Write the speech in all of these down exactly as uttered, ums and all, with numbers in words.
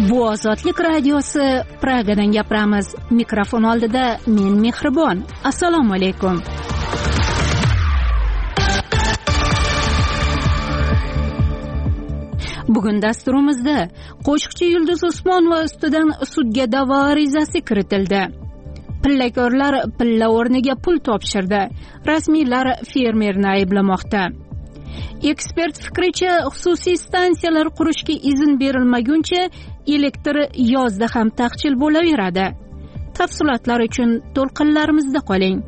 Bu Ozodlik radiosi, Pragadan gapiramiz. Mikrofon oldida men Mehribon. Assalomu alaykum. Bugun dasturimizda qo'shiqchi Yulduz Usmonova ustidan sudga da'vo arizasi kiritildi. Pillakorlar pilla o'rniga pul topshirdi. Rasmiylar fermerni ayblamoqda. Ekspert fikricha, xususiy stansiyalar qurishga izn berilmaguncha elektr yozda ham taqchil bo'laveradi. Tafsilotlar uchun to'lqinlarimizda qoling.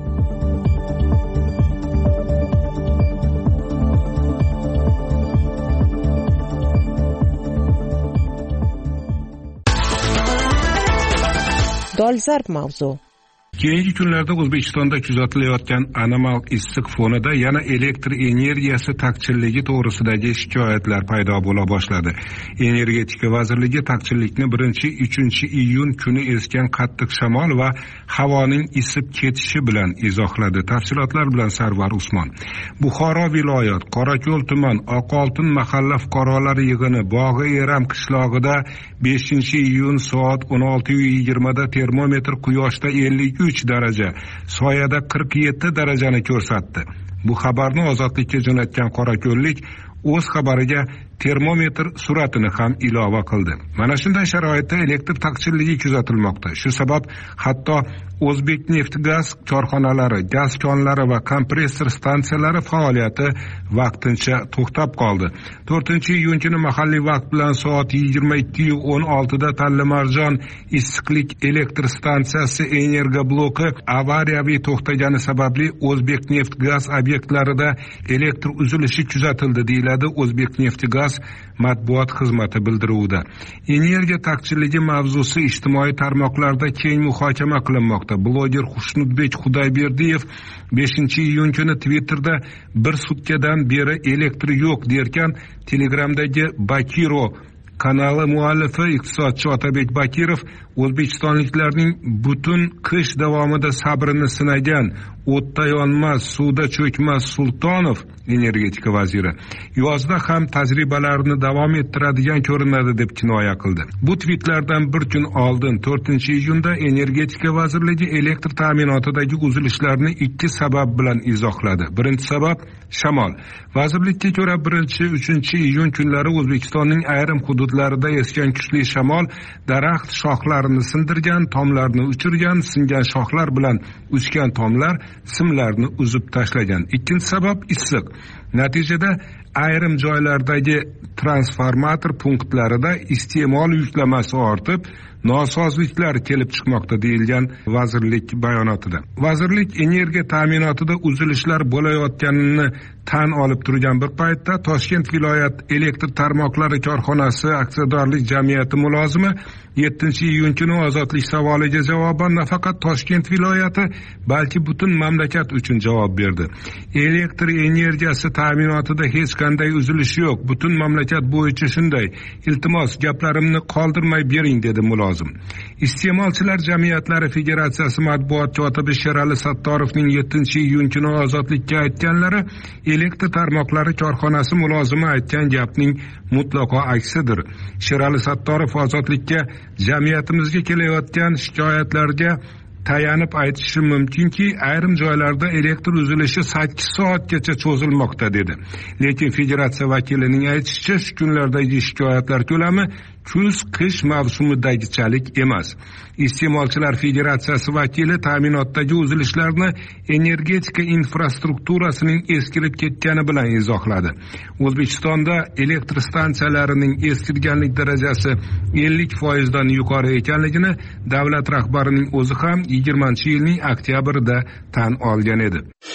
dolzarb mavzu. Keyingi kunlarda O'zbekistonda kuzatilayotgan anomal issiq fonida yana elektr energiyasi taqchilligi to'g'risidagi shikoyatlar paydo bo'la boshladi. Energetika vazirligi taqchillikni birinchi uchinchi iyun kuni esgan qattiq shamol va havoning isib ketishi bilan izohladi. Tafsilotlar bilan Sarvar Usmon. Buxoro viloyat Qorako'l tuman Oqoltin mahalla fuqarolari yig'ini Bog'i Eram qishlog'ida beshinchi iyun soat o'n olti yigirma da termometr quyoshda ellik uch daraja, soyada qirq yetti darajani ko'rsatdi. Bu xabarni Ozodlikka jo'natgan qorako'llik o'z xabariga termometr suratini ham ilova qildi. Mana shunday sharoitda elektr taqchilligi kuzatilmoqda. Shu sabab hatto O'zbekneftgaz korxonalari, gaz konlari va kompressor stansiyalari faoliyati vaqtincha to'xtab qoldi. to'rtinchi iyun kuni mahalliy vaqt bilan soat yigirma ikki o'n olti da Tallimarjon issiqlik elektr stansiyasi energobloki avariyaviy to'xtagani sababli O'zbekneftgaz obyektlarida elektr uzilishi kuzatildi, deyiladi O'zbekneftgaz matbuot xizmati bildiruvida. Energiya taqchilligi mavzusi ijtimoiy tarmoqlarda keng muhokama qilinmoqda. Bloger Xushnudbek Xudoyberdiyev beshinchi iyun kuni Twitterda bir sutkadan beri elektr yo'q derkan, Telegramdagi Bakiro kanali muallifi iqtisodchi Otabek Bakirov o'zbekistonliklarning butun qish davomida sabrini sinagan, o'tda yonmas, suvda cho'kmas Sultonov energetika vaziri yozda ham tajribalarini davom ettiradigan ko'rinadi deb kinoya qildi. Bu tweetlardan bir kun oldin to'rtinchi iyunda energetika vazirligi elektr ta'minotidagi uzilishlarni ikki sabab bilan izohladi. Birinchi sabab shamol. Vazirlikka ko'ra birinchi uchinchi iyun kunlari O'zbekistonning ayrim hududlarida esgan kuchli shamol daraxt shoxlarini sindirgan, tomlarni uchirgan, singan shoxlar bilan uchgan tomlar simlarni uzib tashlagan. Ikkinchi sabab issiq. Natijada ayrim joylardagi transformator punktlarida iste'mol yuklamasi ortib, nosozliklar kelib chiqmoqda, deyilgan vazirlik bayonotida. Vazirlik energiya ta'minotida uzilishlar bo'layotganini tan olib turgan bir paytda Toshkent viloyat elektr tarmoqlari korxonasi aksiyadorlik jamiyati mulozimi yettinchi iyun kuni Ozodlik savoliga javoban nafaqat Toshkent viloyati, balki butun mamlakat uchun javob berdi. Elektr energiyasi ta'minotida hech qanday uzilish yo'q. Butun mamlakat bo'yicha shunday. Iltimos, gaplarimni qoldirmay bering, dedi mulozim. Iste'molchilar jamiyatlari federatsiyasi matbuot kotibi Sherali Sattorovning yettinchi iyun kuni Ozodlikka aytganlari elektr tarmoqlari korxonasi mulozimi aytgan gapning mutlaqo aksidir. Sherali Sattorov Ozodlikka jamiyatimizga kelayotgan shikoyatlarga tayanib aytishi mumkinki, ayrim joylarda elektr uzilishi sakkiz soatgacha cho'zilmoqda, dedi. Lekin federatsiya vakilining aytishicha, shu kunlardagi shikoyatlar ko'lami kuz-qish mavsumidagichalik emas. Iste'molchilar federatsiyasi vakili ta'minotdagi uzilishlarni energetika infrastrukturasining eskirib ketgani bilan izohladi. O'zbekistonda elektr stansiyalarining eskirganlik darajasi ellik foiz dan yuqori ekanligini davlat rahbarining o'zi ham yigirmanchi yilning oktyabrida tan olgan edi.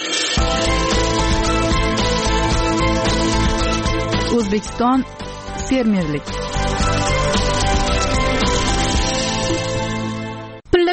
O'zbekiston fermerlik.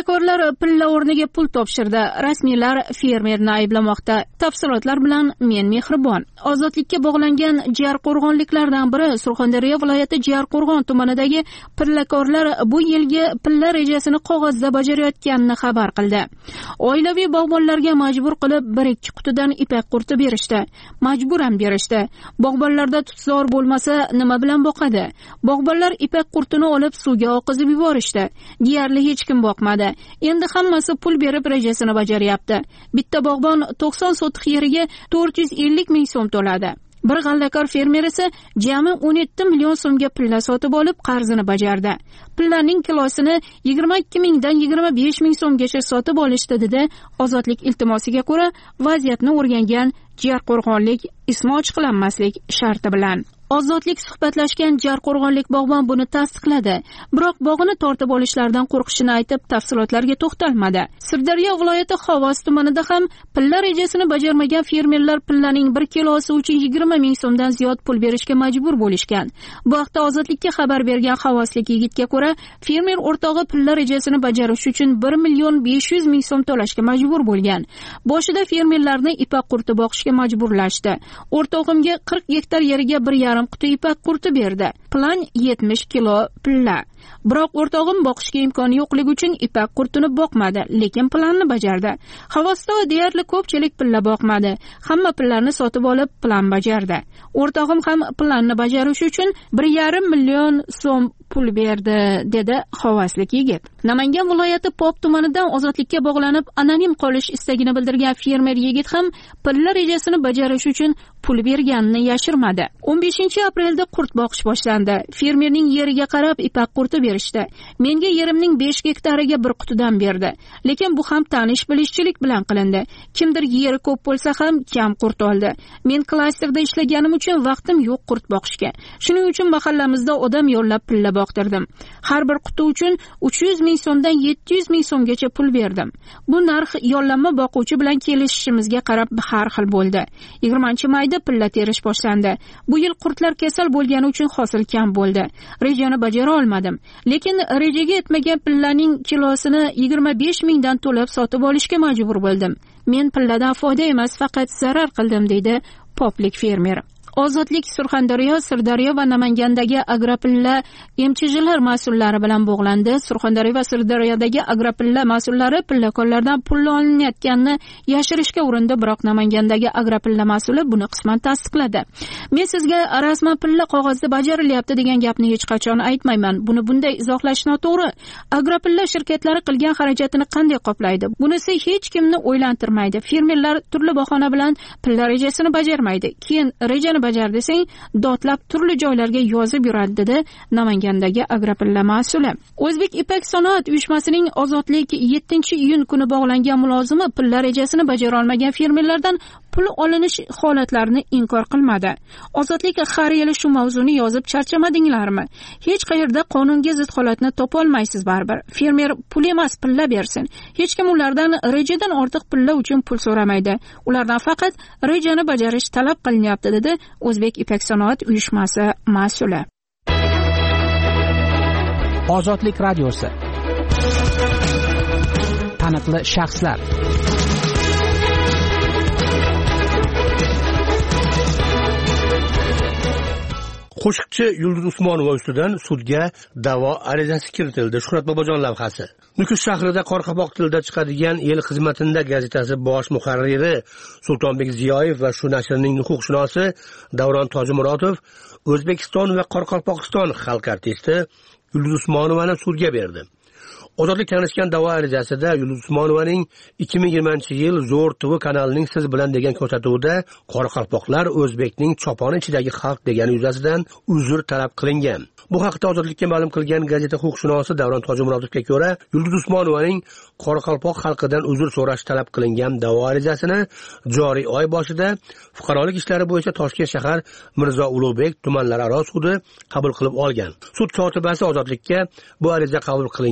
Pillakorlar pilla o'rniga pul topshirdi. Rasmiylar fermerni ayblamoqda. Tafsilotlar bilan men Mehribon. Ozodlikka bog'langan Jarqo'rg'onliklardan biri Surxondaryo viloyati Jarqo'rg'on tumanidagi pillakorlar bu yilgi pilla rejasini qog'ozda bajarayotganini xabar qildi. Oilaviy bog'bonlarga majbur qilib bir ikki qutidan ipak qurti berishdi. Majburan berishdi. Bog'bonlarda tutzor bo'lmasa nima bilan boqadi? Bog'bonlar ipak qurtini olib suvga oqizib yuborishdi. Deyarli hech kim boqmadi. Endi hammasi pul berib rejasini bajaryapti. Bitta bog'bon to'qson sotix yeriga to'rt yuz ellik ming so'm to'ladi. Bir g'allakor fermer esa jami o'n yetti million so'mga pilla sotib olib qarzini bajardi. Pillaning kilosini yigirma ikki mingdan yigirma besh ming so'mgacha sotib olishdi dedi. Ozodlik iltimosiga ko'ra vaziyatni o'rgangan Jarqo'rg'onlik ismi ochiqlanmaslik sharti bilan. Ozodlik suhbatlashgan Jarqo'rg'onlik bog'bon buni tasdiqladi. Biroq bog'ini tortib olishlaridan qo'rqishini aytib, tafsilotlarga to'xtalmadi. Sirdaryo viloyati Xovos tumanida ham pilla rejasini bajarmagan fermerlar pillaning bir kilosi uchun yigirma ming so'mdan ziyod pul berishga majbur bo'lishgan. Bu haqda Ozodlikka xabar bergan xovoslik yigitga ko'ra, fermer o'rtog'i pilla rejasini bajarish uchun bir million besh yuz ming so'm to'lashga majbur bo'lgan. Boshida fermerlarni ipak qurti boqishga majburlashdi. O'rtog'imga qirq gektar yeriga bir yarim quti ipak qurti berdi. Plan yetmish kilo pilla. Biroq o'rtog'im boqishga imkoni yo'qligi uchun ipak qurtini boqmadi, lekin planni bajardi. Xovosda deyarli ko'pchilik pilla boqmadi. Hamma pillarni sotib olib plan bajardi. O'rtog'im ham planni bajarish uchun bir yarim million so'm pul berdi, dedi xovoslik yigit. Namangan viloyati Pop tumanidan ozodlikka bog'lanib anonim qolish istagini bildirgan fermer yigit ham pilla rejasini bajarish uchun pul berganini yashirmadi. o'n beshinchi aprelda qurt boqish boshlandi. Fermerning yeriga qarab ipak qurti berishdi. Menga yerimning besh gektariga bir qutidan berdi. Lekin bu ham tanish bilishchilik bilan qilindi. Kimdir yeri ko'p bo'lsa ham kam qurt oldi. Men klasterda ishlaganim uchun vaqtim yo'q qurt boqishga. Shuning uchun mahallamizda odam yollab pilla boqtirdim. Har bir quti uchun uch yuz ming so'mdan yetti yuz ming so'mgacha pul berdim. Bu narx yollanma boquvchi bilan kelishishimizga qarab har xil bo'ldi. yigirmanchi mayda pilla terish boshlandi. Bu yil qurtlar kasal bo'lgani uchun hosil kam bo'ldi. Rejani bajara olmadim. Lekin rejaga yetmagan pillaning kilosini yigirma besh mingdan to'lab sotib olishga majbur bo'ldim. Men pilladan foyda emas, faqat zarar qildim, deydi poplik fermer. Ozodlik Surxondaryo, Sirdaryo va Namangandagi agrapilla emchijilar mas'ullari bilan bog'landi. Surxondaryo va Sirdaryodagi agrapilla mas'ullari pillakorlardan pul olinayotganini yashirishga urindi, biroq Namangandagi agrapilla mas'uli buni qisman tasdiqladi. Men sizga rasman pilla qog'ozda bajarilyapti degan gapni hech qachon aytmayman. Buni bunday izohlash noto'g'ri. Agrapilla shirkatlari qilgan xarajatini qanday qoplaydi? Bunisi hech kimni o'ylantirmaydi. Fermerlar turli bahona bilan pilla rejasini bajarmaydi. Keyin rejani bajar desang, dotlab turli joylarga yozib yuradi, dedi Namangandagi agrapilla mas'uli. O'zbek Ipak sanoat uyushmasining Ozodlik yettinchi iyun kuni bog'langan mulozimi pilla rejasini bajara olmagan fermerlardan pul olinish holatlarini inkor qilmadi. Ozodlik har yili shu mavzuni yozib charchamadinglarmi? Hech qayerda qonunga zid holatni topa olmaysiz baribir. Fermer pul emas pilla bersin. Hech kim ulardan rejadan ortiq pilla uchun pul so'ramaydi. Ulardan faqat rejani bajarish talab qilinyapti, dedi O'zbek Ipak sanoat uyushmasi mas'uli. Ozodlik radiosi. Taniqli shaxslar. Qo'shiqchi Yulduz Usmonova ustidan sudga da'vo arizasi kiritildi. Shuhrat Bobojon lavhasi. Nukus shahrida Qoraqalpoq tilida chiqadigan El xizmatida gazetasi bosh muharriri Sultonbek Ziyoyev va shu nashrning huquqshunosi Davron Tojimurodov O'zbekiston va Qoraqalpog'iston xalq artisti Yulduz Usmonovani sudga berdi. Ozodlik tanishgan da'vo arizasida Yulduz Usmonovaning ikki ming yigirmanchi yil Zo'r T V kanalining Siz bilan degan ko'rsatuvida qoraqalpoqlar O'zbekning choponi ichidagi xalq degani yuzasidan uzr talab qilingan. Bu haqda Ozodlikka ma'lum qilgan gazeta huquqshunosi Davron Tojimurodovga ko'ra, Yulduz Usmonovaning qoraqalpoq xalqidan uzr so'rash talab qilingan da'vo arizasini joriy oy boshida fuqarolik ishlari bo'yicha Toshkent shahar Mirzo Ulug'bek tumanlararo sudi qabul qilib olgan. Sud kotibasi Ozodlikka bu ariza qabul qilingani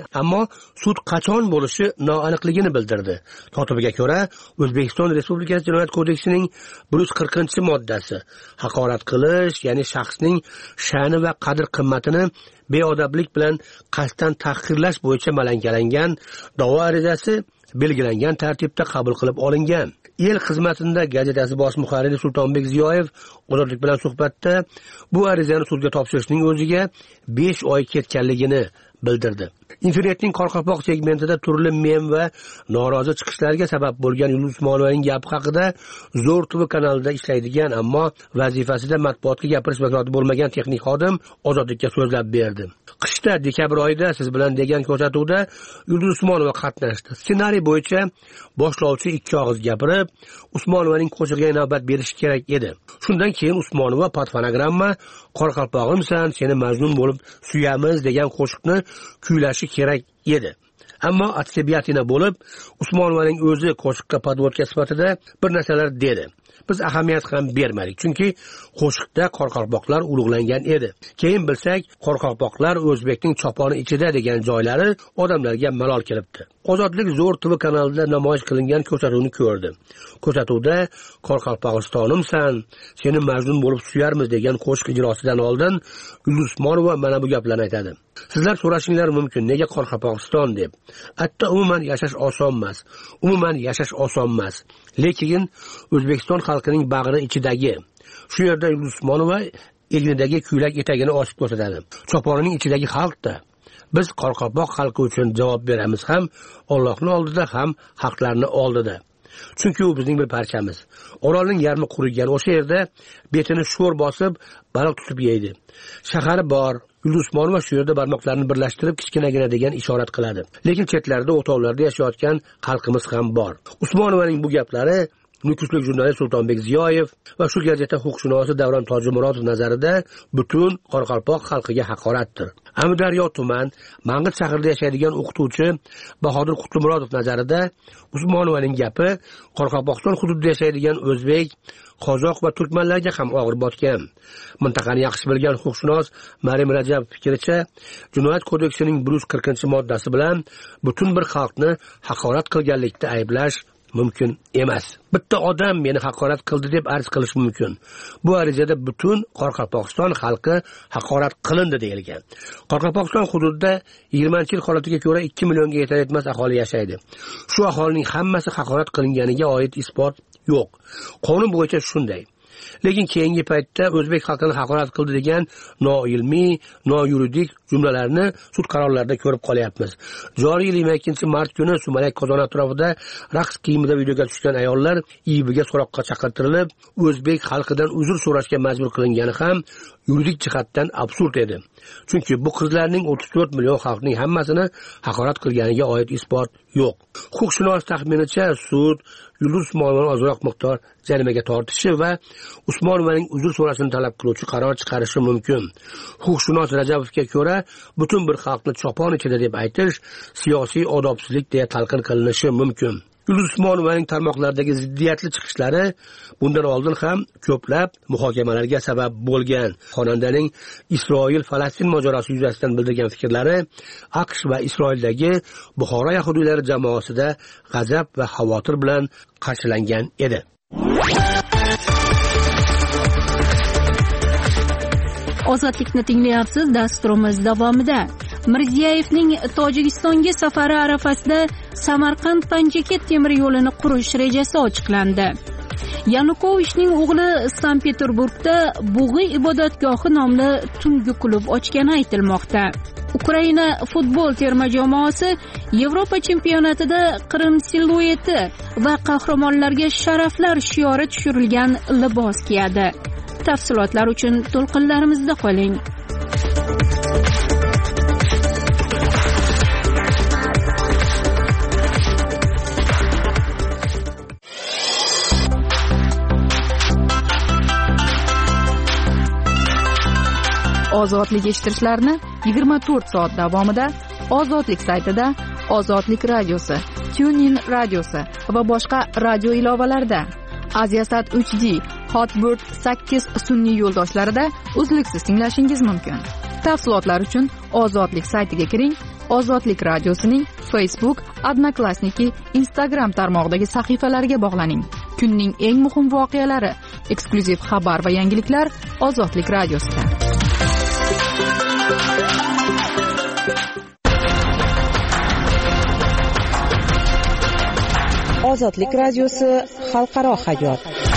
ammo sud qachon bo'lishi noaniqligini bildirdi. Totibiga ko'ra, O'zbekiston Respublikasi Jinoyat kodeksining bir yuz qirqinchi moddasi haqorat qilish, ya'ni shaxsning sha'ni va qadr-qimmatini beodoblik bilan qasddan tahqirlash bo'yicha malankalangan da'vo arizasi belgilangan tartibda qabul qilib olingan. El xizmatida gazetasi bosh muharriri Sultonbek Ziyoyev Ozodlik bilan suhbatda bu arizani sudga topshirishning o'ziga besh oy ketganligini bildirdi. Internetning qorqapoq segmentida turli mem va norozi chiqishlarga sabab bo'lgan Yulduz Usmonovaning gapi haqida Zo'r T V kanalida ishlaydigan, ammo vazifasida matbuotga gapirish vakolati bo'lmagan texnik xodim Ozodlikka so'zlab berdi. Qishda dekabr oyida siz bilan degan ko'rsatuvda Yulduz Usmonova qatnashdi. Ssenariy bo'yicha boshlovchi ikki og'iz gapirib, Usmonovaning qo'shig'iga navbat berish kerak edi. Shundan keyin Usmonova patfonogramma "Qoraqalpog'imsan, seni majnun bo'lib suyamiz" degan qo'shiqni kuylashi kerak edi. Ammo atsibiyatina bo'lib, Usmonovaning o'zi qo'shiqqa podvodka sifatida bir narsalar dedi. Biz ahamiyat ham bermadik, chunki qo'shiqda qoraqalpoqlar ulug'langan edi. Keyin bilsak, qoraqalpoqlar O'zbekning choponi ichida degan joylari odamlarga malol kelibdi. Ozodlik Zo'r T V kanalida namoyish qilingan ko'rsatuvni ko'rdi. Ko'rsatuvda "Qoraqalpog'istonimsan, seni majnun bo'lib suyarmiz" degan qo'shiq ijrosidan oldin Yulduz Usmonova mana bu gaplarni aytadi. Sizlar so'rashinglar mumkin, nega Qoraqalpog'iston deb? Hatto umuman yashash oson emas. Umuman yashash oson emas. Lekin O'zbekiston xalqining bag'ri ichidagi shu yerda Yulduz Usmonova egnidagi kuylak etagini ochib ko'rsatadi. Choponining ichidagi xalqda biz Qoraqalpoq xalqi uchun javob beramiz, ham Allohning oldida, ham xalqlarning oldida. Chunki u bizning bir parchamiz. Orolning yarmi qurigan o'sha yerda betini sho'r bosib baliq tutib yeydi. Shahari bor. Yulduz Usmonova shu yerda barmoqlarini birlashtirib kichkinagina degan ishorat qiladi. Lekin chetlarda, o'tovlarda yashayotgan xalqimiz ham bor. Usmonovaning bu gaplari Nukuslik jurnalist Sultonbek Ziyoyev va shu gazeta huquqshunosi Davron Tojimurodov nazarida butun Qoraqalpoq xalqiga haqoratdir. Amudaryo tuman Mang'it shahrida yashaydigan o'qituvchi Bahodir Qutlumurodov nazarida Usmonovaning gapi Qoraqalpog'iston hududida yashaydigan o'zbek, qozoq va turkmanlarga ham og'ir botgan. Mintaqani yaxshi bilgan huquqshunos Marim Rajab fikricha, Jinoyat kodeksining bir yuz qirqinchi moddasi bilan butun bir xalqni haqorat qilganlikda ayblash mumkin emas. Bitta odam meni haqorat qildi deb arz qilish mumkin. Bu arizada butun Qoraqalpog'iston xalqi haqorat qilindi deyilgan. Qoraqalpog'iston hududida yigirmanchi yil holatiga ko'ra ikki millionga yetar etmas aholi yashaydi. Shu aholining hammasi haqorat qilinganiga oid isbot yo'q. Qonun bo'yicha shunday. Lekin keyingi paytda o'zbek xalqini haqorat qildi degan noilmiy, noyuridik jumlalarni sud qarorlarida ko'rib qolyapmiz. Joriy yil yigirma ikkinchi mart kuni Sumalak qozon atrofida raqs kiyimida videoga tushgan ayollar I B ga so'roqqa chaqirtirilib, o'zbek xalqidan uzr so'rashga majbur qilingani ham yuridik jihatdan absurd edi. Chunki bu qizlarning o'ttiz to'rt million xalqning hammasini haqorat qilganiga oid isbot yo'q. Huquqshunos taxminicha sud Yulduz Usmonovani ozroq miqdor jarimaga tortishi va Usmonovaning uzr so'rashini talab qiluvchi qaror chiqarishi mumkin. Huquqshunos Rajabovga ko'ra, butun bir xalqni chopon ichida deb aytish siyosiy odobsizlik deya talqin qilinishi mumkin. Yulduz Usmonovaning tarmoqlardagi ziddiyatli chiqishlari bundan oldin ham ko'plab muhokamalarga sabab bo'lgan. Xonandaning Isroil-Falastin mojarosi yuzasidan bildirgan fikrlari AQSh va Isroildagi Buxoro yahudiylari jamoasida g'azab va xavotir bilan qarshilangan edi. Ozodlikni tinglayapsiz. Dasturimiz davomida Mirziyoyevning Tojikistonga safari arafasida Samarqand-Panjshir temir yo'lini qurish rejasi ochiqlandi. Yanukovichning o'g'li Sankt-Peterburgda Bug'i ibodatgohi nomli tungi klub ochgani aytilmoqda. Ukraina futbol terma jamoasi Yevropa chempionatida Qrim silueti va qahramonlarga sharaflar shiori tushirilgan libos kiyadi. Tafsilotlar uchun to'lqinlarimizda qoling. Ozodlik eshittirishlarni yigirma to'rt soat davomida Ozodlik saytida, Ozodlik radiosi, TuneIn radiosi va boshqa radio ilovalarida, Aziasat uch D, Hotbird sakkiz sun'iy yo'ldoshlarida uzluksiz tinglashingiz mumkin. Tafsilotlar uchun Ozodlik saytiga kiring, Ozodlik radiosining Facebook, Odnoklassniki, Instagram tarmog'idagi sahifalariga bog'laning. Kunning eng muhim voqealari, eksklyuziv xabar va yangiliklar Ozodlik radiosida. Ozodlik radiosi xalqaro hayot.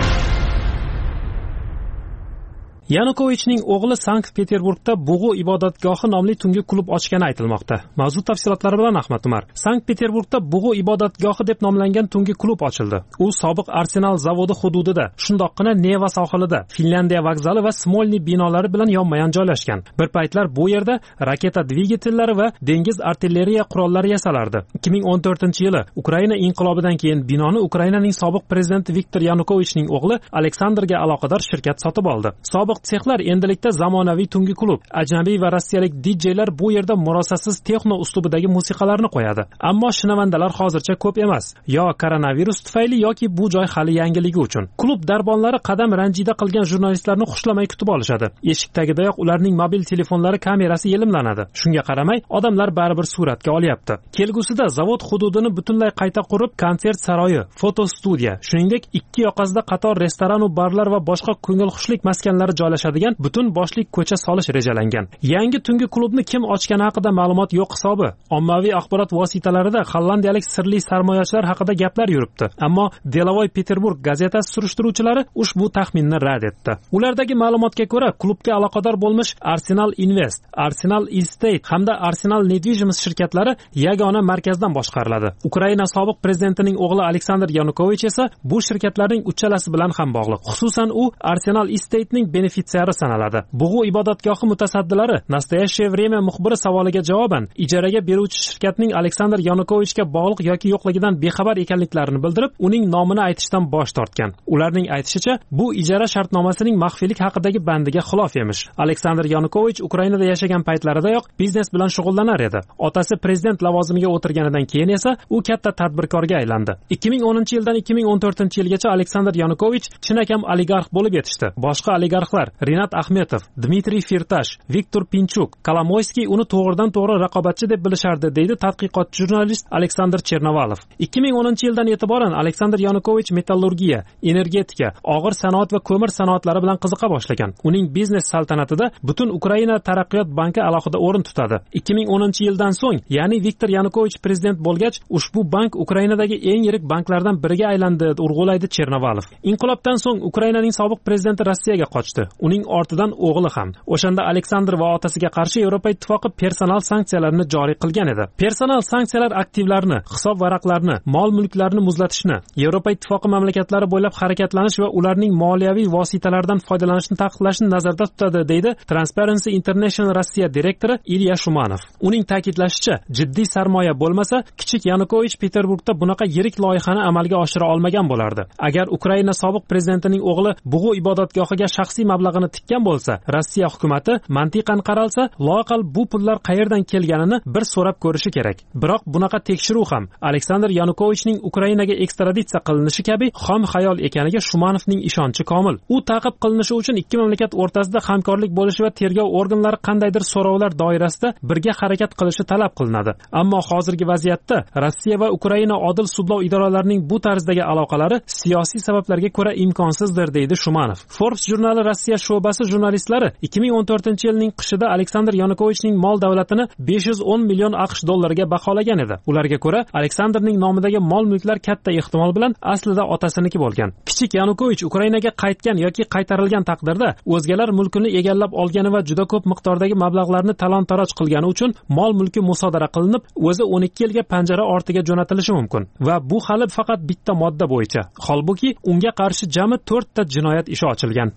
Yanukovichning o'g'li Sankt-Peterburgda Bug'u ibodatgohi nomli tungi klub ochgani aytilmoqda. Mavzu tafsilotlari bilan Ahmad Umar. Sankt-Peterburgda Bug'u ibodatgohi deb nomlangan tungi klub ochildi. U sobiq Arsenal zavodi hududida, shundoqqina Neva sohilida, Finlandiya vokzali va Smolny binolari bilan yonma-yon joylashgan. Bir paytlar bu yerda raketa dvigatellari va dengiz artilleriya qurollari yasalardi. ikki ming o'n to'rtinchi yili Ukraina inqilobidan keyin binoni Ukrainaning sobiq prezidenti Viktor Yanukovichning o'g'li Aleksandrga aloqador shirkat sotib oldi. Sobiq sexlar endilikda zamonaviy tungi klub. Ajnabiy va rossiyalik dijeylar bu yerda murosasiz texno uslubidagi musiqalarni qo'yadi. Ammo shinavandalar hozircha ko'p emas. Yo koronavirus tufayli yoki bu joy hali yangiligi uchun. Klub darbonlari qadam ranjida qilgan jurnalistlarni xushlamay kutib olishadi. Eshik tagidayoq ularning mobil telefonlari kamerasi yelimlanadi. Shunga qaramay, odamlar baribir suratga olyapti. Kelgusida zavod hududini butunlay qayta qurib, konsert saroyi, fotostudiya, shuningdek ikki yoqasida qator restoran va barlar va boshqa ko'ngilxushlik maskanlari joylashadigan butun boshlik ko'cha solish rejalangan. Yangi tungi klubni kim ochgani haqida ma'lumot yo'q hisobi. Ommaviy axborot vositalarida hollandiyalik sirli sarmoyachilar haqida gaplar yuribdi. Ammo Delovoy Peterburg gazetasi surishtiruvchilari ushbu taxminni rad etdi. Ulardagi ma'lumotga ko'ra, klubga aloqador bo'lmish Arsenal Invest, Arsenal Estate hamda Arsenal Nedvижимость shirkatlari yagona markazdan boshqariladi. Ukraina sobiq prezidentining o'g'li Aleksandr Yanukovich esa bu shirkatlarning uchalasi bilan ham bog'liq. Xususan u Arsenal Estate'ning benefitsiyari sanaladi. Bug'u ibodatgohi mutasaddilari Nastoящее время muxbiri savoliga javoban ijaraga beruvchi shirkatning Aleksandr Yanukovichga bog'liq yoki yo'qligidan bexabar ekanliklarini bildirib, uning nomini aytishdan bosh tortgan. Ularning aytishicha, bu ijara shartnomasining maxfiylik haqidagi bandiga xilof emish. Aleksandr Yanukovich Ukrainada yashagan paytlaridayoq biznes bilan shug'ullanar edi. Otasi prezident lavozimiga o'tirganidan keyin esa u katta tadbirkorga aylandi. ikki ming o'ninchi yildan ikki ming o'n to'rtinchi yilgacha Aleksandr Yanukovich chinakam oligarx bo'lib yetishdi. Boshqa oligarxlar Rinat Axmetov, Dmitriy Firtash, Viktor Pinchuk, Kolomoyskiy uni to'g'ridan to'g'ri raqobatchi deb bilishardi, deydi tadqiqotchi jurnalist Aleksandr Chernovalov. ikki ming o'ninchi yildan e'tiboran Aleksandr Yanukovich metallurgiya, energetika, og'ir sanoat va ko'mir sanoatlari bilan qiziqa boshlagan. Uning biznes saltanatida butun Ukraina taraqqiyot banki alohida o'rin tutadi. ikki ming o'ninchi yildan so'ng, ya'ni Viktor Yanukovich prezident bo'lgach, ushbu bank Ukrainadagi eng yirik banklardan biriga aylandi, urg'ulaydi Chernovalov. Inqilobdan so'ng Ukrainaning sobiq prezidenti Rossiyaga qochdi. Uning ortidan o'g'li ham. O'shanda Aleksandr va otasiga qarshi Yevropa ittifoqi personal sanksiyalarini joriy qilgan edi. Personal sanksiyalar aktivlarni, hisob varaqlarini, mol-mulklarni muzlatishni, Yevropa ittifoqi mamlakatlari bo'ylab harakatlanish va ularning moliyaviy vositalaridan foydalanishni taqiqlashni nazarda tutadi, deydi Transparency International Rossiya direktori Ilya Shumanov. Uning ta'kidlashicha, jiddiy sarmoya bo'lmasa, kichik Yanukovich Peterburgda bunaqa yirik loyihani amalga oshira olmagan bo'lardi. Agar Ukraina sobiq prezidentining o'g'li Bug'u ibodatgohiga shaxsiy mablag'ini tikkan bo'lsa, Rossiya hukumatı mantiqan qaralsa, loaqal bu pullar qayerdan kelganini bir so'rab ko'rishi kerak. Biroq bunaqa tekshiruv ham Aleksandr Yanukovichning Ukrainaga ekstraditsiya qilinishi kabi xom xayol ekaniga Shumanovning ishonchi komil. U ta'qib qilinishi uchun ikki mamlakat o'rtasida hamkorlik bo'lishi va tergov organlari qandaydir so'rovlar doirasida birga harakat qilishi talab qilinadi. Ammo hozirgi vaziyatda Rossiya va Ukraina odil sudlov idoralarining bu tarzdagi aloqalari siyosiy sabablarga ko'ra imkonsizdir, deydi Shumanov. Forbes jurnali Rossiya sho'basi jurnalistlari ikki ming o'n to'rtinchi yilning qishida Aleksandr Yanukovichning mol davlatini besh yuz o'n million AQSh dollariga baholagan edi. Ularga ko'ra, Aleksandrning nomidagi mol-mulklar katta ehtimol bilan aslida otasiniki bo'lgan. Kichik Yanukovich Ukrainaga qaytgan yoki qaytarilgan taqdirda o'zgalar mulkini egallab olgani va juda ko'p miqdordagi mablag'larni talon-taroj qilgani uchun mol-mulki musodara qilinib, o'zi o'n ikki yilga panjara ortiga jo'natilishi mumkin. Va bu hali faqat bitta modda bo'yicha. Holbuki unga qarshi jami to'rtta jinoyat ishi ochilgan.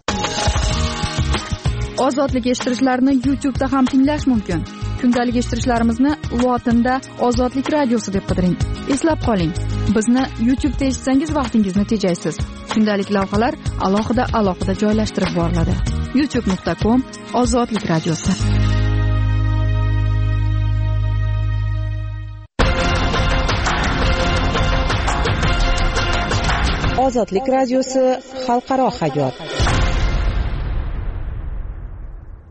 Ozodlik eshittirishlarni YouTube'da ham tinglash mumkin. Kundalik eshittirishlarimizni lotinda Ozodlik radiosi deb qidiring. Eslab qoling, bizni YouTube'da eshitsangiz vaqtingizni tejaysiz. Kundalik lavhalar alohida alohida joylashtirib boriladi. youtube nuqta com Ozodlik radiosi. Ozodlik radiosi xalqaro hayot.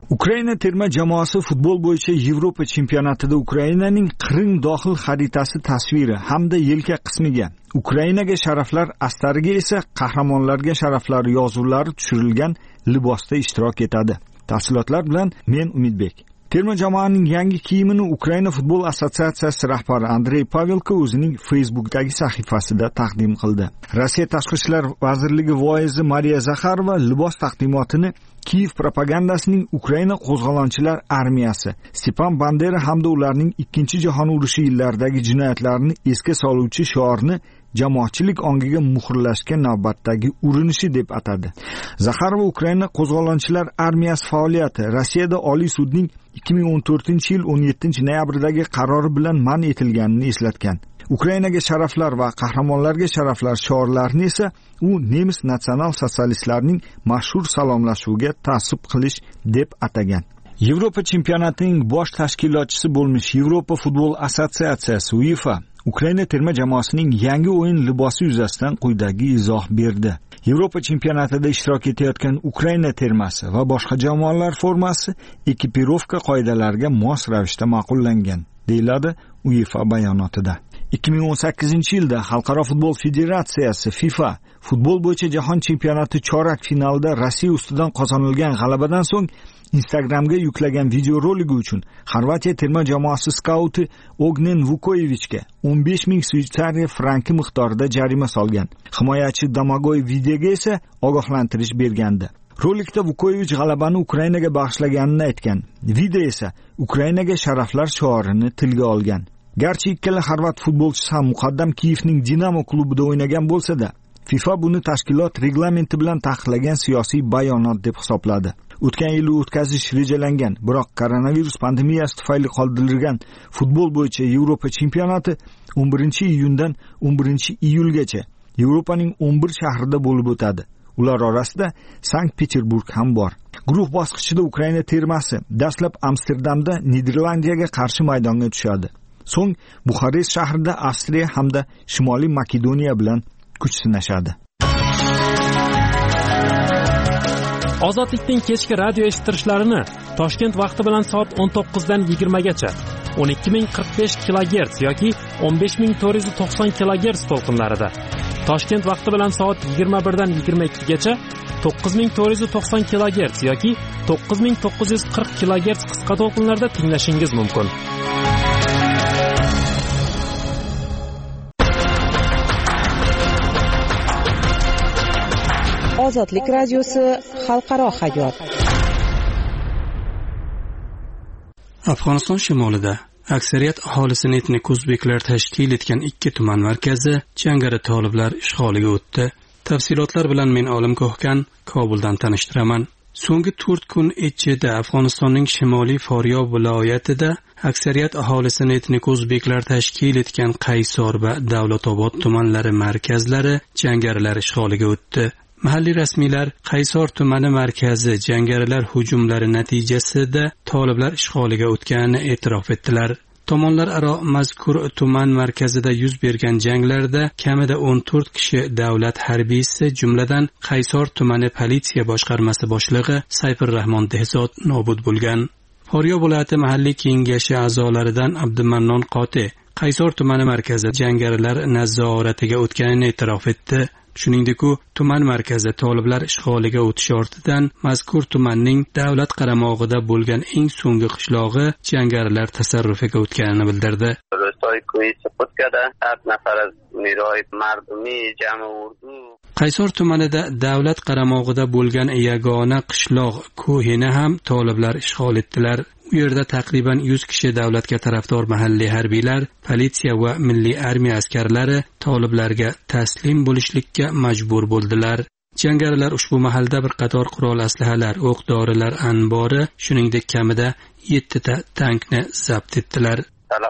Ukraina terma jamoasi futbol bo'yicha Yevropa chempionatida Ukrainaning qirin dohil xaritasi tasviri hamda yelka qismiga, Ukrainaga sharaflar astariga esa qahramonlarga sharaflar yozuvlari tushirilgan libosda ishtirok etadi. Tafsilotlar bilan men Umidbek. Terma jamoaning yangi kiyimini Ukraina futbol assotsiatsiyasi rahbari Andrey Pavelko o'zining Facebook'dagi sahifasida taqdim qildi. Rossiya Tashqi ishlar vazirligi voizi Mariya Zakharova libos taqdimotini Kiyev propagandasining Ukraina qo'zg'olonchilar armiyasi, Stepan Bandera hamda ularning ikkinchi jahon urushi yillaridagi jinoyatlarini esga soluvchi shiorni jamoatchilik ongiga muhrlashga navbatdagi urinishi deb atadi. Zakharova Ukraina qo'zg'olonchilar armiyasi faoliyati Rossiyada Oliy sudning ikki ming o'n to'rtinchi yil o'n yettinchi noyabrdagi qarori bilan man etilganini eslatgan. Ukrainaga sharaflar va qahramonlarga sharaflar shiorlarini esa u nemis natsional sotsialistlarining mashhur salomlashuviga ta'sub qilish deb atagan. Yevropa chempionatining bosh tashkilotchisi bo'lmish Yevropa futbol assotsiatsiyasi UEFA Ukraina terma jamoasining yangi o'yin libosi yuzasidan quyidagi izoh berdi. Yevropa chempionatida ishtirok etayotgan Ukraina termasi va boshqa jamoalar formasi ekipirovka qoidalariga mos ravishda ma'qullangan, deyiladi UEFA bayonotida. ikki ming o'n sakkizinchi yilda Xalqaro futbol federatsiyasi FIFA futbol bo'yicha jahon chempionati chorak finalida Rossiya ustidan qozonilgan g'alabadan so'ng Instagramga yuklagan videoroligi uchun Xorvatiya terma jamoasi skauti Ognen Vukoyevichga o'n besh ming Shvetsariya franki miqdorida jarima solgan. Himoyachi Domagoy videoga esa ogohlantirish bergandi. Rolikda Vukoyevich g'alabani Ukrainaga bag'ishlaganini aytgan. Video esa Ukrainaga sharaflar shiorini tilga olgan. Garchi ikkala xorvat futbolchisi ham muqaddam Kiyevning Dinamo klubida o'ynagan bo'lsa-da, FIFA buni tashkilot reglamenti bilan taqiqlagan siyosiy bayonot deb hisobladi. O'tgan yili o'tkazish rejalangan, biroq koronavirus pandemiyasi tufayli qoldirilgan futbol bo'yicha Yevropa chempionati o'n birinchi iyundan o'n birinchi iyulgacha Yevropaning o'n bir shahrida bo'lib o'tadi. Ular orasida Sankt-Peterburg ham bor. Guruh bosqichida Ukraina termasi dastlab Amsterdamda Niderlandiyaga qarshi maydonga tushadi. So'ng Buxarest shahrida Avstriya hamda Shimoliy Makedoniya bilan kuch sinashadi. Ozodlikning kechki radio eshittirishlarini Toshkent vaqti bilan soat o'n to'qqizdan yigirma gacha o'n ikki ming qirq besh kilogerts yoki o'n besh ming to'rt yuz to'qson kilogerts to'lqinlarida, Toshkent vaqti bilan soat yigirma birdan yigirma ikki gacha to'qqiz ming to'rt yuz to'qson kilogerts yoki to'qqiz ming to'qqiz yuz qirq kilogerts qisqa to'lqinlarda tinglashingiz mumkin. Ozodlik radiosi xalqaro hayot. Afg'oniston shimolida aksariyat aholisini etnik o'zbeklar tashkil etgan ikki tuman markazi jangari toliblar ishg'oliga o'tdi. Tafsilotlar bilan men Olim Ko'hkan Kobuldan tanishtiraman. So'nggi to'rt kun ichida Afg'onistonning shimoliy Foryob viloyatida aksariyat aholisini etnik o'zbeklar tashkil etgan Qaysor va Davlatobod tumanlari markazlari jangarilar ishg'oliga o'tdi. Mahalliy rasmiylar Qaysor tumani markazi jangarilar hujumlari natijasida toliblar ishg'oliga o'tganini e'tirof etdilar. Tomonlar aro mazkur tuman markazida yuz bergan janglarda kamida o'n to'rt kishi davlat harbiysi, jumladan Qaysor tumani politsiya boshqarmasi boshlig'i Sayfurrahmon Dehzod nobud bo'lgan. Foryob viloyati mahalliy kengashi a'zolaridan Abdumannon Qoti Qaysor tumani markazi jangarilar nazoratiga o'tganini e'tirof etdi. Shuningdek, u tuman markazi toliblar ishg'oliga o'tish ortidan mazkur tumanning davlat qaramog'ida bo'lgan eng so'nggi qishlog'i jangarilar tasarrufiga o'tganini bildirdi. Qaysor tumanida davlat qaramog'ida bo'lgan yagona qishloq Ko'hini ham toliblar ishg'ol etdilar. U yerda taqriban yuz kishi davlatga tarafdor mahalliy harbiylar, politsiya va milliy armiya askarlari toliblarga taslim bo'lishlikka majbur bo'ldilar. Jangarilar ushbu mahalda bir qator qurol aslahalar, o'q-dorilar anbori, shuningdek kamida yetti ta tankni zabt etdilar.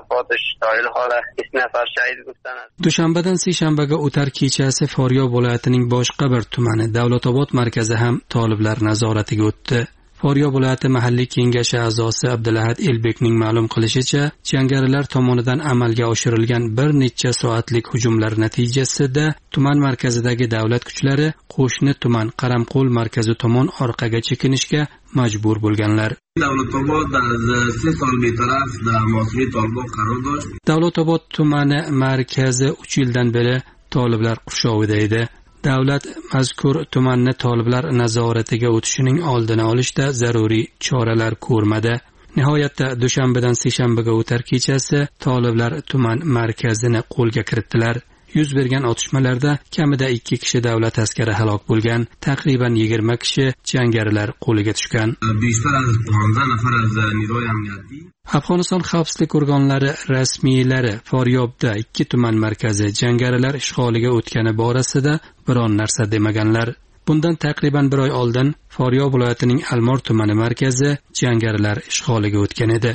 Dushanbadan seshanbaga o'tar kechasi Foryob viloyatining boshqa bir tumani Davlatobod markazi ham toliblar nazoratiga o'tdi. Faryob viloyati mahalliy kengashi a'zosi Abdulahad Elbekning ma'lum qilishicha, jangarilar tomonidan amalga oshirilgan bir necha soatlik hujumlar natijasida tuman markazidagi davlat kuchlari qo'shni tuman Qaramqo'l markazi tomon orqaga chekinishga majbur bo'lganlar. Davlatobod tumani markazi uch yildan beri toliblar qurshovida edi. Davlat mazkur tumanni toliblar nazoratiga o'tishining oldini olishda zaruriy choralar ko'rmadi. Nihoyatda dushanbadan seshanbaga o'tar kechasi toliblar tuman markazini qo'lga kiritdilar. Yuz bergan otishmalarda kamida ikki kishi davlat askari halok bo'lgan, taqriban yigirma kishi jangarilar qo'liga tushgan. Afg'oniston xavfsizlik organlari rasmiylari Faryobda ikki tuman markazi jangarilar ishg'oliga o'tgani borasida biron narsa demaganlar. Bundan taqriban bir oy oldin Faryob viloyatining Almor tumani markazi jangarilar ishg'oliga o'tgan edi.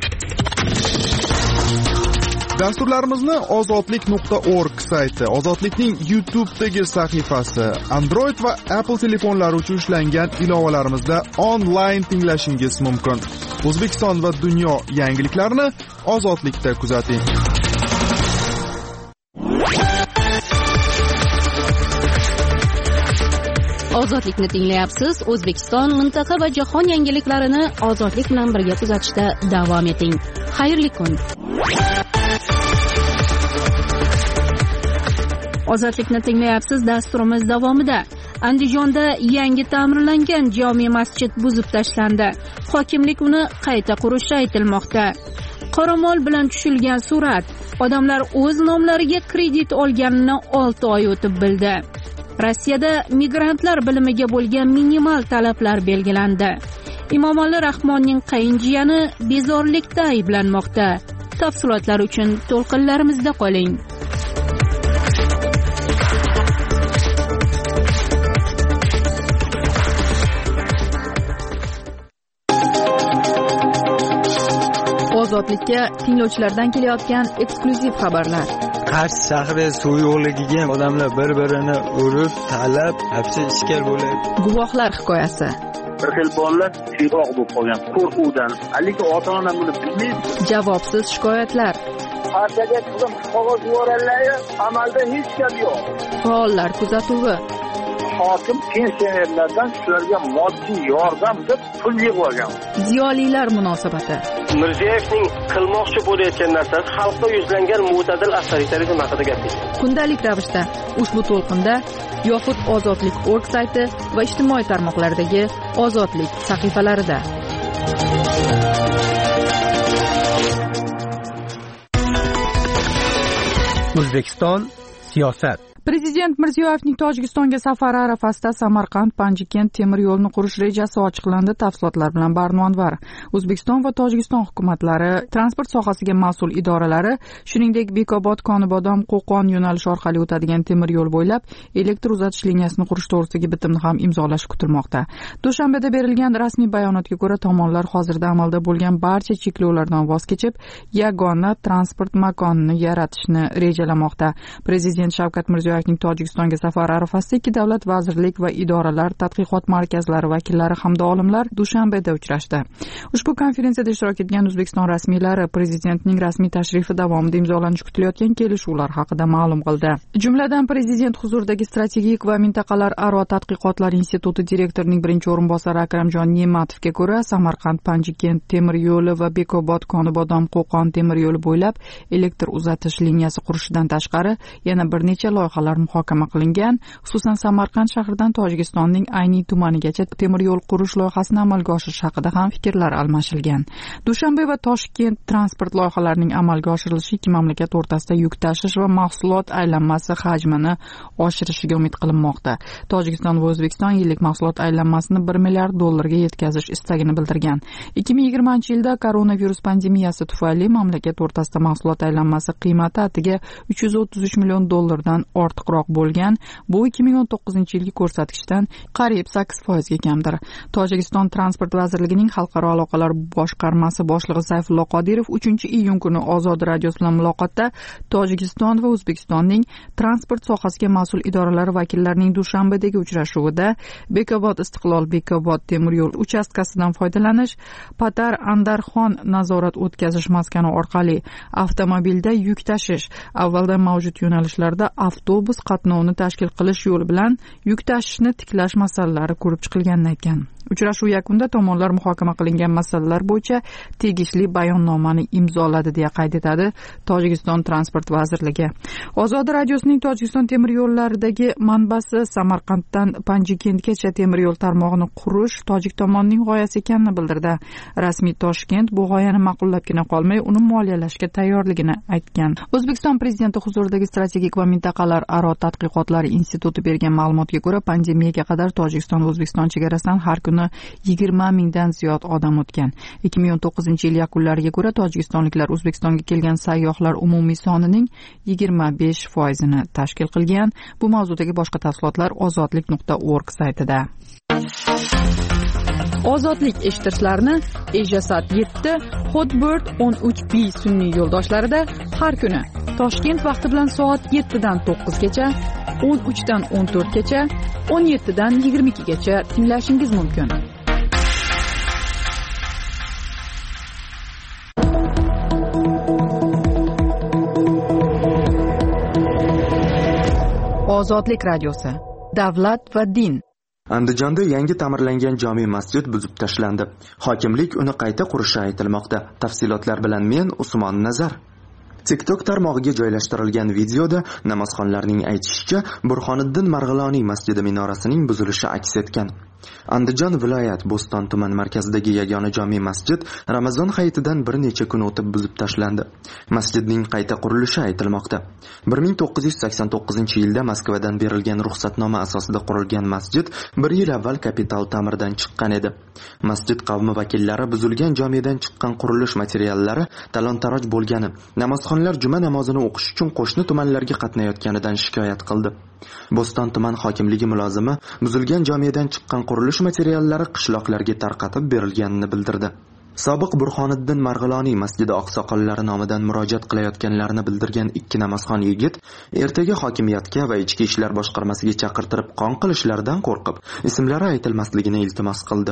Dasturlarimizni ozodlik nuqta org sayti, Ozodlikning YouTube'dagi sahifasi, Android va Apple telefonlari uchun ishlangan ilovalarimizda onlayn tinglashingiz mumkin. O'zbekiston va dunyo yangiliklarini Ozodlikda kuzating. Ozodlikni tinglayapsiz. O'zbekiston, mintaqa va jahon yangiliklarini ozodlik bilan birga kuzatishda davom eting. Xayrli kun. Ozodlikni tinglayapsiz. Dasturimiz davomida Andijonda yangi ta'mirlangan jome masjid buzib tashlandi. Hokimlik uni qayta qurishi aytilmoqda. Qoramol bilan tushilgan surat odamlar o'z nomlariga kredit olganini olti oy o'tib bildi. Rossiyada migrantlar bilimiga bo'lgan minimal talablar belgilandi. Emomali Rahmonning qayinjiyani bezorlikda ayblanmoqda. Tafsilotlar uchun to'lqinlarimizda qoling. Ozodlikka tinglovchilardan kelayotgan eksklyuziv xabarlar. Qarshi shahri suv yo'qligiga odamlar bir-birini urib, talab, hapsi ishkal bo'ladi. Guvohlar hikoyasi. Bir xil bolalar siyroq bo'lib qolgan qo'rquvdan. Lekin ota-ona buni bilmaydi. Javobsiz shikoyatlar. Partiyaga qizim qog'oz yuborganlar, amalda hech gap yo'q. Faollar kuzatuvi. Hokim pensionerlardan shularga moddiy yordam deb pul yig'ib olgan. Ziyolilar munosabati. Mirziyoyevning qilmoqchi bo'layotgan narsasi xalqda yuzlangan mo'tadil avtoritarizm haqida gapirdi. Kundalik ravishda ushbu to'lqinda yoxud ozodlik nuqta org sayti va ijtimoiy tarmoqlardagi ozodlik sahifalarida. O'zbekiston siyosat. Prezident Mirziyoyevning Tojikistonga safari arafasida Samarqand-Panjikent temir yo'lni qurish rejasi ochiqlandi. Tafsilotlar bilan Barno Anvar. O'zbekiston va Tojikiston hukumatlari, transport sohasiga mas'ul idoralari, shuningdek Bekobod-Konibodom Qo'qon yo'nalishi orqali o'tadigan temir yo'l bo'ylab elektr uzatish liniyasini qurish to'g'risidagi bitimni ham imzolashi kutilmoqda. Dushanbada berilgan rasmiy bayonotga ko'ra, tomonlar hozirda amalda bo'lgan barcha cheklovlardan voz kechib, yagona transport makonini yaratishni rejalamoqda. Prezident Shavkat Mirziyoyev Tojikistonga safar arafasida ikki davlat vazirlik va idoralar, tadqiqot markazlari vakillari hamda olimlar Dushanbeda uchrashdi. Ushbu konferensiyada ishtirok etgan O'zbekiston rasmiylari prezidentning rasmiy tashrifi davomida imzolanishi kutilayotgan kelishuvlar haqida ma'lum qildi. Jumladan, prezident huzuridagi strategik va mintaqalararo tadqiqotlar instituti direktorining birinchi o'rinbosari Akramjon Ne'matovga ko'ra, Samarqand-Panjikent temir yo'li va Bekobod-Konibodom Qo'qon temir yo'li bo'ylab elektr uzatish liniyasi qurishidan tashqari yana bir necha loyihalar muhokama qilingan. Xususan, Samarqand shahridan Tojikistonning Ayniy tumanigacha temir yo'l qurish loyihasini amalga oshirish haqida ham fikrlar almashilgan. Dushanbe va Toshkent transport loyihalarining amalga oshirilishi ikki mamlakat o'rtasida yuk tashish va mahsulot aylanmasi hajmini oshirishiga umid qilinmoqda. Tojikiston va O'zbekiston yillik mahsulot aylanmasini bir milliard dollarga yetkazish istagini bildirgan. ikki ming yigirmanchi yilda koronavirus pandemiyasi tufayli mamlakat o'rtasida mahsulot aylanmasi qiymati atiga uch yuz o'ttiz uch million dollardan ortiq ortiqroq bo'lgan. Bu ikki ming o'n to'qqizinchi yilgi ko'rsatkichdan qariyb sakkiz foizga kamdir. Tojikiston transport vazirligining xalqaro aloqalar boshqarmasi boshlig'i Sayfullo Qodirov uchinchi iyun kuni Ozod radiosi bilan muloqotda Tojikiston va O'zbekistonning transport sohasiga mas'ul idoralari vakillarining Dushanbedagi uchrashuvida Bekobod Istiqlol Bekobod temir yo'l uchastkasidan foydalanish, Patar Andarxon nazorat o'tkazish maskani orqali avtomobilda yuk tashish, avvaldan mavjud yo'nalishlarda avtobus qatnovini tashkil qilish yo'li bilan yuk tashishni tiklash masalalari ko'rib chiqilganini aytgan. Uchrashuv yakunida tomonlar muhokama qilingan masalalar bo'yicha tegishli bayonnomani imzoladi deya qayd etadi Tojikiston transport vazirligi. Ozod radiosining Tojikiston temir yo'llaridagi manbasi Samarqanddan Panjikentgacha temir yo'l tarmog'ini qurish tojik tomonining g'oyasi ekanini bildirdi. Rasmiy Toshkent bu g'oyani ma'qullabgina qolmay, uni moliyalashga tayyorligini aytgan. O'zbekiston prezidenti huzuridagi strategik va mintaqalar aro tadqiqotlar instituti bergan ma'lumotga ko'ra, pandemiyaga qadar Tojikiston va O'zbekiston chegarasidan har kuni yigirma mingdan ziyod odam o'tgan. ikki ming o'n to'qqizinchi yil yakunlariga ko'ra Tojikistonliklar O'zbekistonga kelgan sayyohlar umumiy sonining yigirma besh foizini tashkil qilgan. Bu mavzudagi boshqa tafsilotlar ozodlik nuqta org saytida. Ozodlik eshittirishlarni Ejasat yetti, Hotbird o'n uch B sun'iy yo'ldoshlarida har kuni Toshkent vaqti bilan soat yettidan to'qqizgacha, o'n uchdan o'n to'rtgacha, o'n yettidan yigirma ikkigacha tinglashingiz mumkin. Ozodlik radiosi. Davlat va din. Andijonda yangi ta'mirlangan jome masjid buzib tashlandi. Hokimlik uni qayta qurishi aytilmoqda. Tafsilotlar bilan men Usmon Nazar. TikTok tarmog'iga joylashtirilgan videoda namozxonlarning aytishicha, Burxoniddin Marg'iloniy masjidi minorasining buzilishi aks etgan. Andijon viloyat Bo'ston tuman markazidagi yagona jome masjid Ramazon hayitidan bir necha kun o'tib buzib tashlandi. Masjidning qayta qurilishi aytilmoqda. bir ming to'qqiz yuz sakson to'qqizinchi yilda Moskvadan berilgan ruxsatnoma asosida qurilgan masjid bir yil avval kapital ta'mirdan chiqqan edi. Masjid qavmi vakillari buzilgan jomedan chiqqan qurilish materiallari talon-taroj bo'lgani, namozxonlar juma namozini o'qish uchun qo'shni tumanlarga qatnayotganidan shikoyat qildi. Bo'ston tuman hokimligi mulozimi buzilgan jomedan chiqqan qurilish materiallari qishloqlarga tarqatib berilganini bildirdi. Sobiq Burxoniddin Marg'iloniy masjidi oqsoqollari nomidan murojaat qilayotganlarini bildirgan ikki namozxon yigit ertaga hokimiyatga va ichki ishlar boshqarmasiga chaqirtirib qon qilishlaridan qo'rqib, ismlari aytilmasligini iltimos qildi.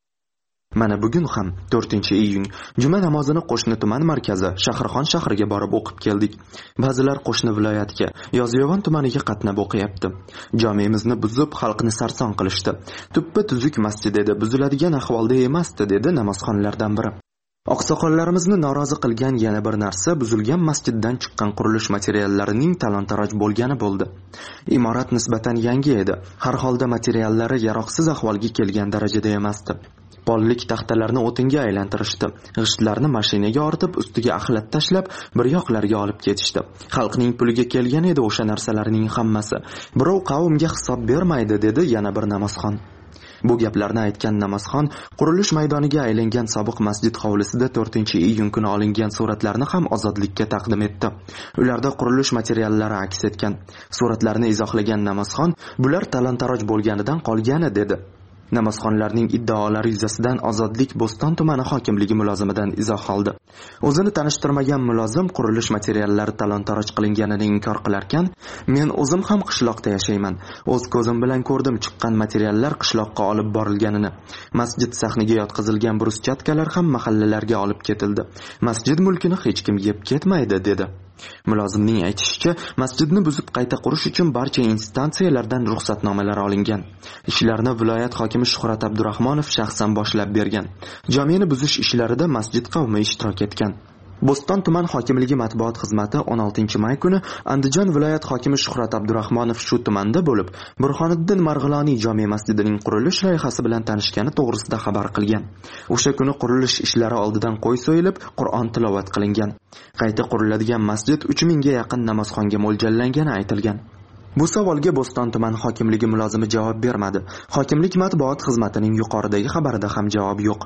Mana bugun ham to'rtinchi iyun juma namozini qo'shni tuman markazi Shahrixon shahriga borib o'qib keldik. Ba'zilar qo'shni viloyatga, Yozyovon tumaniga qatnab o'qiyapti. Jomemizni buzib xalqni sarson qilishdi. Tuppa tuzuk masjid edi, buziladigan ahvolda emasdi, dedi namozxonlardan biri. Oqsoqollarimizni norozi qilgan yana bir narsa buzilgan masjiddan chiqqan qurilish materiallarining talon-taroj bo'lgani bo'ldi. Imorat nisbatan yangi edi. Har holda materiallari yaroqsiz ahvolga kelgan darajada emasdi. Pollik taxtalarni o'tinga aylantirishdi. G'ishtlarni mashinaga ortib, ustiga axlat tashlab, bir yoqlarga olib ketishdi. Xalqning puliga kelgan edi o'sha narsalarning hammasi. Birov qavmga hisob bermaydi, dedi yana bir namozxon. Bu gaplarni aytgan namozxon qurilish maydoniga aylangan sobiq masjid hovlisida to'rtinchi iyun kuni olingan suratlarni ham ozodlikka taqdim etdi. Ularda qurilish materiallari aks etgan. Suratlarni izohlagan namozxon bular talon-taroj bo'lganidan qolgani dedi. Namozxonlarning iddaolari yuzasidan Ozodlik Bo'ston tumani hokimligi mulozimidan izoh oldi. O'zini tanishtirmagan mulozim qurilish materiallari talon-taroj qilinganini inkor qilarkan, men o'zim ham qishloqda yashayman. O'z ko'zim bilan ko'rdim chiqqan materiallar qishloqqa olib borilganini. Masjid sahniga yotqizilgan bruschatkalar ham mahallalarga olib ketildi. Masjid mulkini hech kim yeb ketmaydi, dedi. Mulozimning aytishicha, masjidni buzib qayta qurish uchun barcha instansiyalardan ruxsatnomalar olingan. Ishlarni viloyat hokimi Shuhrat Abdurahmonov shaxsan boshlab bergan. Jomeni buzish ishlarida masjid qavmi ishtirok etgan. Bo'ston tuman hokimligi matbuot xizmati o'n oltinchi may kuni Andijon viloyat hokimi Shuhrat Abdurahmonov shu tumanda bo'lib, Burxoniddin Marg'iloniy jome masjidining qurilish loyihasi bilan tanishgani to'g'risida xabar qilgan. O'sha kuni qurilish ishlari oldidan qo'y so'yilib, Qur'on tilovat qilingan. Qayta quriladigan masjid uch mingga yaqin namozxonga mo'ljallangani aytilgan. Bu savolga Bo'ston tuman hokimligi mulozimi javob bermadi. Hokimlik matbuot xizmatining yuqoridagi xabarida ham javob yo'q.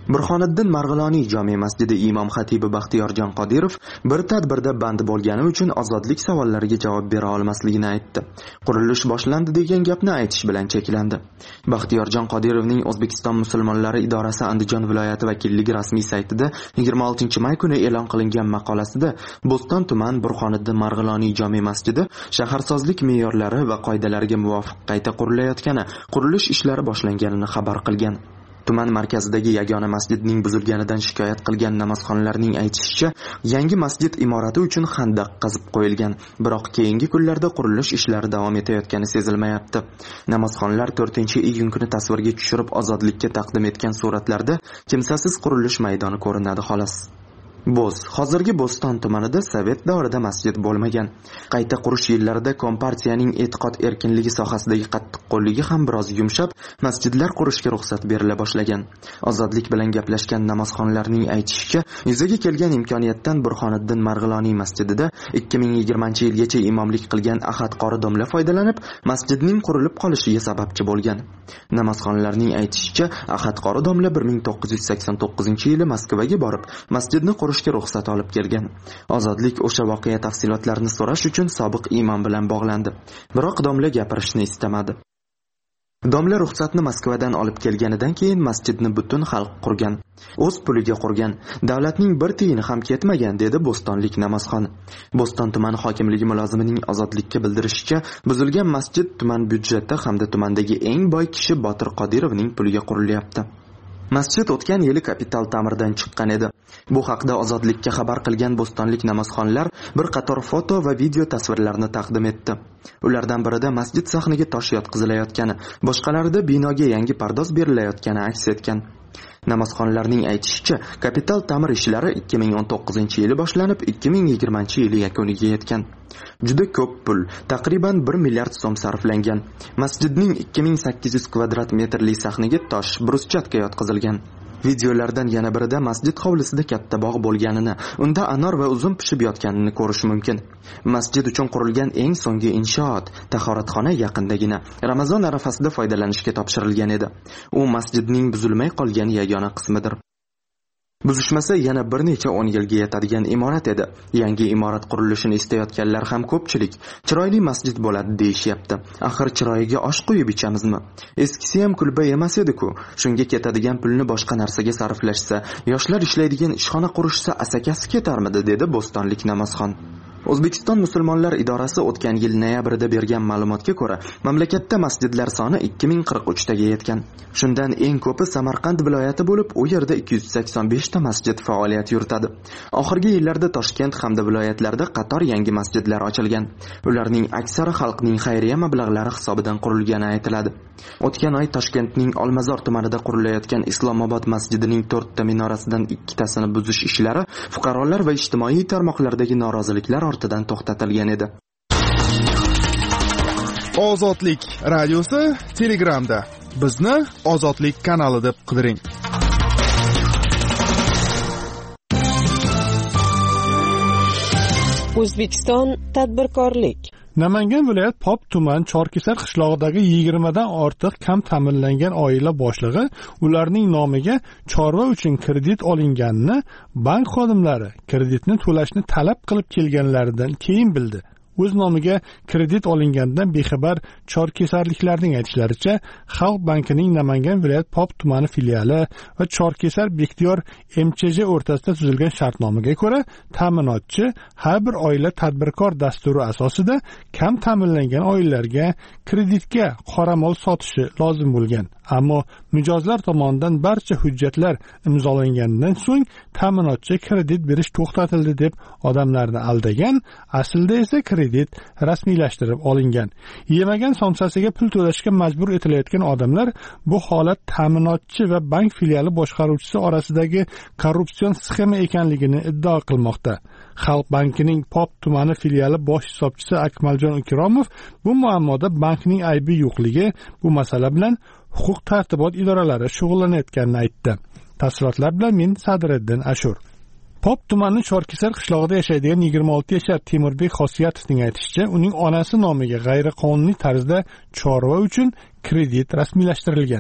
Burxoniddin Marg'iloniy jome masjidi imom xatibi Baxtiyorjon Qodirov bir tadbirda band bo'lgani uchun ozodlik savollariga javob bera olmasligini aytdi. Qurilish boshlandi degan gapni aytish bilan cheklandi. Baxtiyorjon Qodirovning O'zbekiston musulmonlari idorasi Andijon viloyati vakilligi rasmiy saytida yigirma oltinchi may kuni e'lon qilingan maqolasida Bo'ston tuman Burxoniddin Marg'iloniy jome masjidi shaharsozlik me'yorlari va qoidalariga muvofiq qayta qurilayotgani, qurilish ishlari boshlanganini xabar qilgan. Tuman markazidagi yagona masjidning buzilganidan shikoyat qilgan namozxonlarning aytishicha, yangi masjid imorati uchun xandaq qazib qo'yilgan, biroq keyingi kunlarda qurilish ishlari davom etayotgani sezilmayapti. Namozxonlar to'rtinchi iyun kuni tasvirga tushirib ozodlikka taqdim etgan suratlarda kimsasiz qurilish maydoni ko'rinadi xolos. Bo'z. Hozirgi Bo'ston tumanida sovet davrida masjid bo'lmagan. Qayta qurish yillarida Kompartiyaning e'tiqod erkinligi sohasidagi qattiqqo'lligi ham biroz yumshab, masjidlar qurishga ruxsat berila boshlagan. Ozodlik bilan gaplashgan namozxonlarning aytishicha, yuzaga kelgan imkoniyatdan Burxoniddin Marg'iloniy masjidida ikki ming yigirmanchi yilgacha imomlik qilgan Ahad qori domla foydalanib, masjidning qurilib qolishiga sababchi bo'lgan. Namozxonlarning aytishicha, Ahad qori domla bir ming to'qqiz yuz sakson to'qqizinchi yili Moskvaga borib, masjidni qurish ruxsat olib kelgan. Ozodlik o'sha voqea tafsilotlarini so'rash uchun sobiq imom bilan bog'landi. Biroq domla gapirishni istamadi. Domla ruxsatni Moskvadan olib kelganidan keyin masjidni butun xalq qurgan. O'z puliga qurgan. Davlatning bir tiyini ham ketmagan, dedi bo'stonlik namozxon. Bo'ston tuman hokimligi mulozimining ozodlikka bildirishicha, buzilgan masjid tuman byudjeti hamda tumandagi eng boy kishi Botir Qodirovning puliga qurilyapti. Masjid o'tgan yili kapital ta'mirdan chiqqan edi. Bu haqda ozodlikka xabar qilgan bo'stonlik namozxonlar bir qator foto va video tasvirlarni taqdim etdi. Ulardan birida masjid sahniga tosh yotqizilayotgani, boshqalarida binoga yangi pardoz berilayotgani aks etgan. Namozxonlarning aytishicha, kapital ta'mir ishlari ikki ming o'n to'qqizinchi yili boshlanib, ikki ming yigirmanchi yili yakuniga yetgan. Juda ko'p pul, taqriban bir milliard so'm sarflangan. Masjidning ikki ming sakkiz yuz kvadrat metrli sahniga tosh, bruschatka yotqizilgan. Videolardan yana birida masjid hovlisida katta bog' bo'lganini, unda anor va uzum pishib yotganini ko'rish mumkin. Masjid uchun qurilgan eng so'nggi inshoot, tahoratxona yaqindagina Ramazon arafasida foydalanishga topshirilgan edi. U masjidning buzilmay qolgan yagona qismidir. Buzishmasa yana bir necha o'n yilga yetadigan imorat edi. Yangi imorat qurilishini istayotganlar ham ko'pchilik. Chiroyli masjid bo'ladi deyishyapti. Axir chiroyiga osh qo'yib ichamizmi? Eskisi ham kulba emas edi-ku. Shunga ketadigan pulni boshqa narsaga sarflashsa, yoshlar ishlaydigan ishxona qurishsa asakasi ketarmidi, dedi bo'stonlik namozxon. O'zbekiston musulmonlar idorasi o'tgan yil noyabrida bergan ma'lumotga ko'ra, mamlakatda masjidlar soni ikki ming qirq uch taga yetgan. Shundan eng ko'pi Samarqand viloyati bo'lib, u yerda ikki yuz sakson besh ta masjid faoliyat yuritadi. Oxirgi yillarda Toshkent hamda viloyatlarda qator yangi masjidlar ochilgan. Ularning aksari xalqning xayriya mablag'lari hisobidan qurilgani aytiladi. O'tgan oy Toshkentning Olmazor tumanida qurilayotgan Islomobod masjidining to'rtta minorasidan ikkitasini buzish ishlari fuqarolar va ijtimoiy tarmoqlardagi noroziliklar ortidan to'xtatilgan edi. Ozodlik radiosi Telegramda. Bizni Ozodlik kanali deb qidiring. O'zbekiston tadbirkorlik. Namangan viloyat Pop tuman Chorkesar qishlog'idagi yigirma dan ortiq kam ta'minlangan oila boshlig'i ularning nomiga chorva uchun kredit olinganini bank xodimlari kreditni to'lashni talab qilib kelganlaridan keyin bildi. O'z nomiga kredit olingandan bexabar chorkesarliklarning aytishlaricha, Xalq bankining Namangan viloyat Pop tumani filiali va Chorkesar Bektiyor M Ch J o'rtasida tuzilgan shartnomaga ko'ra, ta'minotchi har bir oila tadbirkor dasturi asosida kam ta'minlangan oilalarga kreditga qoramol sotishi lozim bo'lgan. Ammo mijozlar tomonidan barcha hujjatlar imzolangandan so'ng ta'minotchi kredit berish to'xtatildi deb odamlarni aldagan, aslida esa kredit rasmiylashtirib olingan. Yemagan somsasiga pul to'lashga majbur etilayotgan odamlar bu holat ta'minotchi va bank filiali boshqaruvchisi orasidagi korrupsion sxema ekanligini iddao qilmoqda. Xalq bankining Pop tumani filiali bosh hisobchisi Akmaljon Ikromov bu muammoda bankning aybi yo'qligi, bu masala bilan huquq tartibot idoralari shug'ullanayotganini aytdi. Tafsilotlar bilan men Sadriddin Ashur. Pop tumani Chorkesar qishlog'ida yashaydigan yigirma olti yashar Temurbek Xosiyatovning aytishicha, uning onasi nomiga g'ayriqonuniy tarzda chorva uchun kredit rasmiylashtirilgan.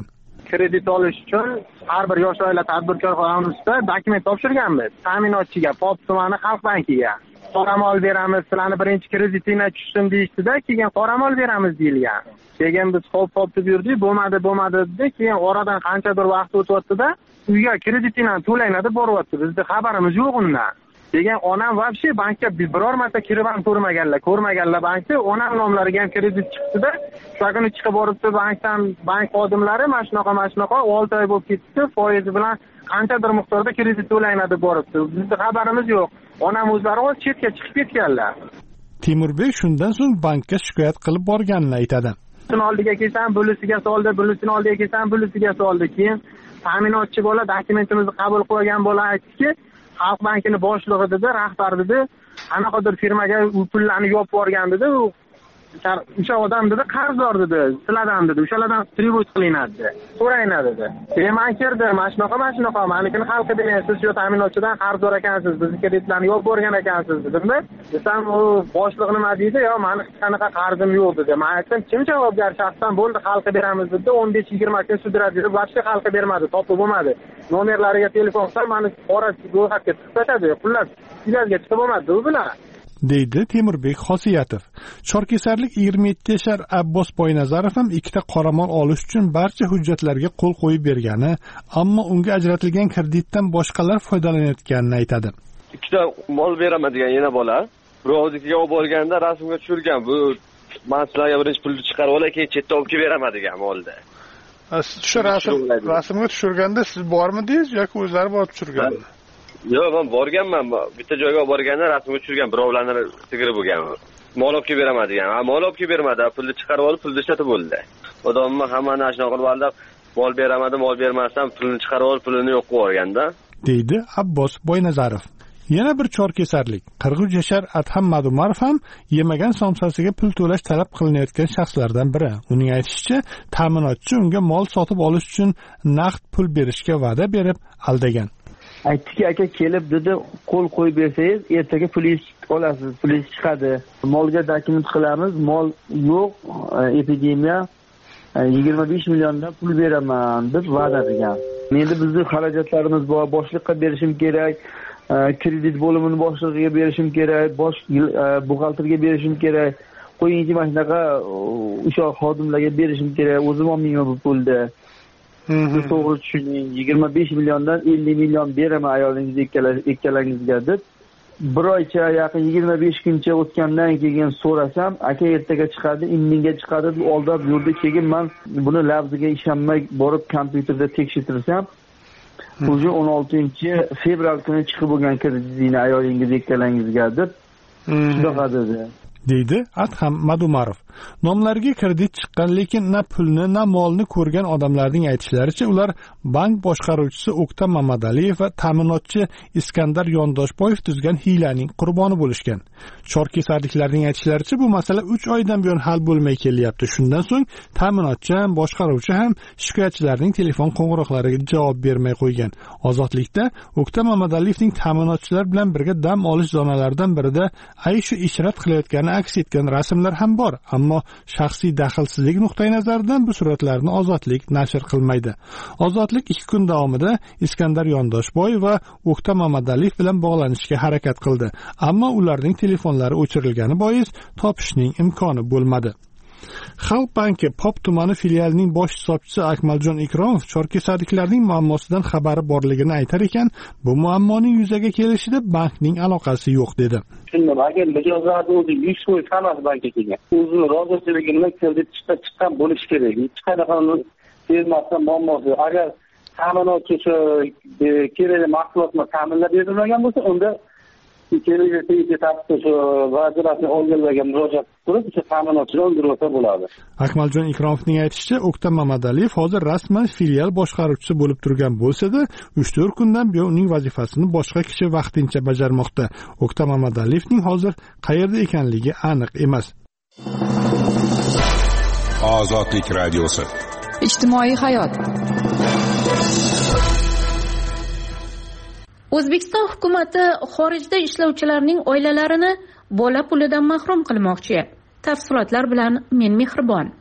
kredit olish uchun har bir yosh oila tadbirkor xonaimizda dokument topshirganmiz. Ta'minotchiga, Pop tumani Xalq bankiga. Qoramol beramiz, sizlarni birinchi kreditinglar tushsin deyishdi-da, keyin qoramol beramiz deyilgan. Keyin biz hop hop deb yurdik, bo'lmadi, bo'lmadi dedi. Keyin oradan qanchadir vaqt o'tibdi-da, uyga kreditinglarni to'laylar deb boryapti. Bizda xabarimiz yo'q undan. Degan onam vobshe bankka biror marta kirib ham ko'rmaganlar, ko'rmaganlar bankda. Onam nomlariga ham kredit chiqdi-da, shu kuni chiqib boribdi bankdan, bank xodimlari mana shunaqa, mana shunaqa olti oy bo'lib ketdi, foizi bilan qanchadir miqdorda kredit to'laylar deb boribdi. Bizda xabarimiz yo'q. Onam o'zlari o'z chetga chiqib ketganlar. Temurbek shundan so'ng bankka shikoyat qilib borganini aytadi. Bunisini oldiga kelsam, bunisiga soldi, bunisini oldiga kelsam, bunisiga soldi. Keyin ta'minotchi bola dokumentimizni qabul qilgan bola aytdiki, Xalq bankini boshlig'i dedi, rahbar dedi, anaqadir firmaga u pullarni yopib yuborgan dedi. O'sha odam dedi, qarzdor dedi, sizlardan dedi, o'shalardan tribut qilinadi dedi. So'raylar dedi. Keyin men kirdim, mana shunaqa, mana shunaqa, menikini xalqi degan, siz shu ta'minotchidan qarzdor ekansiz, bizni kreditlarni yopib yuborgan ekansiz dedim-da. Desam, u boshliq nima deydi? Yo, meni hech qanaqa qarzim yo'q dedi. Men aytdim, kim javobgar shaxsdan bo'ldi, xalqi beramiz dedi. o'n besh yigirma kun sudradi dedi. Boshqa xalqi bermadi, topib bo'lmadi. Nomerlariga telefon qilsam, meni qora ro'yxatga chiqib tashladi. Xullas, sizlarga chiqib bo'lmadi u bilan. deydi Temurbek Xosiyatov. Chorkesarlik yigirma yetti yashar Abbos Boynazarov ham ikkita qoramol olish uchun barcha hujjatlarga qo'l qo'yib bergani, ammo unga ajratilgan kreditdan boshqalar foydalanayotganini aytadi. Ikkita mol beraman degan yana bola, birovnikiga olib borganda rasmga tushirgan. Bu men sizlarga birinchi pulni chiqarib olay, keyin chetda olib kelib beraman degan molda. Siz shu rasm rasmga tushirganda siz bormidingiz yoki o'zlari borib tushirganmi? Yo'q, men borganman. Bitta joyga borganda rasmga tushirgan, birovlarni sigiri bo'lgan. Mol olib kelib beraman degan. Ha, mol olib kelib bermadi, pulni chiqarib olib, pulni ishlatib bo'ldi. Odamni hammani ashuna qilib aldab, mol beramadim, mol bermasdan pulni chiqarib olib, pulini yo'q qilib yuborganda, deydi Abbos Boynazarov. Yana bir chorkesarlik qirq uch yashar Adham Madumarov ham yemagan somsasiga pul to'lash talab qilinayotgan shaxslardan biri. Uning aytishicha, ta'minotchi unga mol sotib olish uchun naqd pul berishga va'da berib aldagan. Aytdiki, aka kelib dedi, qo'l qo'yib bersangiz, ertaga pulingiz olasiz, pulingiz chiqadi. Molga dokument qilamiz, mol yo'q, epidemiya yigirma besh milliondan pul beraman deb va'da qilgan. Endi bizning xarajatlarimiz bor, boshliqqa berishim kerak, kredit bo'limini boshlig'iga berishim kerak, bosh buxgalterga berishim kerak. Qo'yingchi mana shunaqa o'sha xodimlarga berishim kerak, o'zim olmayman bu pulni. Siz to'g'ri tushuning, yigirma besh milliondan ellik million beraman ayolingiz ikkalangizga deb. Bir oycha yaqin yigirma besh kuncha o'tgandan keyin so'rasam, aka ertaga chiqadi, indinga chiqadi deb oldab yurdi. Keyin men buni labziga ishonmay borib kompyuterda tekshirtirsam, o'sha o'n oltinchi fevral kuni chiqib bo'lgan kreditingizni ayolingiz ikkalangizga deb shunaqa dedi. deydi Adham Madumarov. Nomlariga kredit chiqqan, lekin na pulni, na molni ko'rgan odamlarning aytishlaricha, ular bank boshqaruvchisi O'ktam Mamadaliyev va ta'minotchi Iskandar Yondoshboyev tuzgan hiylaning qurboni bo'lishgan. Chorkesarliklarning aytishlaricha, bu masala uch oydan buyon hal bo'lmay kelyapti. Shundan so'ng ta'minotchi ham, boshqaruvchi ham shikoyatchilarning telefon qo'ng'iroqlariga javob bermay qo'ygan. Ozodlikda O'ktam Mamadaliyevning ta'minotchilar bilan birga dam olish zonalaridan birida ay shu ishrat qilayotgani aks etgan rasmlar ham bor, ammo shaxsiy daxlsizlik nuqtai nazaridan bu suratlarni Ozodlik nashr qilmaydi. Ozodlik ikki kun davomida Iskandar Yondoshboyev va O'ktam Mamadaliyev bilan bog'lanishga harakat qildi, ammo ularning telefonlari o'chirilgani bois topishning imkoni bo'lmadi. Xalq banki Pop tumani filialining bosh hisobchisi Akmaljon Ikromov chorkesarliklarning muammosidan xabari borligini aytar ekan, bu muammoning yuzaga kelishida bankning aloqasi yo'q dedi. Shunday, agar mijozlarni o'zi yuz foiz hammasi bankka kelgan. O'zini roziligi bilan kredit chiqqan bo'lishi kerak. Hech qanaqa bermasdan muammosi. Agar ta'minotchi kerakli mahsulotni ta'minlab berilmagan bo'lsa, unda Akmaljon Ikromovning aytishicha, O'ktam Mamadaliyev hozir rasman filial boshqaruvchisi bo'lib turgan bo'lsa-da, uch to'rt kundan buyon uning vazifasini boshqa kishi vaqtincha bajarmoqda. O'ktam Mamadaliyevning hozir qayerda ekanligi aniq emas. Ozodlik radiosi. Ijtimoiy hayot. O'zbekiston hukumati xorijda ishlovchilarning oilalarini bola pulidan mahrum qilmoqchi. Tafsilotlar bilan men Mehribon.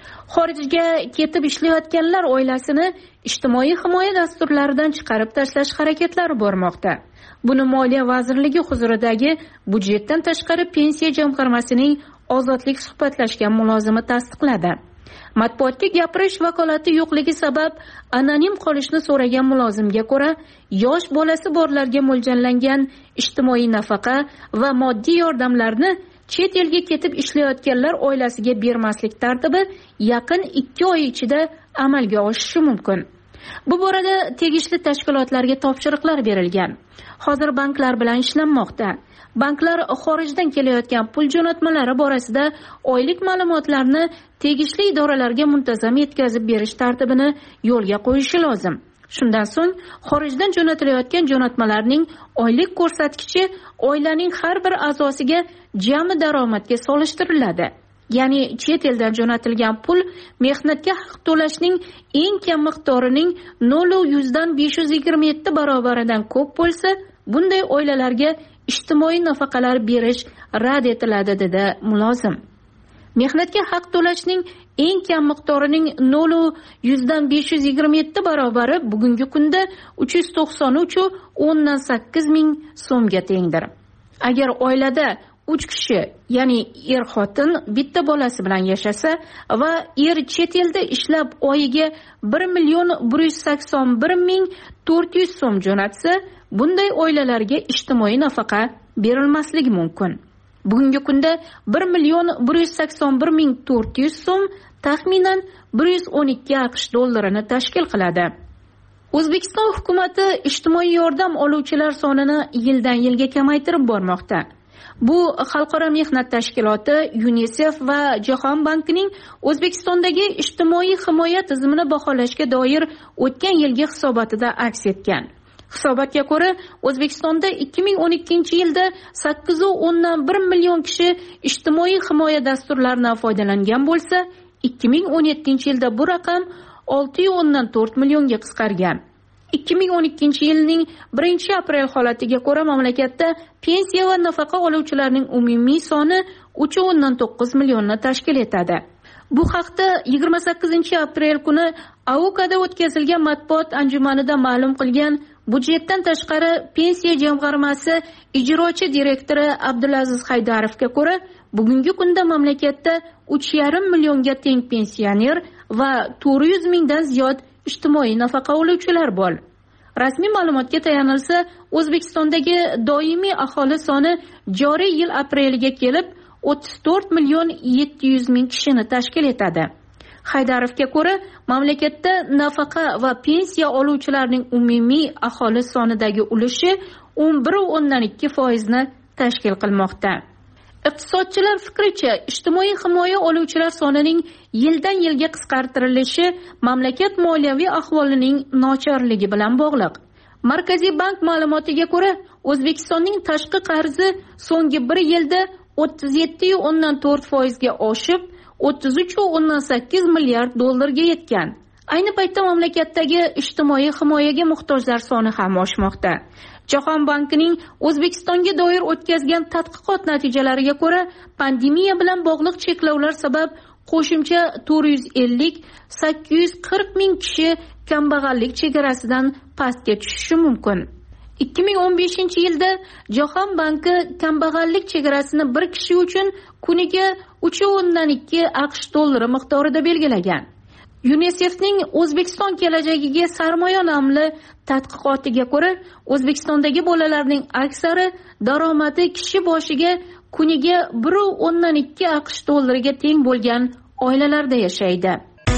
xorijga ketib ishlayotganlar oilasini ijtimoiy himoya dasturlaridan chiqarib tashlash harakatlari bormoqda. Buni Moliya vazirligi huzuridagi budjetdan tashqari pensiya jamg'armasining ozodlik suhbatlashgan mulozimi tasdiqladi. Matbuotga gapirish vakolati yo'qligi sabab anonim qolishni so'ragan mulozimga ko'ra, yosh bolasi borlarga mo'ljallangan ijtimoiy nafaqa va moddiy yordamlarni chet elga ketib ishlayotganlar oilasiga bermaslik tartibi yaqin ikki oy ichida amalga oshishi mumkin. Bu borada tegishli tashkilotlarga topshiriqlar berilgan. Hozir banklar bilan ishlanmoqda. Banklar xorijdan kelayotgan pul jo'natmalari borasida oylik ma'lumotlarni tegishli idoralarga muntazam yetkazib berish tartibini yo'lga qo'yishi lozim. Shundan so'ng xorijdan jo'natilayotgan jo'natmalarning oylik ko'rsatkichi oilaning har bir a'zosiga jami daromadga solishtiriladi. Ya'ni chet eldan jo'natilgan pul mehnatga haq to'lashning eng kam miqdorining nol yuzdan besh yuz yigirma yetti barobaridan ko'p bo'lsa, bunday oilalarga ijtimoiy nafaqalar berish rad etiladi, dedi mulozim. Mehnatga haq to'lashning eng kam miqdorining nol yuzdan besh yuz yigirma yetti barobari bugungi kunda uch yuz to'qson uch o'ndan sakkiz ming so'mga tengdir. Agar oilada uch kishi, ya'ni er xotin bitta bolasi bilan yashasa va er chet elda ishlab oyiga bir million bir yuz sakson bir ming to'rt yuz so'm jo'natsa, bunday oilalarga ijtimoiy nafaqa berilmasligi mumkin. Bugungi kunda bir million bir yuz sakson bir ming to'rt yuz so'm taxminan bir yuz o'n ikki aqsh dollarini tashkil qiladi. O'zbekiston hukumati ijtimoiy yordam oluvchilar sonini yildan yilga kamaytirib bormoqda. Bu Xalqaro mehnat tashkiloti, UNICEF va Jahon bankining O'zbekistondagi ijtimoiy himoya tizimini baholashga doir o'tgan yilgi hisobotida aks etgan. Hisobotga ko'ra, O'zbekistonda ikki ming o'n ikkinchi yilda sakkiz o'ndan bir million kishi ijtimoiy himoya dasturlaridan foydalangan bo'lsa, ikki ming o'n yettinchi yilda bu raqam olti o'ndan to'rt millionga qisqargan. ikki ming o'n ikkinchi yilning birinchi aprel holatiga ko'ra mamlakatda pensiya va nafaqa oluvchilarning umumiy soni uch o'ndan to'qqiz millionni tashkil etadi. Bu haqda yigirma sakkizinchi aprel kuni A U K'da o'tkazilgan matbuot anjumanida ma'lum qilgan budjetdan tashqari pensiya jamg'armasi ijrochi direktori Abdulaziz Haydarovga ko'ra, bugungi kunda mamlakatda uch yarim millionga teng pensioner va to'rt yuz mingdan ziyod ijtimoiy nafaqa oluvchilar bor. Rasmiy ma'lumotga tayanilsa, O'zbekistondagi doimiy aholi soni joriy yil apreliga kelib o'ttiz to'rt million yetti yuz ming kishini tashkil etadi. Haydarovga ko'ra, mamlakatda nafaqa va pensiya oluvchilarning umumiy aholi sonidagi ulushi o'n bir o'ndan ikki foizni tashkil qilmoqda. Iqtisodchilar fikricha, ijtimoiy himoya oluvchilar sonining yildan yilga qisqartirilishi mamlakat moliyaviy ahvolining nochorligi bilan bog'liq. Markaziy bank ma'lumotiga ko'ra, O'zbekistonning tashqi qarzi so'nggi bir yilda o'ttiz yetti o'ndan to'rt foizga oshib, o'ttiz uch o'ndan sakkiz milliard dollarga yetgan. Ayni paytda mamlakatdagi ijtimoiy himoyaga muhtojlar soni ham oshmoqda. Jahon bankining O'zbekistonga doir o'tkazgan tadqiqot natijalariga ko'ra, pandemiya bilan bog'liq cheklovlar sabab qo'shimcha to'rt yuz ellik sakkiz yuz qirq ming kishi kambag'allik chegarasidan pastga tushishi mumkin. ikki ming o'n beshinchi yilda Jahon banki kambag'allik chegarasini bir kishi uchun kuniga uch o'ndan ikki aqsh dollari miqdorida belgilagan. UNICEFning O'zbekiston kelajagiga sarmoya nomli tadqiqotiga ko'ra, O'zbekistondagi bolalarning aksari daromadi kishi boshiga kuniga bir o'ndan ikki aqsh dollariga teng bo'lgan oilalarda yashaydi.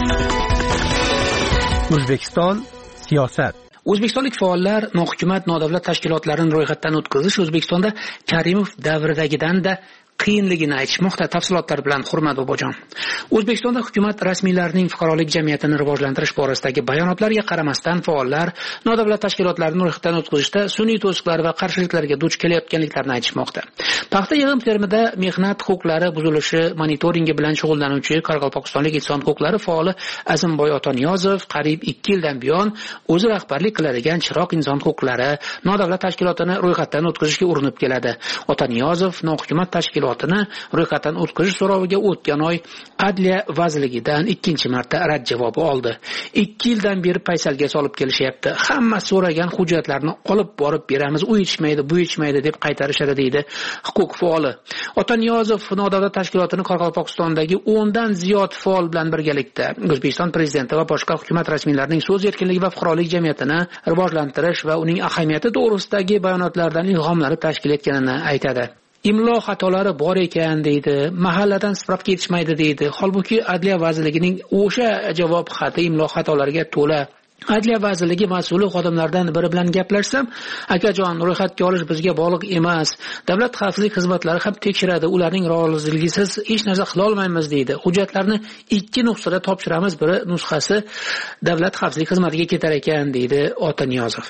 O'zbekiston siyosat. O'zbekistonlik faollar nohukumat nodavlat tashkilotlarini ro'yxatdan o'tkazish O'zbekistonda Karimov davridagidanda qiyinligini aytishmoqda. Tafsilotlar bilan Hurmat Bobojon. O'zbekistonda hukumat rasmiylarining fuqarolik jamiyatini rivojlantirish borasidagi bayonotlariga qaramasdan faollar nodavlat tashkilotlarini ro'yxatdan o'tkazishda sun'iy to'siqlar va qarshiliklarga duch kelayotganliklarini aytishmoqda. Paxta yig'im termida mehnat huquqlari buzilishi monitoringi bilan shug'ullanuvchi Qoraqalpog'istonlik inson huquqlari faoli Azimboy Otaniyozov qariyb ikki yildan buyon o'zi rahbarlik qiladigan Chiroq inson huquqlari nodavlat tashkilotini ro'yxatdan o'tkazishga urinib keladi. Otaniyozov nohukumat tashkilot tashkilotini ro'yxatdan o'tkazish so'roviga o'tgan oy Adliya vazirligidan ikkinchi marta rad javobi oldi. ikki yildan beri paysalga solib kelishyapti. Hamma so'ragan hujjatlarni olib borib beramiz, u yetishmaydi, bu yetishmaydi deb qaytarishadi deydi huquq faoli. Otaniyozov nodavlat tashkilotini Qoraqalpog'istondagi o'ndan ziyod faol bilan birgalikda O'zbekiston prezidenti va boshqa hukumat rasmiylarining so'z erkinligi va fuqarolik jamiyatini rivojlantirish va uning ahamiyati to'g'risidagi bayonotlardan ilhomlanib tashkil etganini aytadi. Imlo xatolari bor ekan deydi, mahalladan spravka yetishmaydi deydi. Holbuki Adliya vazirligining o'sha javob xati imlo xatolariga to'la. Adliya vazirligi mas'uli xodimlardan biri bilan gaplashsam, akajon, ro'yxatga olish bizga bog'liq emas. Davlat xavfsizlik xizmatlari ham tekshiradi, ularning roziligisiz hech narsa qila olmaymiz deydi. Hujjatlarni ikki nusxada topshiramiz, biri nusxasi davlat xavfsizlik xizmatiga ketar ekan deydi Otaniyozov.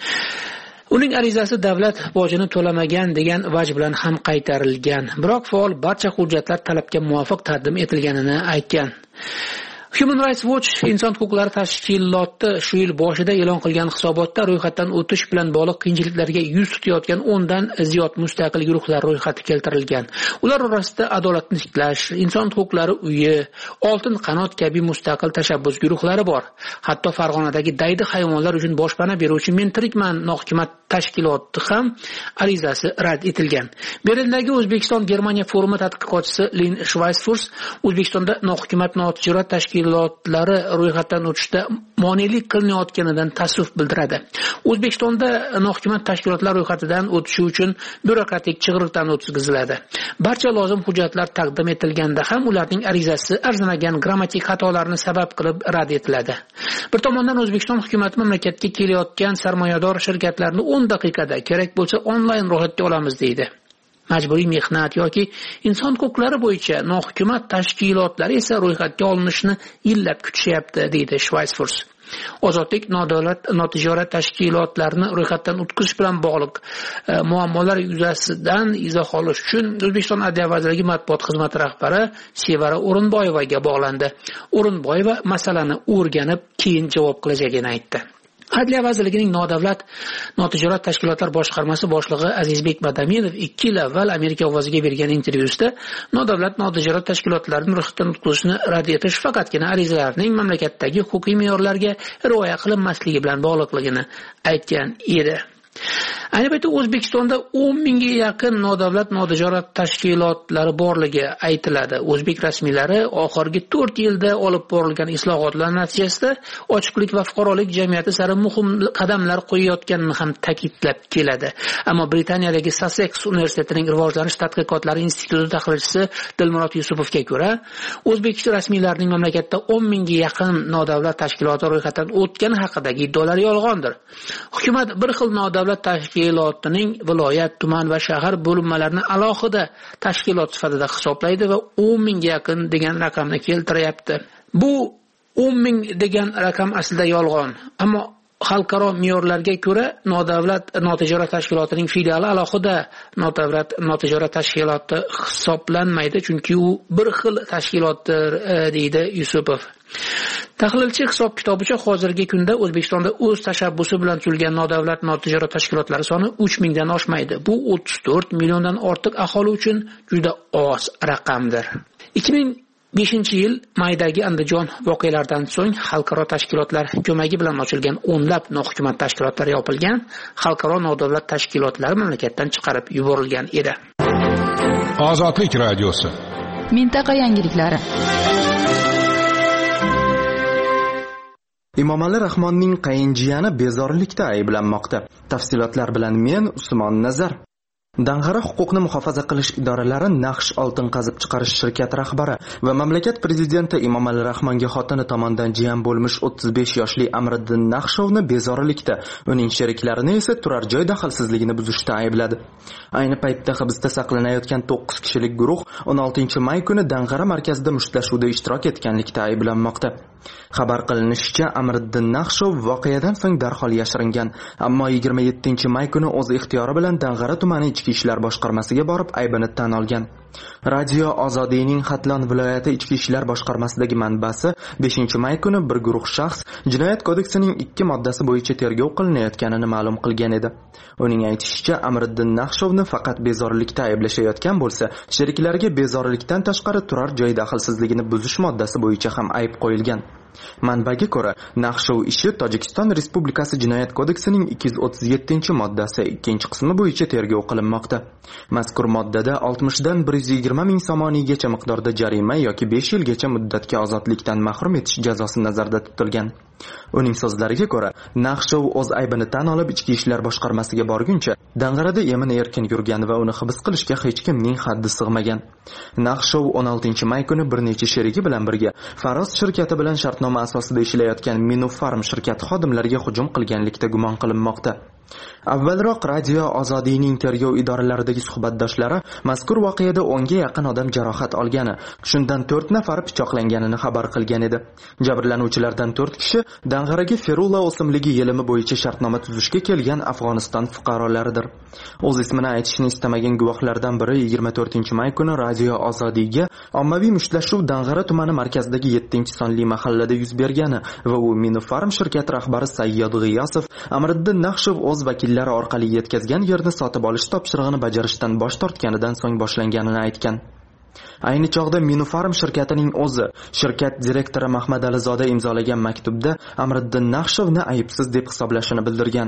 Uning arizasi davlat bojini to'lamagan degan vaj bilan ham qaytarilgan. Biroq faol barcha hujjatlar talabga muvofiq taqdim etilganini aytgan. Human Rights Watch inson huquqlari tashkiloti shu yil boshida e'lon qilgan hisobotda ro'yxatdan o'tish bilan bog'liq qiyinchiliklarga yuz tutayotgan o'ndan ziyod mustaqil guruhlar ro'yxati keltirilgan. Ular orasida adolatni tiklash, inson huquqlari uyi, oltin qanot kabi mustaqil tashabbus guruhlari bor. Hatto Farg'onadagi daydi hayvonlar uchun boshpana beruvchi Men tirikman nohukumat tashkiloti ham arizasi rad etilgan. Berlindagi O'zbekiston Germaniya forumi tadqiqotchisi Lin Schweisfurs O'zbekistonda nohukumat notijorat tashkilotlari ro'yxatdan o'tishda monelik qilinayotganidan ta'ssuf bildiradi. O'zbekistonda nohukumat tashkilotlar ro'yxatidan o'tishi uchun byurokratik chig'iriqdan o'tkaziladi. Barcha lozim hujjatlar taqdim etilganda ham ularning arizasi arzimagan grammatik xatolarni sabab qilib rad etiladi. Bir tomondan O'zbekiston hukumati mamlakatga kelayotgan sarmoyador shirkatlarni o'n daqiqada kerak bo'lsa onlayn ro'yxatga olamiz deydi. Majburiy mehnat yoki inson huquqlari bo'yicha nohukumat tashkilotlari esa ro'yxatga olinishni yillab kutishyapti deydi Schweisfurs. Ozodlik nodavlat notijorat tashkilotlarini ro'yxatdan o'tkazish bilan bog'liq e, muammolar yuzasidan izoh olish uchun O'zbekiston Adliya vazirligi matbuot xizmati rahbari Sevara O'rinboyevaga bog'landi. O'rinboyeva masalani o'rganib, keyin javob qilajagini aytdi. Adliya vazirligining nodavlat notijorat tashkilotlar boshqarmasi boshlig'i Azizbek Madamedov ikki yil avval Amerika ovoziga bergan intervyusida nodavlat notijorat tashkilotlarining ro'yxatdan o'tkazishni rad etish faqatgina arizalarning mamlakatdagi huquqiy me'yorlarga rioya qilinmasligi bilan bog'liqligini aytgan edi. Ayni paytda O'zbekistonda o'n mingga yaqin nodavlat notijorat tashkilotlari borligi aytiladi. O'zbek rasmiylari oxirgi to'rt yilda olib borilgan islohotlar natijasida ochiqlik va fuqarolik jamiyati sari muhim qadamlar qo'yayotganini ham ta'kidlab keladi. Ammo Britaniyadagi Sussex universitetining rivojlanish tadqiqotlari instituti tahlilchisi Dilmurod Yusupovga ko'ra, o'zbek rasmiylarining mamlakatda o'n mingga yaqin nodavlat tashkiloti ro'yxatdan o'tgani haqidagi iddaolar yolg'ondir. Hukumat bir xil nodavlat tashkilotining viloyat, tuman va shahar bo'linmalarini alohida tashkilot sifatida hisoblaydi va o'n mingga yaqin degan raqamni keltiryapti. Bu o'n ming degan raqam aslida yolg'on. Ammo xalqaro me'yorlarga ko'ra nodavlat notijorat tashkilotining filiali alohida nodavlat notijorat tashkiloti hisoblanmaydi, chunki u bir xil tashkilotdir, deydi Yusupov. Tahlilchi hisob kitobicha hozirgi kunda O'zbekistonda o'z tashabbusi bilan tuzilgan nodavlat notijorat tashkilotlari soni uch mingdan oshmaydi. Bu o'ttiz to'rt milliondan ortiq aholi uchun juda oz raqamdir. ikki ming beshinchi yil maydagi Andijon voqealaridan so'ng xalqaro tashkilotlar ko'magi bilan ochilgan o'nlab nohukumat tashkilotlari yopilgan, xalqaro nodavlat tashkilotlari mamlakatdan chiqarib yuborilgan edi. Ozodlik radiosi. Mintaqa yangiliklari. Emomali Rahmonning qayinjiyani bezorilikda ayblanmoqda. Tafsilotlar bilan men Usmon Nazar. Dang'ara huquqni muhofaza qilish idoralari Naqsh oltin qazib chiqarish shirkati rahbari va mamlakat prezidenti Emomali Rahmonga xotini tomonidan jiyan bo'lmish o'ttiz besh yoshli Amriddin Naqshovni bezorilikda, uning sheriklarini esa turar joy daxlsizligini buzishda aybladi. Ayni paytda hibsda saqlanayotgan to'qqiz kishilik guruh o'n oltinchi may kuni Dang'ara markazida mushtlashuvda ishtirok etganlikda ayblanmoqda. Xabar qilinishicha, Amriddin Naqshov voqeadan so'ng darhol yashiringan, ammo yigirma yettinchi may kuni o'z ixtiyori bilan Dang'ara tumani ichki ishlar boshqarmasiga borib aybini tan olgan. Radio Ozodiyning Xatlon viloyati ichki ishlar boshqarmasidagi manbasi beshinchi may kuni bir guruh shaxs Jinoyat kodeksining ikki moddasi bo'yicha tergov qilinayotganini ma'lum qilgan edi. Uning aytishicha, Amriddin Naqshovni faqat bezorilikda ayblashayotgan bo'lsa, sheriklariga bezorilikdan tashqari turar joy daxlsizligini buzish moddasi bo'yicha ham ayb qo'yilgan. Manbaga ko'ra, Naqshov ishi Tojikiston Respublikasi Jinoyat kodeksining ikki yuz o'ttiz yettinchi moddasi ikkinchi qismi bo'yicha tergov qilinmoqda. Mazkur moddada oltmishdan bir yuz yigirma ming somoniygacha miqdorda jarima yoki besh yilgacha muddatga ozodlikdan mahrum etish jazosi nazarda tutilgan. Uning so'zlariga ko'ra, Naqshov o'z aybini tan olib ichki ishlar boshqarmasiga borguncha Dang'arada emin-erkin yurgan va uni hibs qilishga hech kimning haddi sig'magan. Naqshov o'n oltinchi may kuni bir necha sherigi bilan birga Faros shirkati bilan shartnoma asosida ishlayotgan Minufarm shirkati xodimlariga hujum qilganlikda gumon qilinmoqda. Avvalroq Radio Ozodiyning tergov idoralaridagi suhbatdoshlari mazkur voqeada o'nga yaqin odam jarohat olgani, shundan to'rt nafari pichoqlanganini xabar qilgan edi. Jabrlanuvchilardan to'rt kishi Dang'araga Ferula o'simligi yelimi bo'yicha shartnoma tuzishga kelgan Afg'oniston fuqarolaridir. O'z ismini aytishni istamagan guvohlardan biri yigirma to'rtinchi may kuni Radio Ozodiyga ommaviy mushtlashuv Dang'ara tumani markazidagi yettinchi sonli mahallada yuz bergani va u Minufarm shirkati rahbari Sayyod G'iyosov Amriddin Naqshov o'z vakillari orqali yetkazgan yerni sotib olish topshirig'ini bajarishdan bosh tortganidan so'ng boshlanganini aytgan. Ayni chog'da Minufarm shirkatining o'zi shirkat direktori Mahmad Alizoda imzolagan maktubda Amriddin Naqshovni aybsiz deb hisoblashini bildirgan.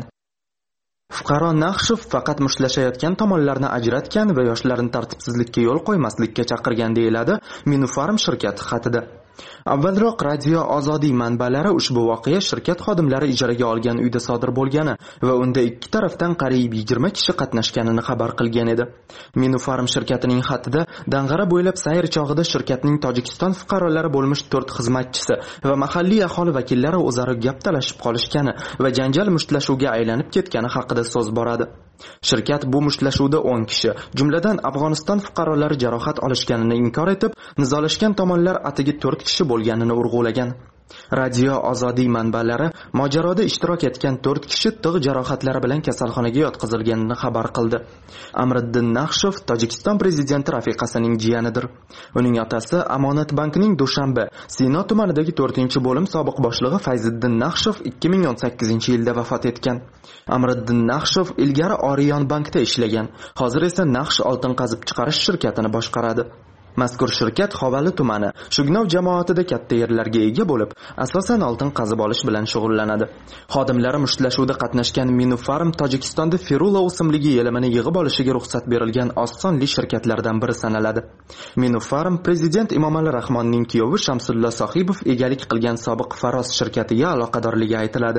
Fuqaro Naqshov faqat mushtlashayotgan tomonlarni ajratgan va yoshlarni tartibsizlikka yo'l qo'ymaslikka chaqirgan deyiladi Minufarm shirkati xatida. Avvalroq Radio Ozodiy manbalari ushbu voqea shirkat xodimlari ijaraga olgan uyda sodir bo'lgani va unda ikki tarafdan qariyb yigirma kishi qatnashganini xabar qilgan edi. Minufarm shirkatining xatida Dang'ara bo'ylab sayr chog'ida shirkatning Tojikiston fuqarolari bo'lmish to'rt xizmatchisi va mahalliy aholi vakillari o'zaro gap talashib qolishgani va janjal mushtlashuvga aylanib ketgani haqida so'z boradi. Shirkat bu mushtlashuvda o'n kishi, jumladan Afg'oniston fuqarolari jarohat olishganini inkor etib, nizolashgan tomonlar atigi to'rt kishi bo'lganini urg'ulagan. Radio Ozodiy manbalari mojaroda ishtirok etgan to'rt kishi tig' jarohatlari bilan kasalxonaga yotqizilganini xabar qildi. Amriddin Naqshov Tojikiston prezidenti rafiqasining jiyanidir. Uning otasi Amonat bankining Dushanbe, Sino tumanidagi to'rtinchi bo'lim sobiq boshlig'i Fayziddin Naqshov ikki ming o'n sakkizinchi yilda vafot etgan. Amriddin Naqshov ilgari Orion bankda ishlagan, hozir esa Naqsh oltin qazib chiqarish shirkatini boshqaradi. Mazkur shirkat Xovali tumani Shugnov jamoatida katta yerlarga ega bo'lib, asosan oltin qazib olish bilan shug'ullanadi. Xodimlari mushtlashuvda qatnashgan Minufarm Tojikistonda Ferula o'simligi yelimini yig'ib olishiga ruxsat berilgan oz sonli shirkatlardan biri sanaladi. Minufarm prezident Emomali Rahmonning kuyovi Shamsullo Sohibov egalik qilgan sobiq Faros shirkatiga aloqadorligi aytiladi.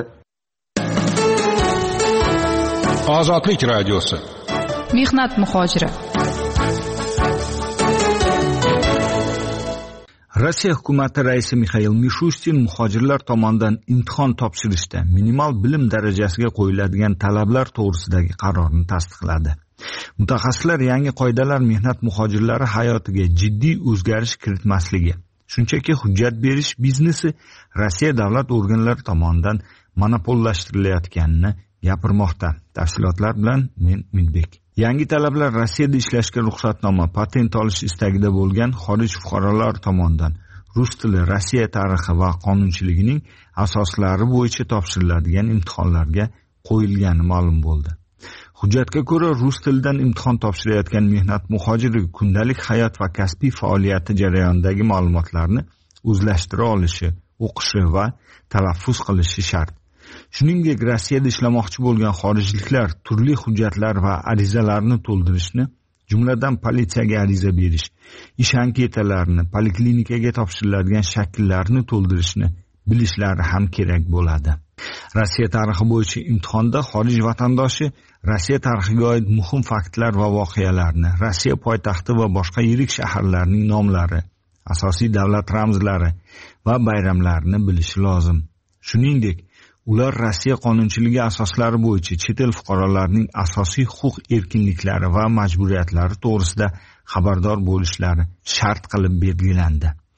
Ozodlik radiosi. Mehnat muhojiri. Rossiya hukumati raisi Mixail Mishustin muhojirlar tomonidan imtihon topshirishda minimal bilim darajasiga qo'yiladigan talablar to'g'risidagi qarorni tasdiqladi. Mutaxassislar yangi qoidalar mehnat muhojirlari hayotiga jiddiy o'zgarish kiritmasligi, shunchaki hujjat berish biznesi Rossiya davlat organlari tomonidan monopollashtiriladiganini gapirmoqda. Tafsilotlar bilan men Minbek. Yangi talablar Rossiyada ishlashga ruxsatnoma, patent olish istagida bo'lgan xorij fuqarolari tomonidan rus tili, Rossiya tarixi va qonunchiligining asoslari bo'yicha topshiriladigan imtihonlarga qo'yilgani ma'lum bo'ldi. Hujjatga ko'ra, rus tilidan imtihon topshirayotgan mehnat muhojiri kundalik hayot va kasbiy faoliyati jarayonidagi ma'lumotlarni o'zlashtira olishi, o'qishi va talaffuz qilishi shart. Shuningdek, Rossiyada ishlamoqchi bo'lgan xorijliklar turli hujjatlar va arizalarni to'ldirishni, jumladan politsiyaga ariza berish, ish anketalarini, poliklinikaga topshiriladigan shakllarni to'ldirishni bilishlari ham kerak bo'ladi. Rossiya tarixi bo'yicha imtihonda xorij vatandoshi Rossiya tarixiga oid muhim faktlar va voqealarni, Rossiya poytaxti va boshqa yirik shaharlarning nomlari, asosiy davlat ramzlari va bayramlarini bilishi lozim. Shuningdek, ular Rossiya qonunchiligi asoslari bo'yicha chet el fuqarolarining asosiy huquq erkinliklari va majburiyatlari to'g'risida xabardor bo'lishlari shart qilib belgilandi.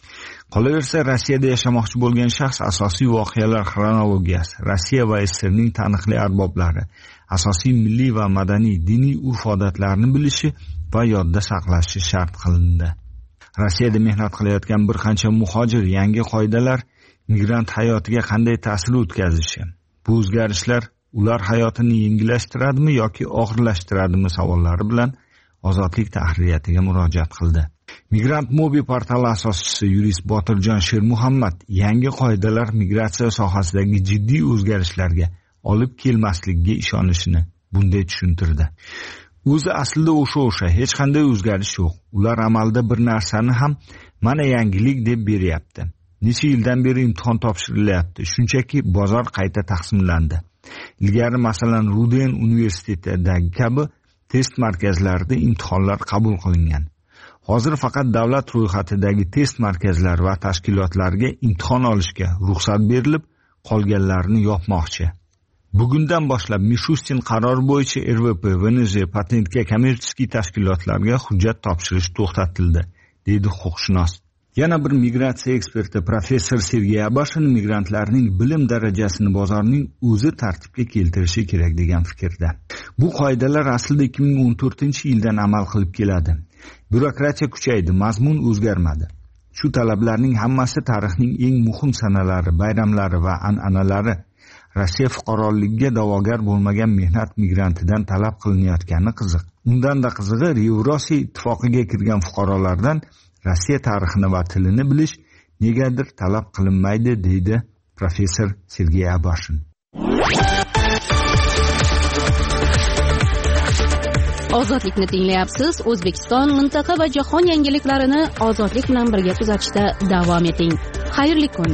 Qolaversa, Rossiyada yashamoqchi bo'lgan shaxs asosiy voqealar xronologiyasi, Rossiya va S S R ning taniqli arboblari, asosiy milliy va madaniy diniy urf-odatlarni bilishi va yodda saqlashi shart qilindi. Rossiyada mehnat qilayotgan bir qancha muhojir yangi qoidalar migrant hayotiga qanday ta'sir o'tkazishi, bu o'zgarishlar ular hayotini yengillashtiradimi yoki og'irlashtiradimi savollari bilan Ozodlik tahririyatiga murojaat qildi. Migrant Mobi portali asoschisi yurist Botirjon Shermuhammad yangi qoidalar migratsiya sohasidagi jiddiy o'zgarishlarga olib kelmasligiga ishonishini bunday tushuntirdi. O'zi aslida o'sha-o'sha, hech qanday o'zgarish yo'q. Ular amalda bir narsani ham mana yangilik deb beryapti. Necha yildan beri imtihon topshirilyapti, shunchaki bozor qayta taqsimlandi. Ilgari masalan Ruden universitetidagi kabi test markazlarida imtihonlar qabul qilingan. Hozir faqat davlat ro'yxatidagi test markazlari va tashkilotlarga imtihon olishga ruxsat berilib, qolganlarini yopmoqchi. Bugundan boshlab Mishustin qarori bo'yicha R V P, V N J patentga kommersiya tashkilotlarga hujjat topshirish to'xtatildi, deydi huquqshunos. Yana bir migratsiya eksperti professor Sergey Abashin migrantlarning bilim darajasini bozorning o'zi tartibga keltirishi kerak degan fikrda. Bu qoidalar aslida ikki ming o'n to'rtinchi yildan amal qilib keladi. Byurokratiya kuchaydi, mazmun o'zgarmadi. Shu talablarning hammasi tarixning eng muhim sanalari, bayramlari va an'analari Rossiya fuqaroligiga da'vogar bo'lmagan mehnat migrantidan talab qilinayotgani qiziq. Undan da qizig'i, Yevrosiyo ittifoqiga kirgan fuqarolardan Rossiya tarixini va tilini bilish negadir talab qilinmaydi, deydi professor Sergey Abashin. Ozodlikni tinglayapsiz. O'zbekiston, mintaqa va jahon yangiliklarini ozodlik bilan birga kuzatishda davom eting. Xayrli kun.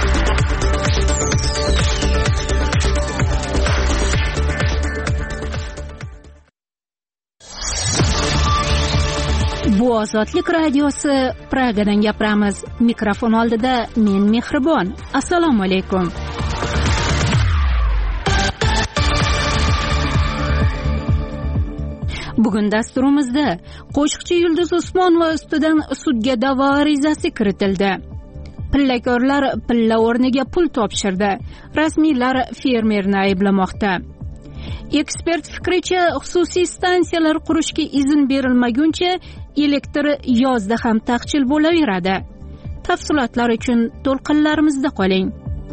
Bu Ozodlik radiosi, Pragadan gapiramiz. Mikrofon oldida men Mehribon. Assalomu alaykum. Bugun dasturimizda qo'shiqchi Yulduz Usmonova ustidan sudga da'vo arizasi kiritildi. Pillakorlar pilla o'rniga pul topshirdi. Rasmiylar fermerni ayblamoqda. Ekspert fikricha, xususiy stansiyalar qurishga izn berilmaguncha elektr yozda ham taqchil bo'laveradi. Tafsilotlar uchun to'lqinlarimizda qoling.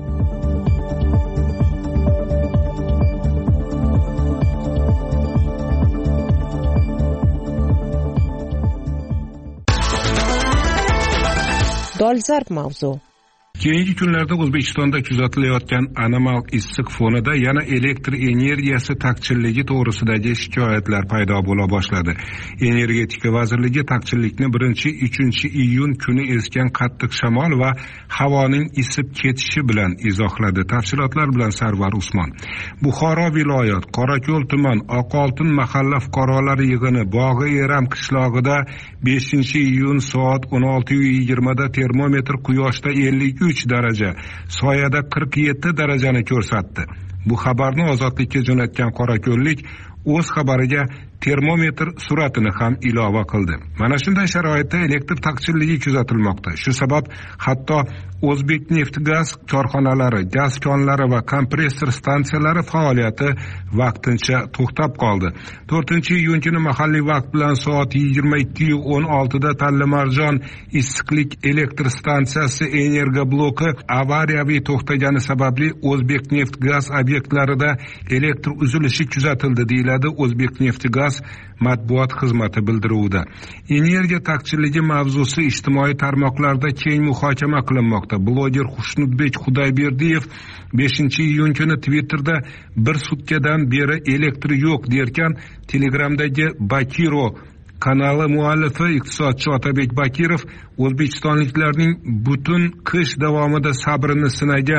Dolzarb mavzu. Keyingi kunlarda O'zbekistonda kuzatilayotgan anomal issiq fonida yana elektr energiyasi taqchilligi to'g'risidagi shikoyatlar paydo bo'la boshladi. Energetika vazirligi taqchillikni birinchi uchinchi iyun kuni esgan qattiq shamol va havoning isib ketishi bilan izohladi. Tafsilotlar bilan Sarvar Usmon. Buxoro viloyat Qorako'l tuman Oqoltin mahalla fuqarolari yig'ini Bog'i Eram qishlog'ida beshinchi iyun soat o'n olti yigirma da termometr quyoshda ellik uch daraja, soyada qirq yetti darajani ko'rsatdi. Bu xabarni Ozodlikka jo'natgan qorako'llik o'z xabariga termometr suratini ham ilova qildi. Mana shunday sharoitda elektr taqchilligi kuzatilmoqda. Shu sabab hatto O'zbekneftgaz korxonalari, gaz konlari va kompressor stansiyalari faoliyati vaqtincha to'xtab qoldi. to'rtinchi iyun kuni mahalliy vaqt bilan soat yigirma ikki o'n olti da Tallimarjon issiqlik elektr stansiyasi energobloki avariyaviy to'xtagani sababli O'zbekneftgaz obyektlarida elektr uzilishi kuzatildi, deyiladi O'zbekneftgaz matbuot xizmati bildiruvida. Energiya taqchilligi mavzusi ijtimoiy tarmoqlarda keng muhokama qilinmoqda. Bloger Xushnudbek Xudoyberdiyev beshinchi iyun kuni Twitterda bir sutkadan beri elektr yo'q derkan, Telegramdagi Bakiro kanali muallifi iqtisodchi Otabek Bakirov O'zbekistonliklarning butun qish davomida sabrini sinagan,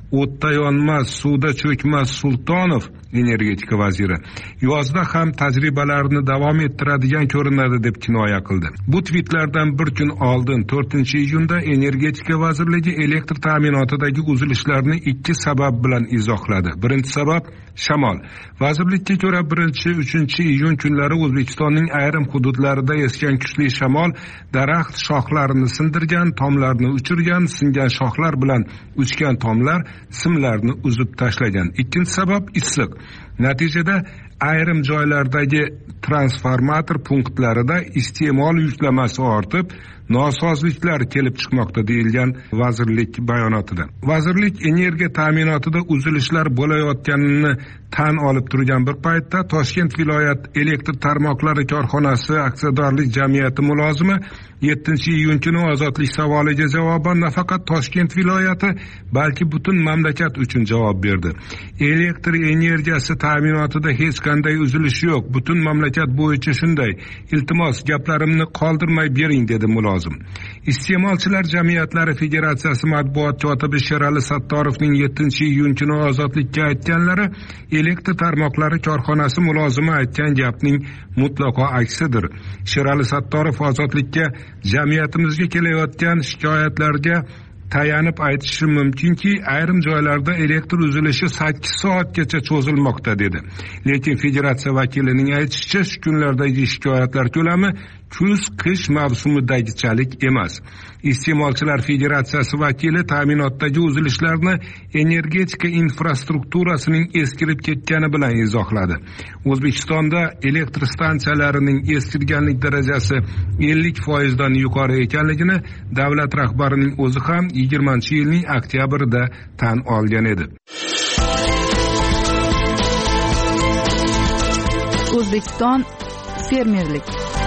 o'tda yonmas, suvda cho'kmas Sultonov energetika vaziri yozda ham tajribalarni davom ettiradigan ko'rinadi deb kinoya qildi. Bu tweetlardan bir kun oldin to'rtinchi iyunda energetika vazirligi elektr ta'minotidagi uzilishlarni ikki sabab bilan izohladi. Birinchi sabab shamol. Vazirlikka ko'ra birinchi uchinchi iyun kunlari O'zbekistonning ayrim hududlarida esgan kuchli shamol daraxt shoxlarini sindirgan, tomlarni uchirgan, singan shoxlar bilan uchgan tomlar simlarni uzib tashlagan. Ikkinchi sabab issiq. Natijada ayrim joylardagi transformator punktlarida iste'mol yuklamasi ortib, nosozliklar kelib chiqmoqda deyilgan vazirlik bayonotida. Vazirlik energiya ta'minotida uzilishlar bo'layotganini tan olib turgan bir paytda Toshkent viloyat elektr tarmoqlari korxonasi aksiyadorlik jamiyati mulozimi yettinchi iyun kuni Ozodlik savoliga javoban nafaqat Toshkent viloyati, balki butun mamlakat uchun javob berdi. Elektr energiyasi ta'minotida hech qanday uzilish yo'q. Butun mamlakat bo'yicha shunday. Iltimos, gaplarimni qoldirmay bering, dedi mulozim. Iste'molchilar jamiyatlari federatsiyasi matbuot kotibi Sherali Sattorovning yettinchi iyun kuni Ozodlikka aytganlari elektr tarmoqlari korxonasi mulozimi aytgan gapning mutlaqo aksidir. Sherali Sattorov Ozodlikka jamiyatimizga kelayotgan shikoyatlarga tayanib aytishi mumkinki, ayrim joylarda elektr uzilishi sakkiz soatgacha cho'zilmoqda dedi. Lekin federatsiya vakilining aytishicha, shu kunlardagi shikoyatlar ko'lami kuz-qish mavsumidagichalik emas. Iste'molchilar federatsiyasi vakili ta'minotdagi uzilishlarni energetika infrastrukturasining eskirib ketgani bilan izohladi. O'zbekistonda elektr stansiyalarining eskirganlik darajasi ellik foiz dan yuqori ekanligini davlat rahbarining o'zi ham yigirmanchi yilning oktyabrida tan olgan edi. O'zbekiston fermerlik.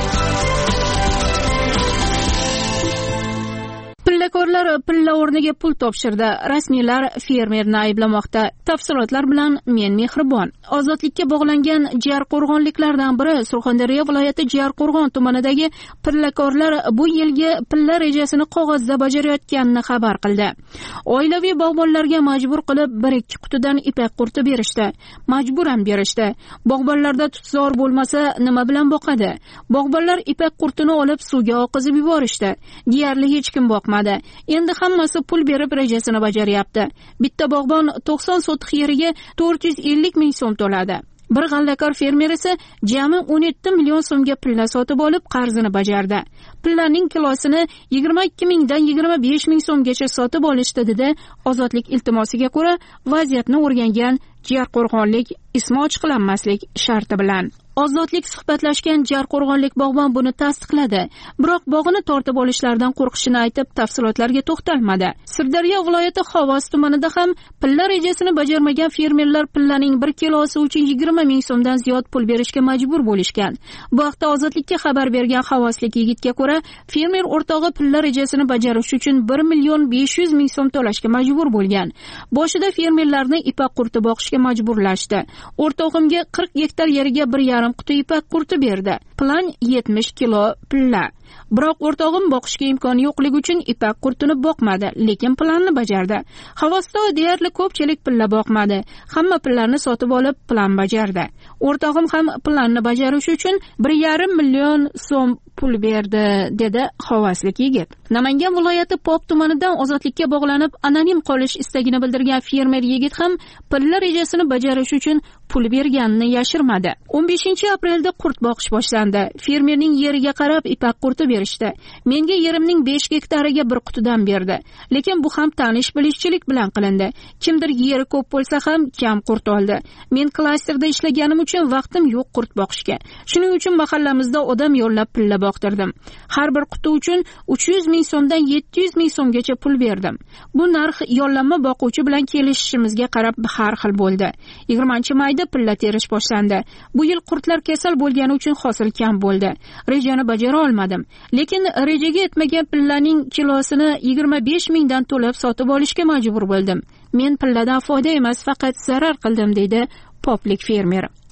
Pillakorlar pilla o'rniga pul topshirdi. Rasmiylar fermerni ayblamoqda. Tafsilotlar bilan men Mehribon. Ozodlikka bog'langan Jarqo'rg'onliklardan biri Surxondaryo viloyati Jarqo'rg'on tumanidagi pillakorlar bu yilgi pilla rejasini qog'ozda bajarayotganini xabar qildi. Oilaviy bog'bonlarga majbur qilib bir ikki qutidan ipak qurti berishdi. Majburan berishdi. Bog'bonlarda tutzor bo'lmasa nima bilan boqadi? Bog'bonlar ipak qurtini olib suvga oqizib yuborishdi. Deyarli hech kim boqmadi. Endi hammasi pul berib rejasini bajaryapti. Bitta bog'bon to'qson sotix yeriga to'rt yuz ellik ming so'm to'ladi. Bir g'allakor fermer esa jami o'n yetti million so'mga pilla sotib olib qarzini bajardi. Pillaning kilosini yigirma ikki mingdan yigirma besh ming so'mgacha sotib olishdi dedi. Ozodlik iltimosiga ko'ra vaziyatni o'rgangan Jarqo'rg'onlik ismi ochiqlanmaslik sharti bilan. Ozodlik suhbatlashgan Jarqo'rg'onlik bog'bon buni tasdiqladi. Biroq bog'ini tortib olishlaridan qo'rqishini aytib, tafsilotlarga to'xtalmadi. Sirdaryo viloyati Xovos tumanida ham pilla rejasini bajarmagan fermerlar pillaning bir kilosi uchun yigirma ming so'mdan ziyod pul berishga majbur bo'lishgan. Bu haqda Ozodlikka xabar bergan xovoslik yigitga ko'ra, fermer o'rtog'i pilla rejasini bajarish uchun bir million besh yuz ming so'm to'lashga majbur bo'lgan. Boshida fermerlarni ipak qurti boqishga majburlashdi. O'rtog'imga qirq gektar yeriga bir yarim quti ipak qurti berdi. Plan yetmish kilo pilla. Biroq o'rtog'im boqishga imkoni yo'qligi uchun ipak qurtini boqmadi, lekin planni bajardi. Xovosda deyarli ko'pchilik pilla boqmadi. Hamma pillarni sotib olib plan bajardi. O'rtog'im ham planni bajarish uchun bir yarim million so'm pul berdi, dedi xovoslik yigit. Namangan viloyati Pop tumanidan ozodlikka bog'lanib anonim qolish istagini bildirgan fermer yigit ham pilla rejasini bajarish uchun pul berganini yashirmadi. o'n beshinchi aprelda qurt boqish boshlandi. Fermerning yeriga qarab ipak qurti berishdi. Menga yerimning besh gektariga bir qutidan berdi. Lekin bu ham tanish bilishchilik bilan qilindi. Kimdir yeri ko'p bo'lsa ham kam qurt oldi. Men klasterda ishlaganim uchun vaqtim yo'q qurt boqishga. Shuning uchun mahallamizda odam yollab pilla boqtirdim. Har bir quti uchun uch yuz ming so'mdan yetti yuz ming so'mgacha pul berdim. Bu narx yollanma boquvchi bilan kelishishimizga qarab har xil bo'ldi. yigirmanchi mayda pilla terish boshlandi. Bu yil qurtlar kasal bo'lgani uchun hosil kam bo'ldi. Rejani bajara olmadim. Lekin rejaga yetmagan pillaning kilosini yigirma besh mingdan to'lab sotib olishga majbur bo'ldim. Men pilladan foyda emas, faqat zarar qildim, deydi poplik fermer.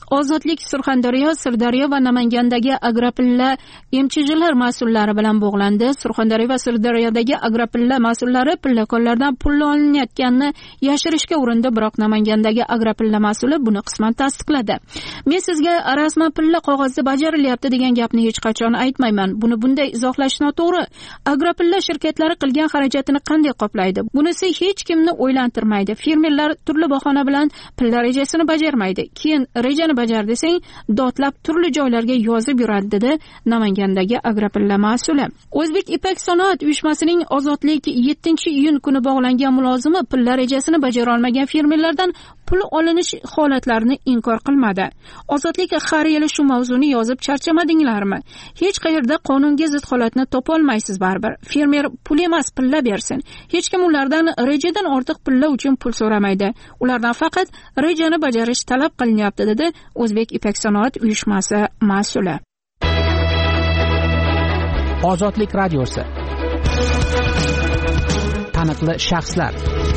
Ozodlik Surxondaryo, Sirdaryo va Namangandagi Agrapilla M Ch Jlar mas'ullari bilan bog'landi. Surxondaryo va Sirdaryodagi Agrapilla mas'ullari pillakonlardan pul olinayotganini yashirishga urindi, biroq Namangandagi Agrapilla mas'uli buni qisman tasdiqladi. Men sizga rasman pilla qog'ozda bajarilyapti degan gapni hech qachon aytmayman. Buni bunday izohlash noto'g'ri. Agrapilla shirkatlari qilgan xarajatini qanday qoplaydi? Bunisi hech kimni o'ylantirmaydi. Fermerlar turli bahona bilan pilla rejasini bajarmaydi. Keyin rejani bajar desang, dotlab turli joylarga yozib yuradi, dedi Namangandagi Agrapilla mas'uli. O'zbek Ipak sanoat uyushmasining Ozodlik yettinchi iyun kuni bog'langan mulozimi pilla rejasini bajara olmagan fermerlardan pul olinish holatlarini inkor qilmadi. Ozodlik har yili shu mavzuni yozib charchamadinglarmi? Hech qayerda qonunga zid holatni topa olmaysiz baribir. Fermer pul emas, pilla bersin. Hech kim ulardan rejadan ortiq pilla uchun pul so'ramaydi. Ulardan faqat rejani bajarish talab qilinyapti, dedi O'zbek Ipak sanoat uyushmasi mas'uli. Ozodlik radiosi. Taniqli shaxslar.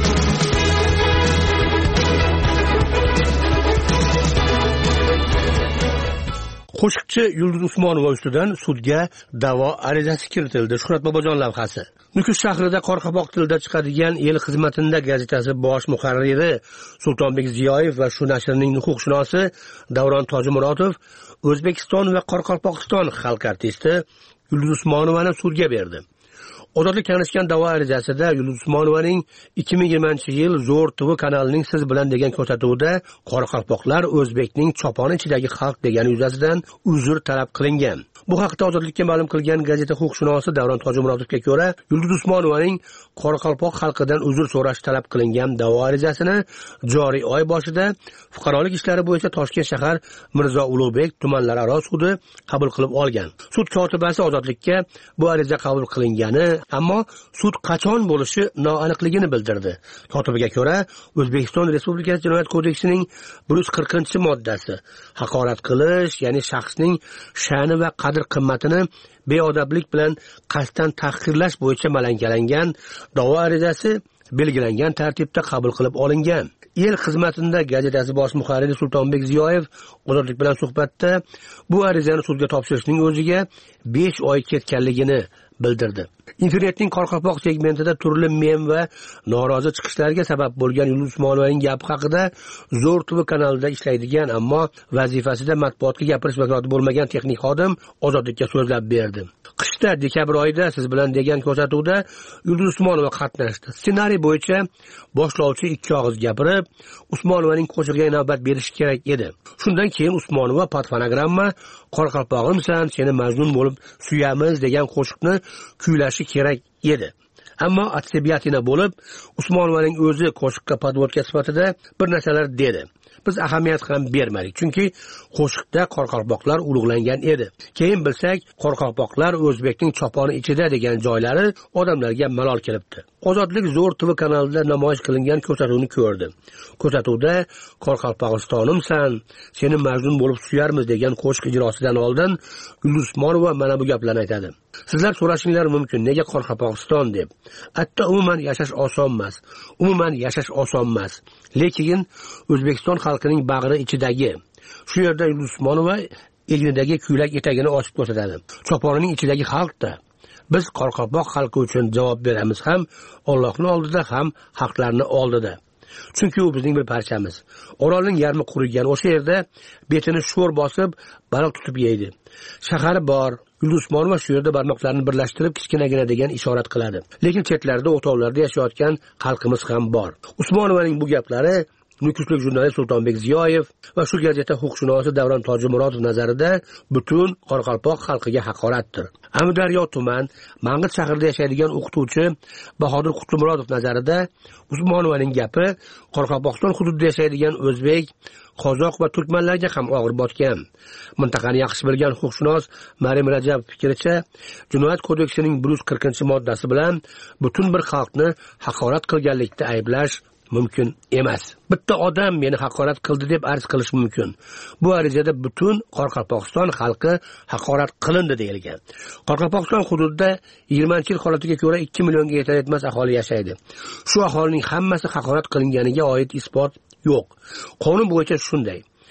Qo'shiqchi Yulduz Usmonova ustidan sudga da'vo arizasi kiritildi. Shuhrat Bobojon lavhasi. Nukus shahrida Qoraqalpoq tilida chiqadigan El xizmatida gazetasi bosh muharriri Sultonbek Ziyoyev va shu nashrning huquqshunosi Davron Tojimurodov O'zbekiston va Qoraqalpog'iston xalq artisti Yulduz Usmonovani sudga berdi. Ozodlik tanishgan da'vo arizasida Yulduz Usmonovaning ikki ming yigirmanchi yil Zo'r T V kanalining Siz bilan degan ko'rsatuvida qoraqalpoqlar O'zbekning choponi ichidagi xalq degani yuzasidan uzr talab qilingan. Bu haqda Ozodlikka ma'lum qilgan gazeta huquqshunosi Davron Tojimurodovga ko'ra, Yulduz Usmonovaning qoraqalpoq xalqidan uzr so'rash talab qilingan da'vo arizasini joriy oy boshida fuqarolik ishlari bo'yicha Toshkent shahar Mirzo Ulug'bek tumanlararo sudi qabul qilib olgan. Sud kotibasi Ozodlikka bu ariza qabul qilingani, ammo sud qachon bo'lishi noaniqligini bildirdi. Kotibiga ko'ra, O'zbekiston Respublikasi Jinoyat kodeksining bir yuz qirqinchi moddasi haqorat qilish, ya'ni shaxsning sha'ni va qadr qimmatini beodoblik bilan qasddan tahqirlash bo'yicha malangalangan da'vo arizasi belgilangan tartibda qabul qilib olingan. El xizmatida gazetasi bosh muharriri Sultonbek Ziyoyev Ozodlik bilan suhbatda bu arizani sudga topshirishning o'ziga besh oy ketganligini bildirdi. Internetning Qoraqalpoq segmentida turli mem va norozi chiqishlarga sabab bo'lgan Yulduz Usmonovaning gapi haqida Zo'r T V kanalida ishlaydigan, ammo vazifasida matbuotga gapirish vakolati bo'lmagan texnik xodim Ozodlikka so'zlab berdi. Qishda dekabr oyida Siz bilan degan ko'rsatuvda Yulduz Usmonova qatnashdi. Ssenariy bo'yicha boshlovchi ikki og'iz gapirib, Usmonovaning qo'shig'iga navbat berish kerak edi. Shundan keyin Usmonova patfonogramma Qoraqalpog'imsan, seni majnun bo'lib suyamiz degan qo'shiqni kuylashi kerak edi. Ammo atsibiyatina bo'lib, Usmonovaning o'zi qo'shiqqa podvodka sifatida bir narsalar dedi. Biz ahamiyat ham bermadik, chunki qo'shiqda qoraqalpoqlar ulug'langan edi. Keyin bilsak, qoraqalpoqlar O'zbekning choponi ichida degan joylari odamlarga malol kelibdi. Ozodlik Zo'r T V kanalida namoyish qilingan ko'rsatuvni ko'rdi. Ko'rsatuvda Qoraqalpog'istonimsan, seni majnun bo'lib suyarmiz degan qo'shiq ijrosidan oldin Yulduz Usmonova mana bu gaplarni aytadi. Sizlar so'rashinglar mumkin, nega Qoraqalpog'iston deb? Hatto umuman yashash oson emas. Umuman yashash oson emas. Lekin O'zbekiston xalqining bag'ri ichidagi shu yerda Yulduz Usmonova egnidagi kuylak etagini ochib ko'rsatadi. Choponining ichidagi xalqda biz Qoraqalpoq xalqi uchun javob beramiz, ham Allohning oldida, ham haqlarni oldida. Chunki u bizning bir parchamiz. Orolning yarmi qurigan o'sha yerda betini sho'r bosib baliq tutib yeydi. Shahari bor. Yulduz Usmonova shu yerda barmoqlarini birlashtirib kichkinagina degan ishorat qiladi. Lekin chetlarda, o'tovlarda yashayotgan xalqimiz ham bor. Usmonovaning bu gaplari Nukuslik jurnalist Sultonbek Ziyoyev va shu gazeta huquqshunosi Davron Tojimurodov nazarida butun Qoraqalpoq xalqiga haqoratdir. Amudaryo tuman Mang'it shahrida yashaydigan o'qituvchi Bahodir Qutlumurodov nazarida Usmonovaning gapi Qoraqalpog'iston hududida yashaydigan o'zbek, qozoq va turkmanlarga ham og'ir botgan. Mintaqani yaxshi bilgan huquqshunos Marim Rajabov fikricha, Jinoyat kodeksining bir yuz qirqinchi moddasi bilan butun bir xalqni haqorat qilganlikda ayblash mumkin emas. Bitta odam meni haqorat qildi deb arz qilish mumkin. Bu arizada butun Qoraqalpog'iston xalqi haqorat qilindi deyilgan. Qoraqalpog'iston hududida yigirmanchi yil holatiga ko'ra ikki millionga yetar etmas aholi yashaydi. Shu aholining hammasi haqorat qilinganiga oid isbot yo'q. Qonun bo'yicha shunday.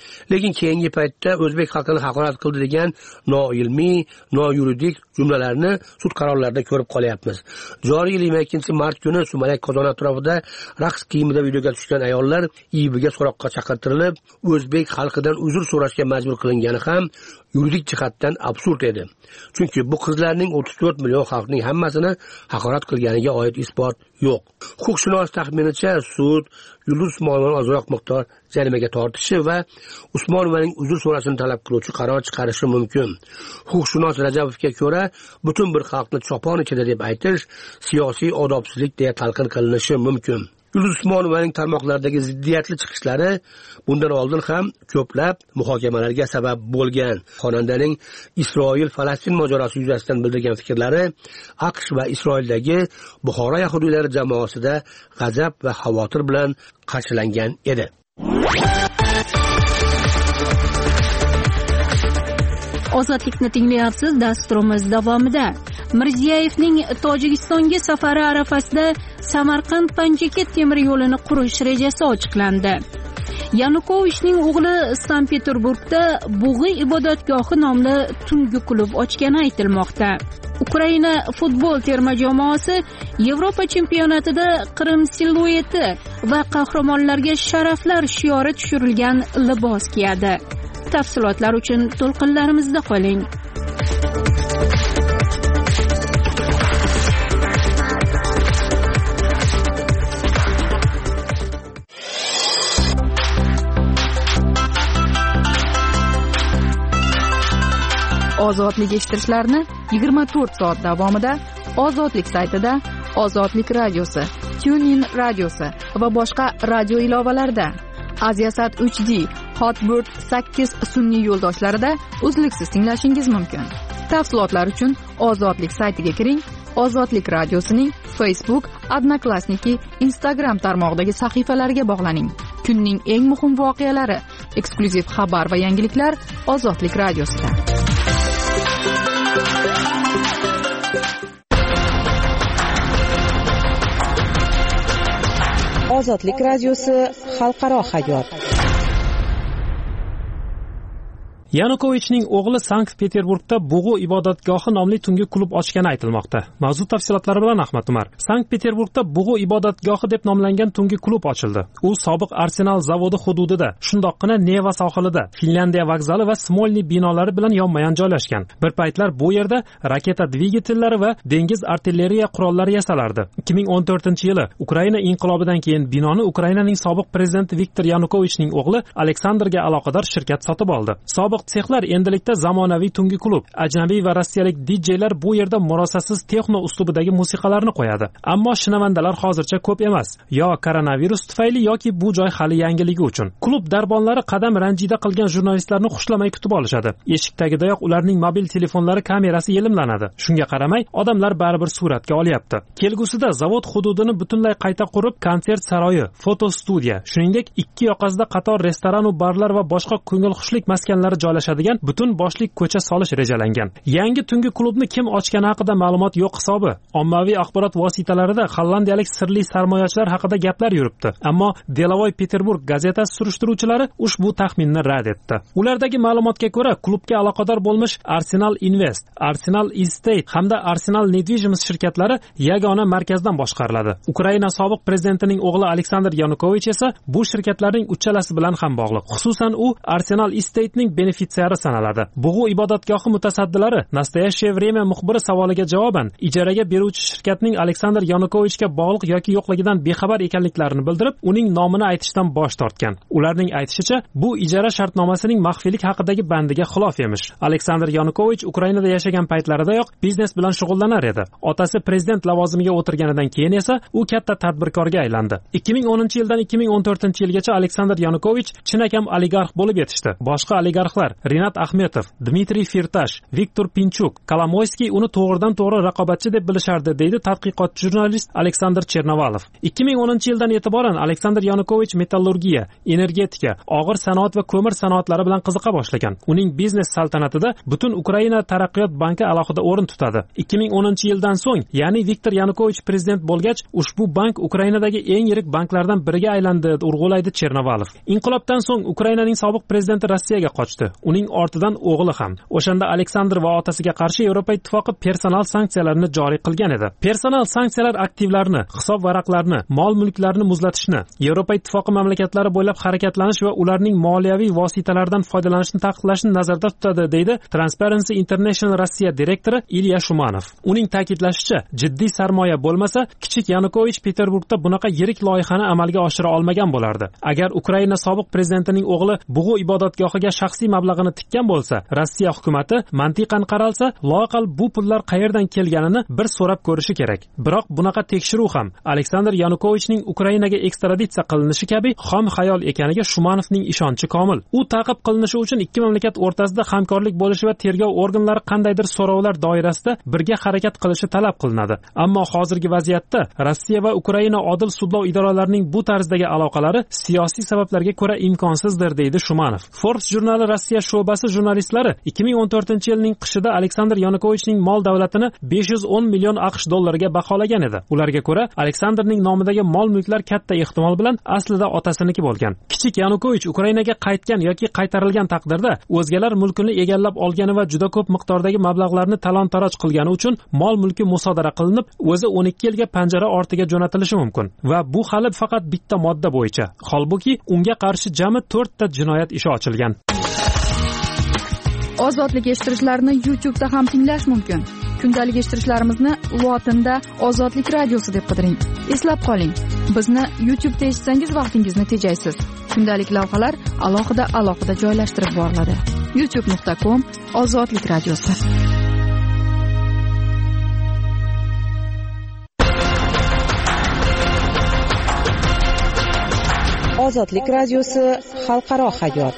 lekin keyingi paytda o'zbek xalqini haqorat qildi degan noilmiy, noyuridik jumlalarni sud qarorlarida ko'rib qolyapmiz. Joriy yil yigirma ikkinchi mart kuni Sumalak qozoni atrofida raqs kiyimida videoga tushgan ayollar I Bga so'roqqa chaqirtirilib, o'zbek xalqidan uzr so'rashga majbur qilingani ham yuridik jihatdan absurd edi. Chunki bu qizlarning o'ttiz to'rt million xalqning hammasini haqorat qilganiga oid isbot yo'q. Huquqshunos taxminicha sud Yulduz Usmonovani ozroq miqdor jarimaga tortishi va Usmonovaning uzr so'rashini talab qiluvchi qaror chiqarishi mumkin. Huquqshunos Rajabovga ko'ra, butun bir xalqni chopon ichida deb aytish siyosiy odobsizlik deya talqin qilinishi mumkin. Yulduz Usmonovaning tarmoqlardagi ziddiyatli chiqishlari bundan oldin ham ko'plab muhokamalarga sabab bo'lgan. Xonandaning Isroil-Falastin mojarosi yuzasidan bildirgan fikrlari AQSh va Isroildagi Buxoro yahudiylari jamoasida g'azab va xavotir bilan qarshilangan edi. Ozodlikni tinglayapsiz. Dasturimiz davomida Mirziyoyevning Tojikistonga safari arafasida Samarqand-Panjshir temir yo'lini qurish rejasi ochiqlandi. Yanukovichning o'g'li Sankt-Peterburgda Bug'i ibodatgohi nomli tungi klub ochgani aytilmoqda. Ukraina futbol terma jamoasi Yevropa chempionatida Qrim silueti va qahramonlarga sharaflar shiori tushirilgan libos kiyadi. Tafsilotlar uchun to'lqinlarimizda qoling. Ozodlik eshittirishlarni yigirma to'rt soat davomida Ozodlik saytida, Ozodlik radiosi, TuneIn radiosi va boshqa radio ilovalarida, Aziasat uch D, Hotbird sakkiz sun'iy yo'ldoshlarida uzluksiz tinglashingiz mumkin. Tafsilotlar uchun Ozodlik saytiga kiring. Ozodlik radiosining Facebook, Odnoklassniki, Instagram tarmog'idagi sahifalariga bog'laning. Kunning eng muhim voqealari, eksklyuziv xabar va yangiliklar Ozodlik radiosida. Ozodlik radiosi xalqaro hayot. Yanukovichning o'g'li Sankt-Peterburgda Bug'u ibodatgohi nomli tungi klub ochgani aytilmoqda. Mavzu tafsilotlari bilan Ahmad Umar. Sankt-Peterburgda Bug'u ibodatgohi deb nomlangan tungi klub ochildi. U sobiq Arsenal zavodi hududida, shundoqqina Neva sohilida, Finlandiya vokzali va Smolny binolari bilan yonma-yon joylashgan. Bir paytlar bu yerda raketa dvigatellari va dengiz artilleriya qurollari yasalardi. ikki ming o'n to'rtinchi yili Ukraina inqilobidan keyin binoni Ukrainaning sobiq prezidenti Viktor Yanukovichning o'g'li Aleksandrga aloqador shirkat sotib oldi. Sobiq sexlar endilikda zamonaviy tungi klub. Ajnabiy va rossiyalik dijeylar bu yerda murosasiz texno uslubidagi musiqalarni qo'yadi. Ammo shinavandalar hozircha ko'p emas. Yo koronavirus tufayli yoki bu joy hali yangiligi uchun. Klub darbonlari qadam ranjida qilgan jurnalistlarni xushlamay kutib olishadi. Eshik tagidayoq ularning mobil telefonlari kamerasi yelimlanadi. Shunga qaramay, odamlar baribir suratga olyapti. Kelgusida zavod hududini butunlay qayta qurib, konsert saroyi, foto studiya, shuningdek ikki yoqasida qator restoran va barlar va boshqa ko'ngilxushlik maskanlari joylashadigan butun boshlik ko'cha solish rejalangan. Yangi tungi klubni kim ochgani haqida ma'lumot yo'q hisobi. Ommaviy axborot vositalarida hollandiyalik sirli sarmoyachilar haqida gaplar yuribdi. Ammo Delovoy Peterburg gazetasi surishtiruvchilari ushbu taxminni rad etdi. Ulardagi ma'lumotga ko'ra, klubga aloqador bo'lmish Arsenal Invest, Arsenal Estate hamda Arsenal Nedvижимость shirkatlari yagona markazdan boshqariladi. Ukraina sobiq prezidentining o'g'li Aleksandr Yanukovich esa bu shirkatlarning uchalasi bilan ham bog'liq. Xususan u Arsenal Estate'ning benefitsiari sanaladi. Bug'u ibodatgohi mutasaddilari Nastoящее время muxbiri savoliga javoban ijaraga beruvchi shirkatning Aleksandr Yanukovichga bog'liq yoki yo'qligidan bexabar ekanliklarini bildirib, uning nomini aytishdan bosh tortgan. Ularning aytishicha, bu ijara shartnomasining maxfiylik haqidagi bandiga xilof emish. Aleksandr Yanukovich Ukrainada yashagan paytlaridayoq biznes bilan shug'ullanar edi. Otasi prezident lavozimiga o'tirganidan keyin esa u katta tadbirkorga aylandi. ikki ming o'ninchi yildan ikki ming o'n to'rtinchi yilgacha Aleksandr Yanukovich chinakam oligarx bo'lib yetishdi. Boshqa oligarxlar futbolchilar Rinat Axmetov, Dmitriy Firtash, Viktor Pinchuk, Kolomoyskiy uni to'g'ridan to'g'ri raqobatchi deb bilishardi, deydi tadqiqotchi jurnalist Aleksandr Chernovalov. ikki ming o'ninchi yildan e'tiboran Aleksandr Yanukovich metallurgiya, energetika, og'ir sanoat va ko'mir sanoatlari bilan qiziqa boshlagan. Uning biznes saltanatida butun Ukraina taraqqiyot banki alohida o'rin tutadi. ikki ming o'ninchi yildan so'ng, ya'ni Viktor Yanukovich prezident bo'lgach, ushbu bank Ukrainadagi eng yirik banklardan biriga aylandi, urg'ulaydi Chernovalov. Inqilobdan so'ng Ukrainaning sobiq prezidenti Rossiyaga qochdi. Uning ortidan o'g'li ham. O'shanda Aleksandr va otasiga qarshi Yevropa ittifoqi personal sanksiyalarni joriy qilgan edi. Personal sanksiyalar aktivlarni, hisob varaqlarini, mol-mulklarni muzlatishni, Yevropa ittifoqi mamlakatlari bo'ylab harakatlanish va ularning moliyaviy vositalaridan foydalanishni taqiqlashni nazarda tutadi, deydi Transparency International Rossiya direktori Ilya Shumanov. Uning ta'kidlashicha, jiddiy sarmoya bo'lmasa, kichik Yanukovich Peterburgda bunaqa yirik loyihani amalga oshira olmagan bo'lardi. Agar Ukraina sobiq prezidentining o'g'li bug'u ibodatgohiga shaxsiy mablag'ini tikkan bo'lsa, Rossiya hukumatı mantiqan qaralsa, loaqal bu pullar qayerdan kelganini bir so'rab ko'rishi kerak. Biroq bunaqa tekshiruv ham Aleksandr Yanukovichning Ukrainaga ekstraditsiya qilinishi kabi xom xayol ekaniga Shumanovning ishonchi komil. U ta'qib qilinishi uchun ikki mamlakat o'rtasida hamkorlik bo'lishi va tergov organlari qandaydir so'rovlar doirasida birga harakat qilishi talab qilinadi. Ammo hozirgi vaziyatda Rossiya va Ukraina odil sudlov idoralarining bu tarzdagi aloqalari siyosiy sabablarga ko'ra imkonsizdir, deydi Shumanov. Forbes jurnali Rossiya sho'basi jurnalistlari ikki ming o'n to'rtinchi yilning qishida Aleksandr Yanukovichning mol davlatini besh yuz o'n million AQSh dollariga baholagan edi. Ularga ko'ra, Aleksandrning nomidagi mol-mulklar katta ehtimol bilan aslida otasiniki bo'lgan. Kichik Yanukovich Ukrainaga qaytgan yoki qaytarilgan taqdirda o'zgalar mulkini egallab olgani va juda ko'p miqdordagi mablag'larni talon-taroj qilgani uchun mol-mulki musodara qilinib, o'zi o'n ikki yilga panjara ortiga jo'natilishi mumkin. Va bu hali faqat bitta modda bo'yicha. Holbuki unga qarshi jami to'rtta jinoyat ishi ochilgan. Ozodlik eshittirishlarni YouTube'da ham tinglash mumkin. Kundalik eshittirishlarimizni lotinda Ozodlik radiosi deb qidiring. Eslab qoling, bizni YouTube'da eshitsangiz vaqtingizni tejaysiz. Kundalik lavhalar alohida alohida joylashtirib boriladi. youtube nuqta com Ozodlik radiosi. Ozodlik radiosi xalqaro hayot.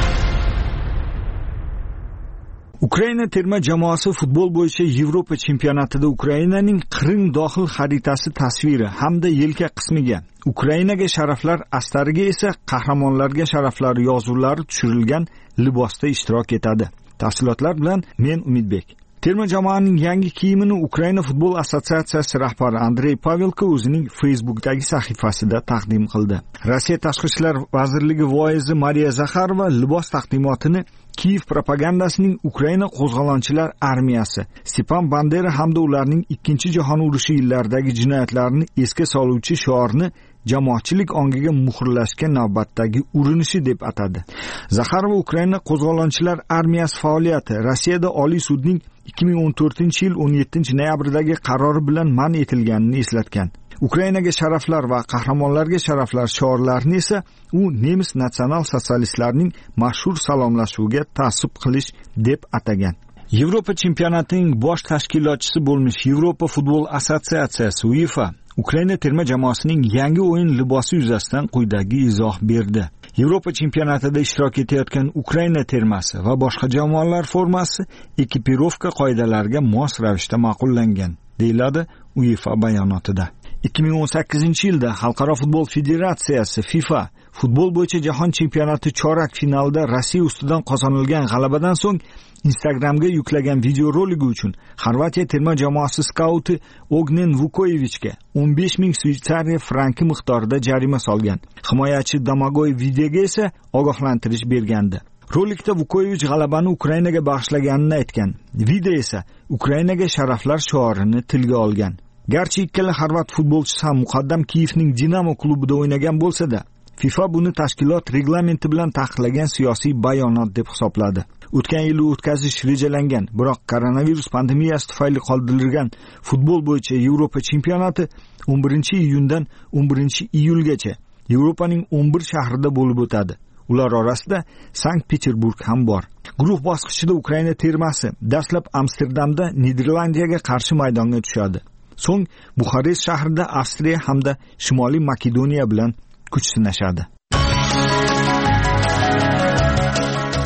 Ukraina terma jamoasi futbol bo'yicha Yevropa chempionatida Ukrainaning qirin dohil xaritasi tasviri hamda yelka qismiga, Ukrainaga sharaflar astariga esa qahramonlarga sharaflar yozuvlari tushirilgan libosda ishtirok etadi. Tafsilotlar bilan men Umidbek. Terma jamoaning yangi kiyimini Ukraina futbol assotsiatsiyasi rahbari Andrey Pavelko o'zining Facebook'dagi sahifasida taqdim qildi. Rossiya Tashqi ishlar vazirligi voizi Mariya Zakharova libos taqdimotini Kiyev propagandasining Ukraina qo'zg'olonchilar armiyasi, Stepan Bandera hamda ularning ikkinchi jahon urushi yillaridagi jinoyatlarini esga soluvchi shiorni jamoatchilik ongiga muhrlashga navbatdagi urinishi deb atadi. Zakharova Ukraina qo'zg'olonchilar armiyasi faoliyati Rossiyada Oliy sudning ikki ming o'n to'rtinchi yil o'n yettinchi noyabrdagi qarori bilan man etilganini eslatgan. Ukrainaga sharaflar va qahramonlarga sharaflar shiorlarini esa u nemis natsional sotsialistlarining mashhur salomlashuviga ta'sub qilish deb atagan. Yevropa chempionatining bosh tashkilotchisi bo'lmish Yevropa futbol assotsiatsiyasi UEFA Ukraina terma jamoasining yangi o'yin libosi yuzasidan quyidagi izoh berdi. Yevropa chempionatida ishtirok etayotgan Ukraina termasi va boshqa jamoalar formasi ekipirovka qoidalariga mos ravishda ma'qullangan, deyiladi UEFA bayonotida. ikki ming o'n sakkizinchi yilda Xalqaro futbol federatsiyasi FIFA futbol bo'yicha jahon chempionati chorak finalida Rossiya ustidan qozonilgan g'alabadan so'ng Instagramga yuklagan videoroligi uchun Xorvatiya terma jamoasi skauti Ognen Vukoyevichga o'n besh ming Shvetsariya franki miqdorida jarima solgan. Himoyachi Domagoy videoga esa ogohlantirish bergandi. Rolikda Vukoyevich g'alabani Ukrainaga bag'ishlaganini aytgan. Video esa Ukrainaga sharaflar shiorini tilga olgan. Garchi ikkala xorvat futbolchisi ham muqaddam Kiyevning Dinamo klubida o'ynagan bo'lsa-da, FIFA buni tashkilot reglamenti bilan taqiqlagan siyosiy bayonot deb hisobladi. O'tgan yili o'tkazish rejalangan, biroq koronavirus pandemiyasi tufayli qoldirilgan futbol bo'yicha Yevropa chempionati o'n birinchi iyundan o'n birinchi iyulgacha Yevropaning o'n bir shahrida bo'lib o'tadi. Ular orasida Sankt-Peterburg ham bor. Guruh bosqichida Ukraina termasi dastlab Amsterdamda Niderlandiyaga qarshi maydonga tushadi. So'ng Buxarest shahrida Avstriya hamda Shimoliy Makedoniya bilan kuch sinashadi.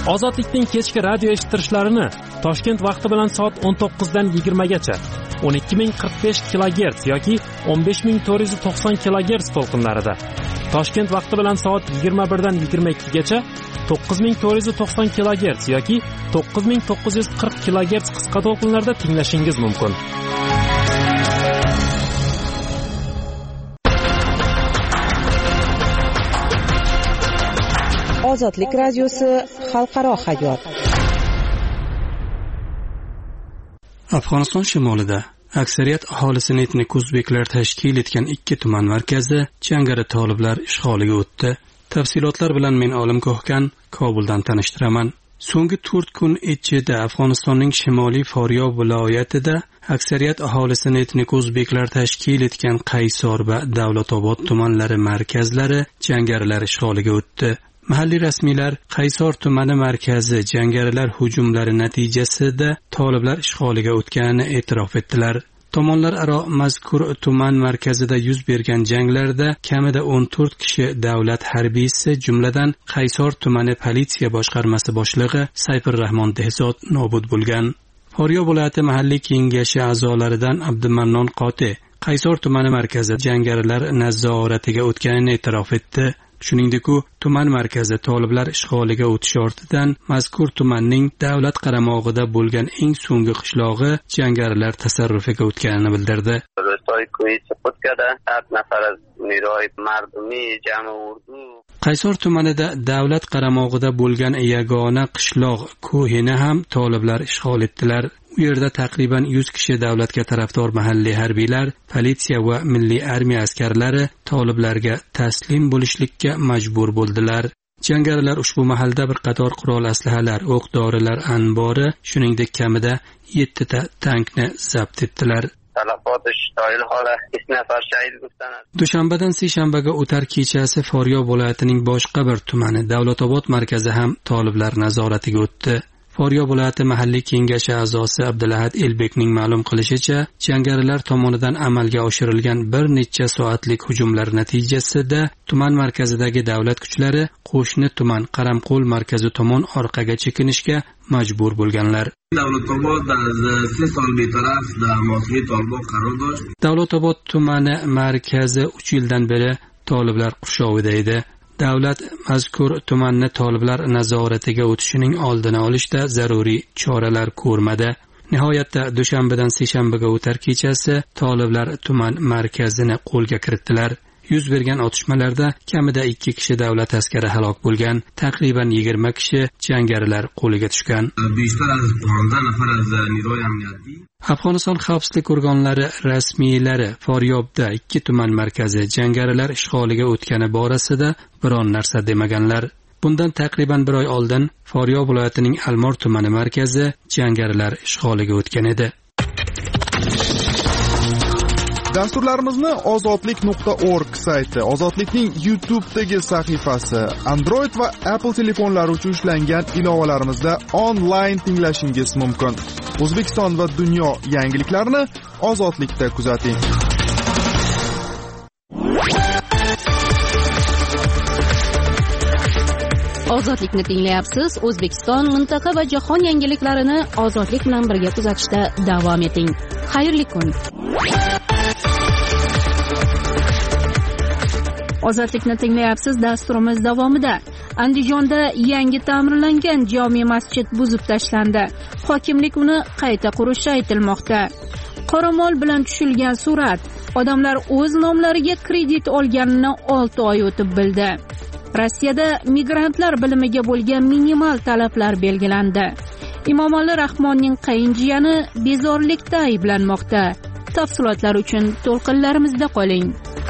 Ozodlikning kechki radio eshittirishlarini Toshkent vaqti bilan soat o'n to'qqizdan yigirmagacha o'n ikki ming qirq besh kilogerts yoki o'n besh ming to'rt yuz to'qson kilogerts to'lqinlarida, Toshkent vaqti bilan soat yigirma birdan yigirma ikkigacha to'qqiz ming to'rt yuz to'qson kilogerts yoki to'qqiz ming to'qqiz yuz qirq kilogerts qisqa to'lqinlarda tinglashingiz mumkin. Ozodlik radiosi xalqaro hayot. Afg'oniston shimolida aksariyat aholisini etnik o'zbeklar tashkil etgan ikki tuman markazi jangari toliblar ishg'oliga o'tdi. Tafsilotlar bilan men Olim Ko'hkan Kobuldan tanishtiraman. So'nggi to'rt kun ichida Afg'onistonning shimoliy Foryob viloyatida aksariyat aholisini etnik o'zbeklar tashkil etgan Qaysor va Davlatobod tumanlari markazlari jangarilar ishg'oliga o'tdi. Mahalliy rasmiylar Qaysor tumani markazi jangarilar hujumlari natijasida toliblar ishg'oliga o'tganini e'tirof etdilar. Tomonlar aro mazkur tuman markazida yuz bergan janglarda kamida o'n to'rt kishi davlat harbiysi, jumladan Qaysor tumani politsiya boshqarmasi boshlig'i Sayfurrahmon Dehzod nobud bo'lgan. Foryob viloyati mahalliy kengashi a'zolaridan Abdumannon Qoti Qaysor tumani markazi jangarilar nazoratiga o'tganini e'tirof etdi. Shuningdek, u tuman markazi toliblar ishg'oliga o'tishi ortidan mazkur tumanning davlat qaramog'ida bo'lgan eng so'nggi qishlog'i jangarilar tasarrufiga o'tganini bildirdi. Qaysor tumanida davlat qaramog'ida bo'lgan yagona qishloq Ko'hini ham toliblar ishg'ol etdilar. U yerda taqriban yuz kishi davlatga tarafdor mahalliy harbiylar, politsiya va milliy armiya askarlari toliblarga taslim bo'lishlikka majbur bo'ldilar. Jangarilar ushbu mahalda bir qator qurol aslahalar, o'q-dorilar anbori, shuningdek kamida yetti ta tankni zabt etdilar. Dushanbadan seshanbaga o'tar kechasi Foryob viloyatining boshqa bir tumani Davlatobod markazi ham toliblar nazoratiga o'tdi. Foryob viloyati mahalliy kengashi a'zosi Abdulahad Elbekning ma'lum qilishicha, jangarilar tomonidan amalga oshirilgan bir necha soatlik hujumlar natijasida tuman markazidagi davlat kuchlari qo'shni tuman Qaramqo'l markazi tomon orqaga chekinishga majbur bo'lganlar. Davlatobod tumani markazi uch yildan beri toliblar qurshovida edi. Davlat mazkur tumanni toliblar nazoratiga o'tishining oldini olishda zaruriy choralar ko'rmadi. Nihoyatda dushanbadan seshanbaga o'tar kechasi toliblar tuman markazini qo'lga kiritdilar. Yuz bergan otishmalarda kamida ikki kishi davlat askari halok bo'lgan, taqriban yigirma kishi jangarilar qo'liga tushgan. Afg'oniston xavfsizlik organlari rasmiylari Foryobda ikki tuman markazi jangarilar ishg'oliga o'tgani borasida biron narsa demaganlar. Bundan taqriban bir oy oldin Foryob viloyatining Almor tumani markazi jangarilar ishg'oliga o'tgan edi. Dasturlarimizni ozodlik nuqta org sayti, Ozodlikning YouTube'dagi sahifasi, Android va Apple telefonlari uchun ishlangan ilovalarimizda onlayn tinglashingiz mumkin. O'zbekiston va dunyo yangiliklarini Ozodlikda kuzating. Ozodlikni tinglayapsiz. O'zbekiston, mintaqa va jahon yangiliklarini Ozodlik bilan birga kuzatishda davom eting. Xayrli kun. Ozodlikni tinglayapsiz. Dasturimiz davomida Andijonda yangi ta'mirlangan jome masjid buzib tashlandi. Hokimlik uni qayta qurishi aytilmoqda. Qoramol bilan tushilgan surat odamlar o'z nomlariga kredit olganini olti oy o'tib bildi. Rossiyada migrantlar bilimiga bo'lgan minimal talablar belgilandi. Imomali Rahmonning qayinjiyani bezorilikda ayblanmoqda. Tafsilotlar uchun to'lqinlarimizda qoling.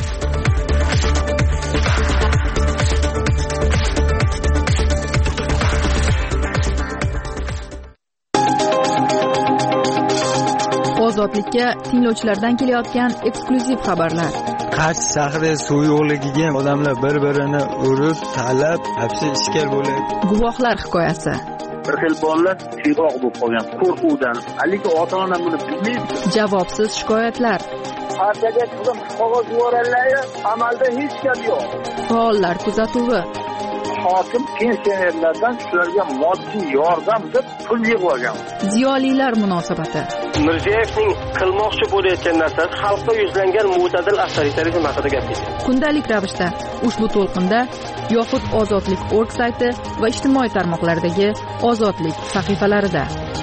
Ozodlikka tinglovchilardan kelayotgan eksklyuziv xabarlar. Qarshi shahri suv yo'qligiga odamlar bir-birini urib, talab, hapsi ishkal bo'lyapti. Guvohlar hikoyasi. Bir xil bolalar siyg'oq bo'lib qolgan qo'rquvdan. Haligi ota-ona buni bilmaydi. Javobsiz shikoyatlar. Partiyaga qizim qog'oz yuborganlar, amalda hech gap yo'q. Faollar kuzatuvi. hokim pensionerlardan shularga moddiy yordam deb pul yig'ib olgan. Ziyolilar munosabati. Mirziyoyevning qilmoqchi bo'layotgan narsasi xalqqa yuzlangan mo'tadil avtoritarizm haqida gapirdi. Kundalik ravishda ushbu to'lqinda yoxud ozodlik точка org sayti va ijtimoiy tarmoqlardagi ozodlik sahifalarida.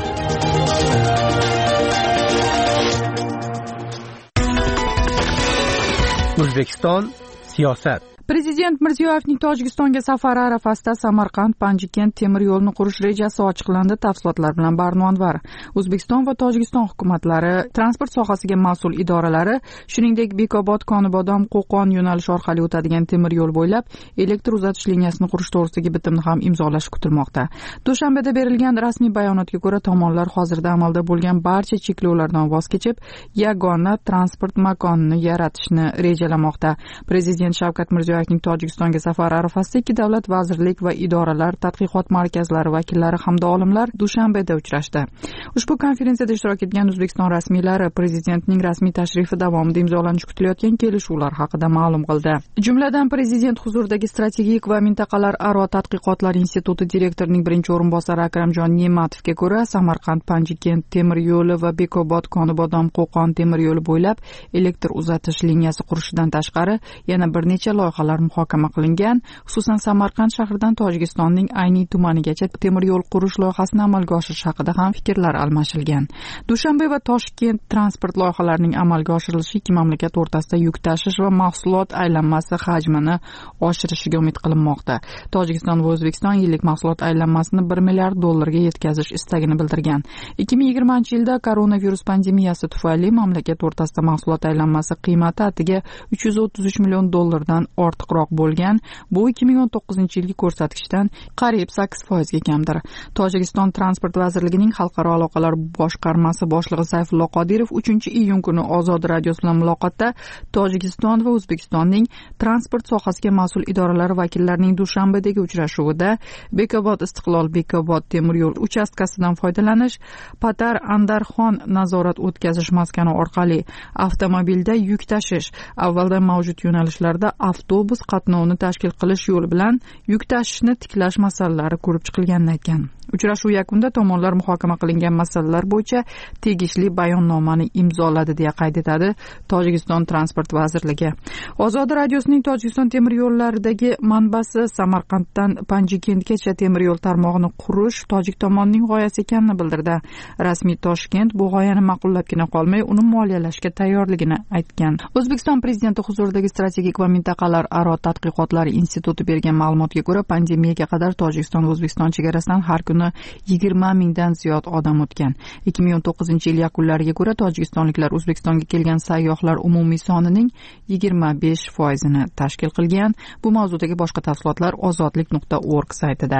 O'zbekiston siyosat. Prezident Mirziyoyevning Tojikistonga safari arafasida Samarqand Panjikent temir yo'lini qurish rejasi ochiqlandi. Tafsilotlar bilan Barno Anvar. O'zbekiston va Tojikiston hukumatlari, transport sohasiga mas'ul idoralari, shuningdek Bekobod, Konibodom, Qo'qon yo'nalishi orqali o'tadigan temir yo'l bo'ylab elektr uzatish liniyasini qurish to'g'risidagi bitimni ham imzolashi kutilmoqda. Dushanbada berilgan rasmiy bayonotga ko'ra, tomonlar hozirda amalda bo'lgan barcha cheklovlardan voz kechib, yagona transport makonini yaratishni rejalamoqda. Prezident Shavkat Mirziyoyev Tojikistonga safari arafasida ikki davlat vazirlik va idoralar, tadqiqot markazlari vakillari hamda olimlar Dushanbeda uchrashdi. Ushbu konferensiyada ishtirok etgan O'zbekiston rasmiylari prezidentning rasmiy tashrifi davomida imzolanishi kutilayotgan kelishuvlar haqida ma'lum qildi. Jumladan, prezident huzuridagi strategik va mintaqalar aro tadqiqotlar instituti direktorining birinchi o'rinbosari Akramjon Ne'matovga ko'ra, Samarqand Panjikent temir yo'li va Bekobod Konibodom Qo'qon temir yo'li bo'ylab elektr uzatish liniyasi qurishidan tashqari yana bir necha loyihalar muhokama qilingan. Xususan, Samarqand shahridan Tojikistonning Ayniy tumanigacha temir yo'l qurish loyihasini amalga oshirish haqida ham fikrlar almashilgan. Dushanbe va Toshkent transport loyihalarining amalga oshirilishi ikki mamlakat o'rtasida yuk tashish va mahsulot aylanmasi hajmini oshirishiga umid qilinmoqda. Tojikiston va O'zbekiston yillik mahsulot aylanmasini bir milliard dollarga yetkazish istagini bildirgan. ikki ming yigirmanchi yilda koronavirus pandemiyasi tufayli mamlakat o'rtasida mahsulot aylanmasi qiymati atiga uch yuz o'ttiz uch million dollardan ortiqroq bo'lgan. Bu ikki ming o'n to'qqizinchi yilgi ko'rsatkichdan qariyb sakkiz foizga kamdir. Tojikiston transport vazirligining xalqaro aloqalar boshqarmasi boshlig'i Sayfullo Qodirov uchinchi iyun kuni Ozod radiosi bilan muloqotda Tojikiston va O'zbekistonning transport sohasiga mas'ul idoralari vakillarining Dushanbedagi uchrashuvida Bekobod Istiqlol Bekobod temir yo'l uchastkasidan foydalanish, Patar Andarxon nazorat o'tkazish maskani orqali avtomobilda yuk tashish, avvaldan mavjud yo'nalishlarda avtobus qatnovini tashkil qilish yo'li bilan yuk tashishni tiklash masalalari ko'rib chiqilganini aytgan. Uchrashuv yakunida tomonlar muhokama qilingan masalalar bo'yicha tegishli bayonnomani imzoladi deya qayd etadi Tojikiston transport vazirligi. Ozod radiosining Tojikiston temir yo'llaridagi manbasi Samarqanddan Panjikentgacha temir yo'l tarmog'ini qurish tojik tomonining g'oyasi ekanini bildirdi. Rasmiy Toshkent bu g'oyani ma'qullabgina qolmay, uni moliyalashga tayyorligini aytgan. O'zbekiston prezidenti huzuridagi strategik va mintaqalar aro tadqiqotlar instituti bergan ma'lumotga ko'ra, pandemiyaga qadar Tojikiston va O'zbekiston chegarasidan har kuni yigirma mingdan ziyod odam o'tgan. ikki ming o'n to'qqizinchi yil yakunlariga ko'ra, tojikistonliklar O'zbekistonga kelgan sayyohlar umumiy sonining yigirma besh foizini tashkil qilgan. Bu mavzudagi boshqa tafsilotlar ozodlik nuqta org saytida.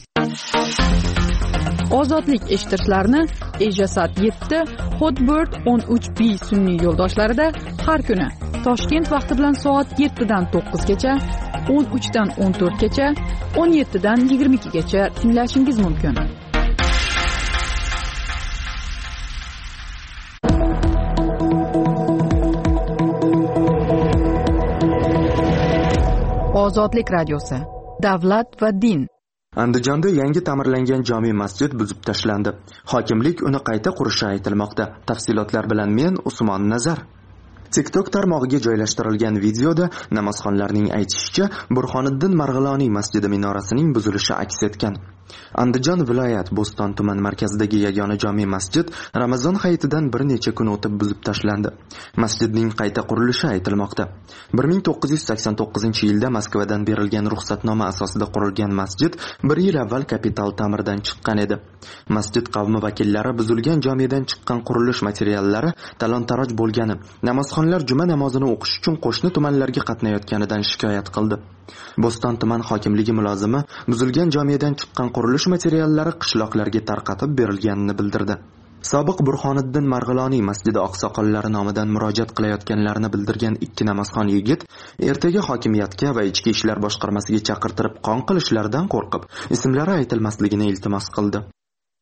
Ozodlik eshittirishlarni Ejasat yetti, Hotbird o'n uch B sun'iy yo'ldoshlarida har kuni Toshkent vaqti bilan soat yettidan to'qqizgacha, o'n uchdan o'n to'rtgacha, o'n yettidan yigirma ikkigacha tinglashingiz mumkin. Ozodlik radiosi. Davlat va din. Andijonda yangi ta'mirlangan jome masjid buzib tashlandi. Hokimlik uni qayta qurishi aytilmoqda. Tafsilotlar bilan men Usmon Nazar. TikTok tarmog'iga joylashtirilgan videoda namozxonlarning aytishicha, Burxoniddin Marg'iloniy masjidi minorasining buzilishi aks etgan. Andijon viloyat Bo'ston tuman markazidagi yagona jome masjid Ramazon hayitidan bir necha kun o'tib buzib tashlandi. Masjidning qayta qurilishi aytilmoqda. bir ming to'qqiz yuz sakson to'qqizinchi yilda Moskvadan berilgan ruxsatnoma asosida qurilgan masjid bir yil avval kapital ta'mirdan chiqqan edi. Masjid qavmi vakillari buzilgan jomedan chiqqan qurilish materiallari talon-taroj bo'lgani, namozxonlar juma namozini o'qish uchun qo'shni tumanlarga qatnayotganidan shikoyat qildi. Bo'ston tuman hokimligi mulozimi buzilgan jomedan chiqqan qurilish materiallari qishloqlarga tarqatib berilganini bildirdi. Sobiq Burxoniddin Marg'iloniy masjidi oqsoqollari nomidan murojaat qilayotganlarini bildirgan ikki namozxon yigit ertaga hokimiyatga va ichki ishlar boshqarmasiga chaqirtirib qon qilishlaridan qo'rqib, ismlari aytilmasligini iltimos qildi.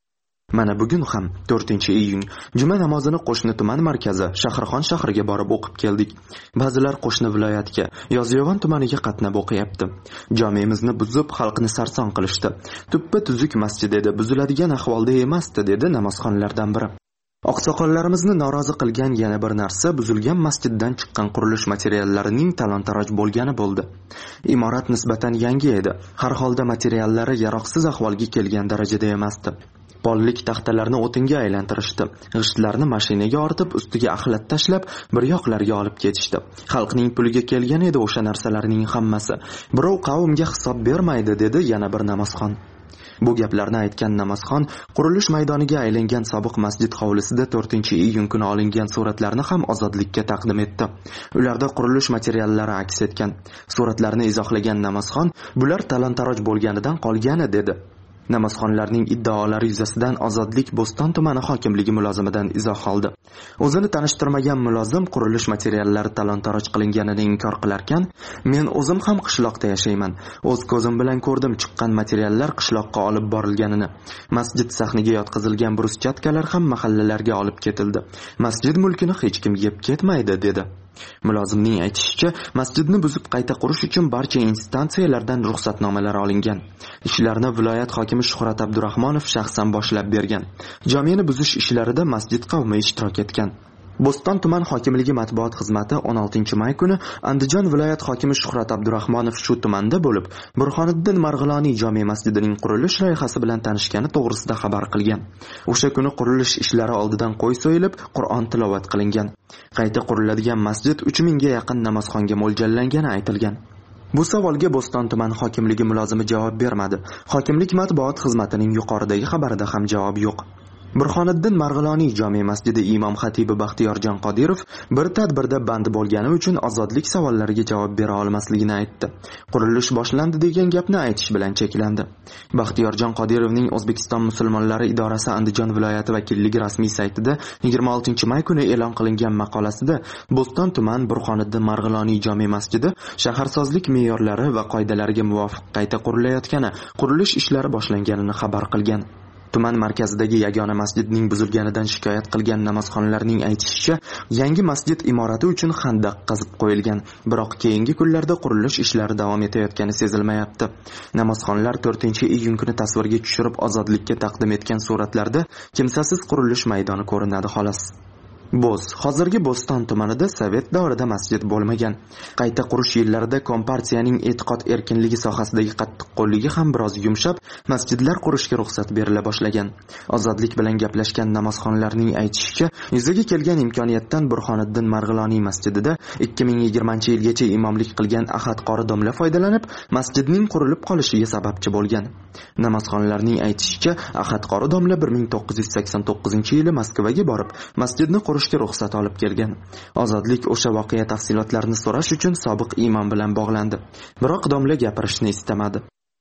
Mana bugun ham to'rtinchi iyun juma namozini qo'shni tuman markazi Shahrixon shahriga borib o'qib keldik. Ba'zilar qo'shni viloyatga Yozyovon tumaniga qatnab o'qiyapti. Jomimizni buzib xalqni sarson qilishdi. Tuppa tuzuk masjid edi, buziladigan ahvolda emasdi, dedi namozxonlardan biri. Oqsoqollarimizni norozi qilgan yana bir narsa buzilgan masjiddan chiqqan qurilish materiallarining talon-taroj bo'lgani bo'ldi. Imorat nisbatan yangi edi. Har holda materiallari yaroqsiz ahvolga kelgan darajada emasdi. Pollik taxtalarni o'tinga aylantirishdi. G'ishtlarni mashinaga ortib, ustiga axlat tashlab, bir yoqlarga olib ketishdi. Xalqning puliga kelgan edi o'sha narsalarning hammasi. Birov qavmga hisob bermaydi, dedi yana bir namozxon. Bu gaplarni aytgan namozxon qurilish maydoniga aylangan sobiq masjid hovlisida to'rtinchi iyun kuni olingan suratlarni ham ozodlikka taqdim etdi. Ularda qurilish materiallari aks etgan. Suratlarni izohlagan namozxon bular talon-taroj bo'lganidan qolgani dedi. Namozxonlarning iddaolari yuzasidan Ozodlik Bo'ston tumani hokimligi mulozimidan izoh oldi. O'zini tanishtirmagan mulozim qurilish materiallari talon-taroj qilinganini inkor qilarkan, men o'zim ham qishloqda yashayman. O'z ko'zim bilan ko'rdim chiqqan materiallar qishloqqa olib borilganini. Masjid sahniga yotqizilgan bruschatkalar ham mahallalarga olib ketildi. Masjid mulkini hech kim yeb ketmaydi, dedi. Mulozimning aytishicha, masjidni buzib qayta qurish uchun barcha instansiyalardan ruxsatnomalar olingan. Ishlarni viloyat hokimi Shuhrat Abdurahmonov shaxsan boshlab bergan. Jomini buzish ishlarida masjid qavmi ishtirok etgan. Bo'ston tuman hokimligi matbuot xizmati o'n oltinchi may kuni Andijon viloyat hokimi Shuhrat Abdurahmonov shu tumanda bo'lib, Burxoniddin Marg'iloniy jome masjidining qurilish loyihasi bilan tanishgani to'g'risida xabar qilgan. O'sha kuni qurilish ishlari oldidan qo'y so'yilib, Qur'on tilovat qilingan. Qayta quriladigan masjid uch mingga yaqin namozxonga mo'ljallangani aytilgan. Bu savolga Bo'ston tuman hokimligi mulozimi javob bermadi. Hokimlik matbuot xizmatining yuqoridagi xabarida ham javob yo'q. Burxoniddin Marg'iloniy jome masjidi imom xatibi Baxtiyorjon Qodirov bir tadbirda band bo'lgani uchun ozodlik savollariga javob bera olmasligini aytdi. Qurilish boshlandi degan gapni aytish bilan cheklandi. Baxtiyorjon Qodirovning O'zbekiston musulmonlari idorasi Andijon viloyati vakilligi rasmiy saytida yigirma oltinchi may kuni e'lon qilingan maqolasida Bo'ston tuman Burxoniddin Marg'iloniy jome masjidi shaharsozlik me'yorlari va qoidalariga muvofiq qayta qurilayotgani, qurilish ishlari boshlanganini xabar qilgan. Tuman markazidagi yagona masjidning buzilganidan shikoyat qilgan namozxonlarning aytishicha, yangi masjid imorati uchun xandaq qazib qo'yilgan, biroq keyingi kunlarda qurilish ishlari davom etayotgani sezilmayapti. Namozxonlar to'rtinchi iyun kuni tasvirga tushirib ozodlikka taqdim etgan suratlarda kimsasiz qurilish maydoni ko'rinadi xolos. Bo'z. Hozirgi Bo'ston tumanida sovet davrida masjid bo'lmagan. Qayta qurish yillarida kompartiyaning e'tiqod erkinligi sohasidagi qattiqqo'lligi ham biroz yumshab, masjidlar qurishga ruxsat berila boshlagan. Ozodlik bilan gaplashgan namozxonlarning aytishicha, yuzaga kelgan imkoniyatdan Burxoniddin Marg'iloniy masjidida ikki ming yigirmanchi yilgacha imomlik qilgan Ahad qori domla foydalanib, masjidning qurilib qolishiga sababchi bo'lgan. Namozxonlarning aytishicha, Ahad qori domla bir ming to'qqiz yuz sakson to'qqizinchi yili Moskvaga borib, masjidni qurishga ruxsat olib kelgan. Ozodlik o'sha voqea tafsilotlarini so'rash uchun sobiq imom bilan bog'landi. Biroq domla gapirishni istamadi.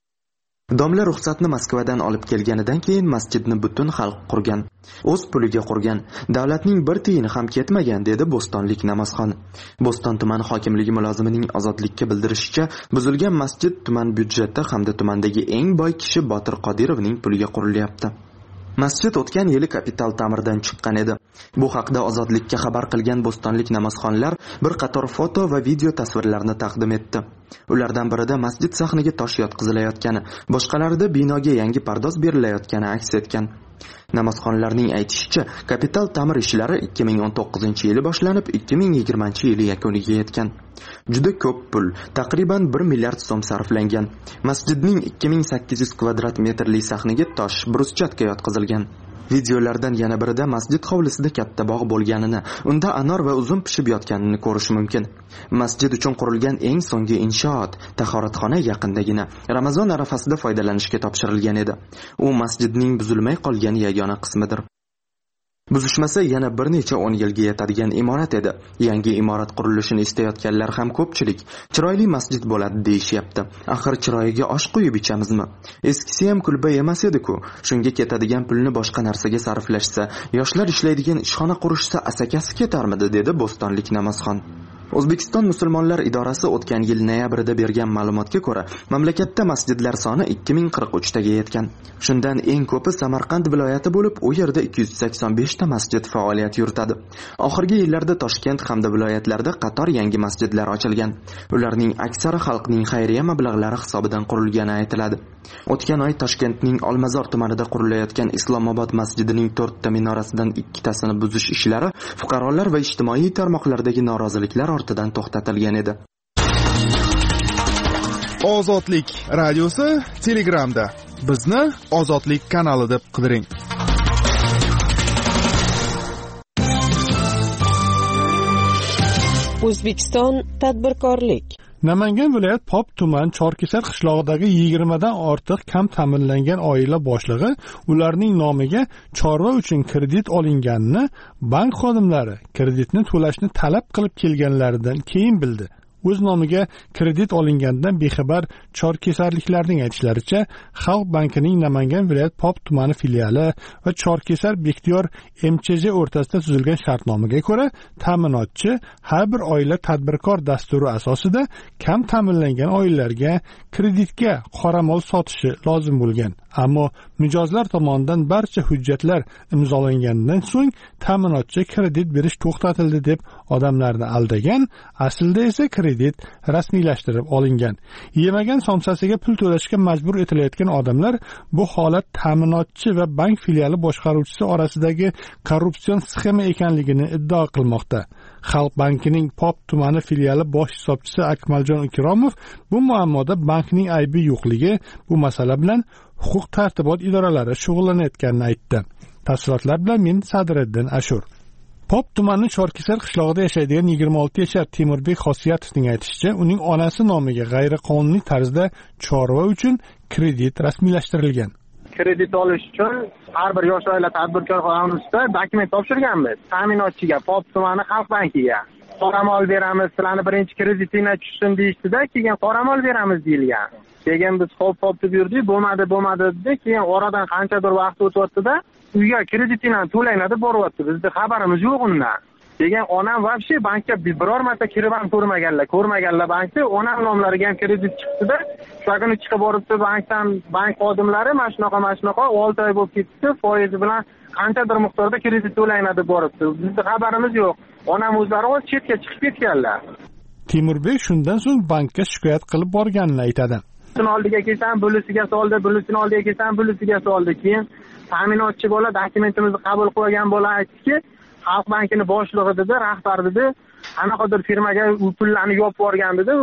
Domla ruxsatni Moskvadan olib kelganidan keyin masjidni butun xalq qurgan. O'z puliga qurgan. Davlatning bir tiyini ham ketmagan, dedi bo'stonlik namozxon. Bo'ston tuman hokimligi mulozimining Ozodlikka bildirishicha, buzilgan masjid tuman byudjeti hamda tumandagi eng boy kishi Botir Qodirovning puliga qurilyapti. Masjid o'tgan yili kapital ta'mirdan chiqqan edi. Bu haqda Ozodlikka xabar qilgan bo'stonlik namozxonlar bir qator foto va video tasvirlarni taqdim etdi. Ulardan birida masjid sahniga tosh yotqizilayotgani, boshqalarida binoga yangi pardoz berilayotgani aks etgan. Namozxonlarning aytishicha, kapital ta'mir ishlari ikki ming o'n to'qqizinchi yili boshlanib, ikki ming yigirmanchi yili yakuniga yetgan. Juda ko'p pul, taqriban bir milliard so'm sarflangan. Masjidning ikki ming sakkiz yuz kvadrat metrli sahniga tosh, bruschatка yotqizilgan. Videolardan yana birida masjid hovlisida katta bog' bo'lganini, unda anor va uzum pishib yotganini ko'rish mumkin. Masjid uchun qurilgan eng so'nggi inshoot tahoratxona yaqindagina Ramazon arafasida foydalanishga topshirilgan edi. U masjidning buzilmay qolgan yagona qismidir. Buzishmasa yana bir necha o'n yilga yetadigan imorat edi. Yangi imorat qurilishini istayotganlar ham ko'pchilik. Chiroyli masjid bo'ladi deyishyapti. Axir chiroyiga osh qo'yib ichamizmi? Eskisi ham kulba emas edi-ku. Shunga ketadigan pulni boshqa narsaga sarflashsa, yoshlar ishlaydigan ishxona qurishsa asakasi ketarmidi, dedi bo'stonlik namozxon. O'zbekiston musulmonlar idorasi o'tgan yil noyabrida bergan ma'lumotga ko'ra, mamlakatda masjidlar soni ikki ming qirq uch taga yetgan. Shundan eng ko'pi Samarqand viloyati bo'lib, u yerda ikki yuz sakson besh ta masjid faoliyat yuritadi. Oxirgi yillarda Toshkent hamda viloyatlarda qator yangi masjidlar ochilgan. Ularning aksari xalqning xayriya mablag'lari hisobidan qurilgani aytiladi. O'tgan oy Toshkentning Olmazor tumanida qurilayotgan Islomobod masjidining to'rtta minorasidan ikkitasini buzish ishlari fuqarolar va ijtimoiy tarmoqlardagi noroziliklar ortidan to'xtatilgan edi. Ozodlik radiosi Telegramda. Bizni Ozodlik kanali deb qidiring. O'zbekiston tadbirkorlik. Namangan viloyat Pop tuman Chorkesar qishlog'idagi yigirma dan ortiq kam ta'minlangan oila boshlig'i ularning nomiga chorva uchun kredit olinganini bank xodimlari kreditni to'lashni talab qilib kelganlaridan keyin bildi. O'z nomiga kredit olingandan bexabar chorkesarliklarning aytishlaricha, Xalq bankining Namangan viloyat Pop tumani filiali va Chorkesar Bektiyor M Ch J o'rtasida tuzilgan shartnomaga ko'ra, ta'minotchi har bir oila tadbirkor dasturi asosida kam ta'minlangan oilalarga kreditga qoramol sotishi lozim bo'lgan. Ammo mijozlar tomonidan barcha hujjatlar imzolangandan so'ng ta'minotchi kredit berish to'xtatildi deb odamlarni aldagan, aslida esa kredit rasmiylashtirib olingan. Yemagan somsasiga pul to'lashga majbur etilayotgan odamlar bu holat ta'minotchi va bank filiali boshqaruvchisi orasidagi korrupsion sxema ekanligini iddao qilmoqda. Xalq bankining Pop tumani filiali bosh hisobchisi Akmaljon Ikromov bu muammoda bankning aybi yo'qligi, bu masala bilan huquq tartibot idoralari shug'ullanayotganini aytdi. Tafsilotlar bilan men Sadriddin Ashur. Pop tumani Chorkesar qishlog'ida yashaydigan yigirma olti yashar Temurbek Xosiyatovning aytishicha, uning onasi nomiga g'ayriqonuniy tarzda chorva uchun kredit rasmiylashtirilgan. Kredit olish uchun har bir yosh oila tadbirkor xodimasiga dokument topshirganmiz. Ta'minotchiga, Pop tumani Xalq bankiga. Qoramol beramiz, sizlarni birinchi kreditinglar tushsin deyishdi-da, keyin qoramol beramiz deyilgan. Keyin biz hop hop deb yurdik, bo'lmadi, bo'lmadi dedi. Keyin oradan qanchadir vaqt o'tdi-da, uyga kreditinglarni to'laylar deb boryapti. Bizda xabarimiz yo'q undan. Degan onam vobshe bankka biror marta kirib ham ko'rmaganlar, ko'rmaganlar bankda. Onam nomlariga ham kredit chiqdi-da, shu kuni chiqib boribdi bankdan, bank xodimlari mana shunaqa, mana shunaqa olti oy bo'lib ketdi, foizi bilan qanchadir miqdorda kredit to'laylar deb boribdi. Bizda xabarimiz yo'q. Onam o'zlari o'z chetga chiqib ketganlar. Temurbek shundan so'ng bankka shikoyat qilib borganini aytadi. Bunisini oldiga kelsam, bunisiga soldi, bunisini oldiga kelsam, bunisiga soldi. Keyin ta'minotchi bola dokumentimizni qabul qilgan bola aytdiki, Xalq bankini boshlig'i dedi, rahbar dedi, anaqadir firmaga u pullarni yopib borgan dedi.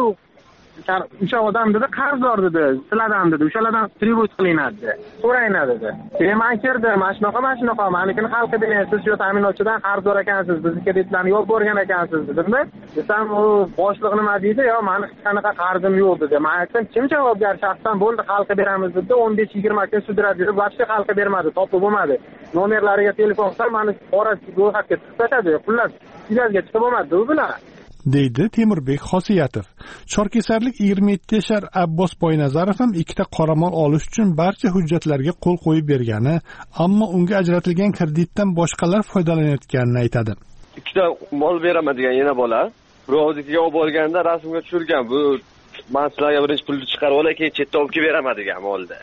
O'sha odam dedi, qarzdor dedi, sizlardan dedi, o'shalardan tribut qilinadi dedi. So'raylar dedi. Keyin men kirdim, mana shunaqa, mana shunaqa, menikini xalqqa berasiz, siz shu ta'minotchidan qarzdor ekansiz, bizni kreditlarni yopib borgan ekansiz dedim-da. Desam, u boshliq nima deydi? Yo, meni hech qanaqa qarzim yo'q dedi. Men aytdim, kim javobgar shaxsan bo'ldi, xalqqa beramiz dedi. o'n besh yigirma kun sudradi dedi, vaqti xalqqa bermadi, topib bo'lmadi. Nomerlariga telefon qilsam, meni orasiga ro'yxatga chiqib tashladi. Xullas, sizlarga chiqib bo'lmadi u bilan. deydi Temurbek Xosiyatov. Chorkesarlik yigirma yetti yashar Abbos Boynazarov ham ikkita qoramol olish uchun barcha hujjatlarga qo'l qo'yib bergani, ammo unga ajratilgan kreditdan boshqalar foydalanayotganini aytadi. Ikkita mol beraman degan yana bola, birovnikiga olib borganda rasmga tushirgan. Bu men sizlarga birinchi pulni chiqarib olay, keyin chetda olib kelib beraman degan molda.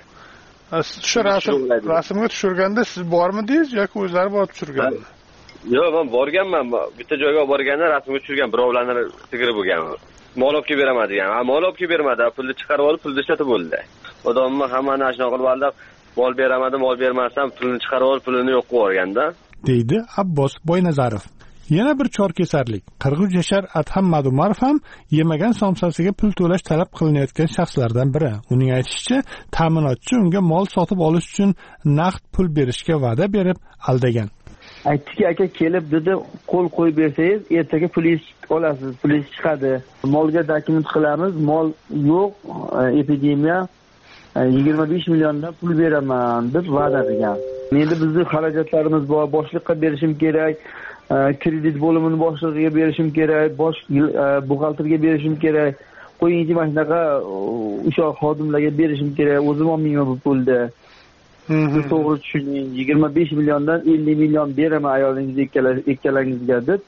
Shu rasm rasmga tushirganda siz bormidingiz yoki o'zlari borib tushirganmi? Yo'q, men borganman. Bitta joyga borganda rasmga tushirgan, birovlarni sigiri bo'lgan. Mol olib kelib beraman degan. Ha, mol olib kelib bermadi, pulni chiqarib olib, pulni ishlatib bo'ldi. Odamni hammani ashuna qilib aldab, mol beramadi, mol bermasam, pulni chiqarib olib, pulini yo'q qilib yuborganda, deydi Abbos Boynazarov. Yana bir chorkesarlik qirq uch yashar Adham Madumarov ham yemagan somsasiga pul to'lash talab qilinayotgan shaxslardan biri. Uning aytishicha, ta'minotchi unga mol sotib olish uchun naqd pul berishga va'da berib aldagan. Aytdiki, aka kelib dedi, qo'l qo'yib bersangiz, ertaga pulingiz olasiz, pulingiz chiqadi. Molga dokument qilamiz, mol yo'q, epidemiya yigirma besh milliondan pul beraman deb va'da qilgan. Endi bizning xarajatlarimiz bor, boshliqqa berishim kerak, kredit bo'limini boshlig'iga berishim kerak, bosh buxgalterga berishim kerak. Qo'yingchi mana shunaqa o'sha xodimlarga berishim kerak. O'zim olmayman bu pulni. Siz to'g'ri tushuning, yigirma besh milliondan ellik million beraman ayolingizga ikkalangizga deb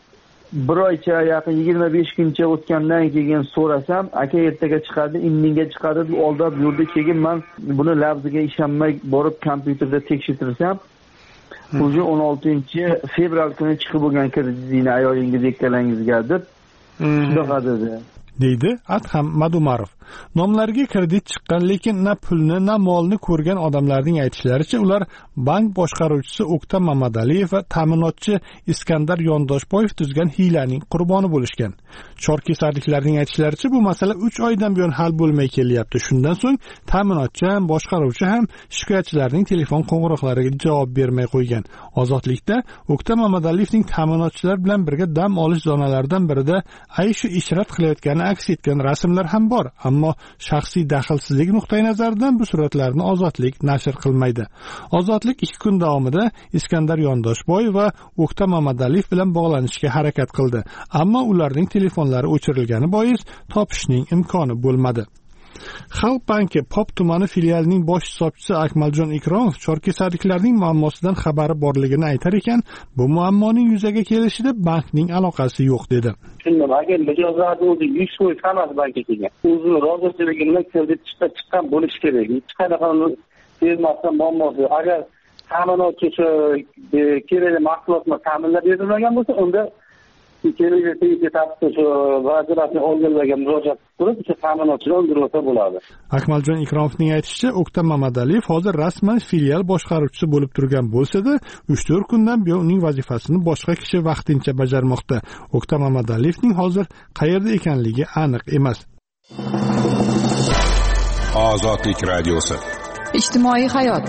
bir oycha yaqin yigirma besh kuncha o'tgandan keyin so'rasam, aka ertaga chiqadi, indinga chiqadi deb oldab yurdi. Keyin men buni labziga ishonmay borib kompyuterda tekshirtirsam, o'zi o'n oltinchi fevral kuni chiqib bo'lgan kreditingizni ayolingiz ekkalangizga deb shunaqa dedi. deydi Adham Madumarov. Nomlariga kredit chiqqan, lekin na pulni, na molni ko'rgan odamlarning aytishlaricha, ular bank boshqaruvchisi O'ktam Mamadaliyev va ta'minotchi Iskandar Yondoshboyev tuzgan hiylaning qurboni bo'lishgan. Chorkesarliklarning aytishlaricha, bu masala uch oydan buyon hal bo'lmay kelyapti. Shundan so'ng ta'minotchi ham, boshqaruvchi ham shikoyatchilarning telefon qo'ng'iroqlariga javob bermay qo'ygan. Ozodlikda O'ktam Mamadaliyevning ta'minotchilar bilan birga dam olish zonalaridan birida aysh ishrat qilayotgani aks etgan rasmlar ham bor. Ammo shaxsiy daxlsizlik nuqtai nazaridan bu suratlarni Ozodlik nashr qilmaydi. Ozodlik ikki kun davomida Iskandar Yondoshboyev va O'ktam Mamadaliyev bilan bog'lanishga harakat qildi, ammo ularning telefonlari o'chirilgani bois topishning imkoni bo'lmadi. Xalq banki Pop tumani filialining bosh hisobchisi Akmaljon Ikromov chorkesarliklarning muammosidan xabari borligini aytar ekan, bu muammoning yuzaga kelishida bankning aloqasi yo'q dedi. Shundan agar mijozlarni o'zi yuz foiz hammasi bankka kelgan. O'zini roziligi bilan kredit chiqqan bo'lishi kerak. Hech qanaqa bermasdan muammosi. Agar ta'minotchi kerakli mahsulotni ta'minlab berilmagan bo'lsa, unda Akmaljon Ikromovning aytishicha, O'ktam Mamadaliyev hozir rasman filial boshqaruvchisi bo'lib turgan bo'lsa-da, uch to'rt kundan buyon uning vazifasini boshqa kishi vaqtincha bajarmoqda. O'ktam Mamadaliyevning hozir qayerda ekanligi aniq emas. Ozodlik radiosi. Ijtimoiy hayot.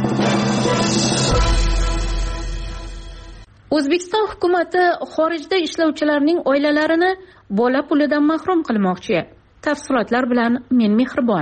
O'zbekiston hukumati xorijda ishlovchilarning oilalarini bola pulidan mahrum qilmoqchi. Tafsilotlar bilan men Mehribon.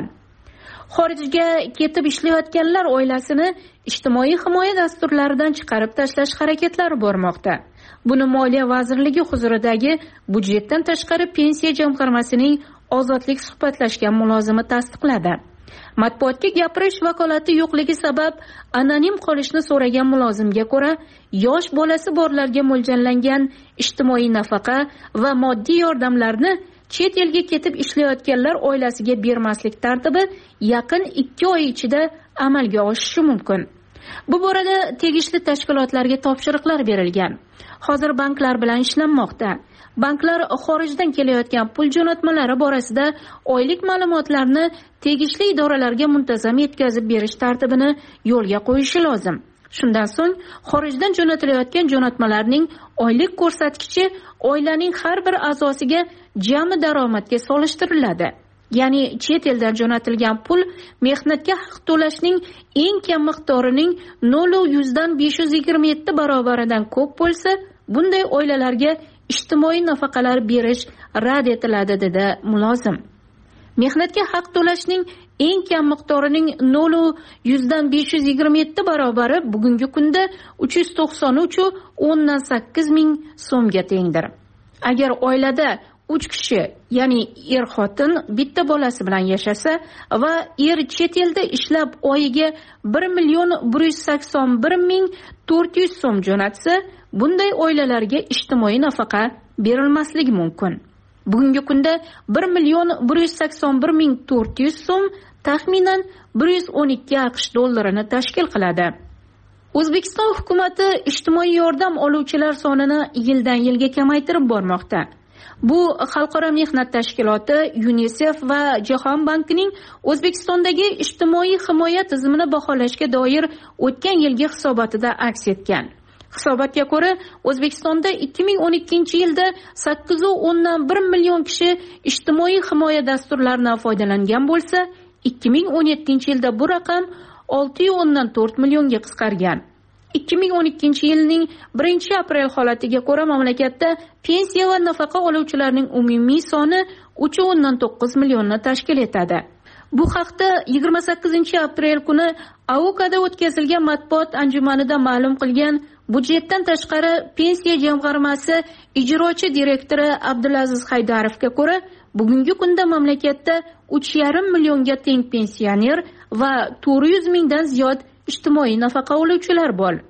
Xorijga ketib ishlayotganlar oilasini ijtimoiy himoya dasturlaridan chiqarib tashlash harakatlari bormoqda. Buni Moliya vazirligi huzuridagi budjetdan tashqari pensiya jamg'armasining Ozodlik suhbatlashgan mulozimi tasdiqladi. Matbuotga gapirish vakolati yo'qligi sabab anonim qolishni so'ragan mulozimga ko'ra, yosh bolasi borlarga mo'ljallangan ijtimoiy nafaqa va moddiy yordamlarni chet elga ketib ishlayotganlar oilasiga bermaslik tartibi yaqin ikki oy ichida amalga oshishi mumkin. Bu borada tegishli tashkilotlarga topshiriqlar berilgan. Hozir banklar bilan ishlanmoqda. Banklar xorijdan kelayotgan pul jo'natmalari borasida oylik ma'lumotlarni tegishli idoralarga muntazam yetkazib berish tartibini yo'lga qo'yishi lozim. Shundan so'ng xorijdan jo'natilayotgan jo'natmalarning oylik ko'rsatkichi oilaning har bir a'zosiga jami daromadga solishtiriladi. Ya'ni chet eldan jo'natilgan pul mehnatga haq to'lashning eng kam miqdorining nol dan besh yuz yigirma yetti barobaridan ko'p bo'lsa, bunday oilalarga ijtimoiy nafaqalar berish rad etiladi, dedi mulozim. Mehnatga haq to'lashning eng kam miqdorining nol dan besh yuz yigirma yetti barobari bugungi kunda uch yuz to'qson uch o'ndan sakkiz ming so'mga tengdir. Agar oilada uch kishi, ya'ni er xotin bitta bolasi bilan yashasa va er chet elda ishlab oyiga bir million bir yuz sakson bir ming to'rt yuz so'm jo'natsa, bunday oilalarga ijtimoiy nafaqa berilmasligi mumkin. Bugungi kunda bir million bir yuz sakson bir ming to'rt yuz so'm taxminan bir yuz o'n ikki aqsh dollarini tashkil qiladi. O'zbekiston hukumati ijtimoiy yordam oluvchilar sonini yildan yilga kamaytirib bormoqda. Bu Xalqaro mehnat tashkiloti, UNICEF va Jahon bankining O'zbekistondagi ijtimoiy himoya tizimini baholashga doir o'tgan yilgi hisobotida aks etgan. Hisobotga ko'ra, O'zbekistonda ikki ming o'n ikkinchi yilda sakkiz o'ndan bir million kishi ijtimoiy himoya dasturlaridan foydalangan bo'lsa, ikki ming o'n yettinchi yilda bu raqam olti o'ndan to'rt millionga qisqargan. ikki ming o'n ikkinchi yilning birinchi aprel holatiga ko'ra mamlakatda pensiya va nafaqa oluvchilarning umumiy soni uch o'ndan to'qqiz millionni tashkil etadi. Bu haqda yigirma sakkizinchi aprel kuni A U K'da o'tkazilgan matbuot anjumanida ma'lum qilgan budjetdan tashqari pensiya jamg'armasi ijrochi direktori Abdulaziz Haydarovga ko'ra, bugungi kunda mamlakatda uch yarim millionga teng pensioner va to'rt yuz mingdan ziyod ijtimoiy nafaqa oluvchilar bor.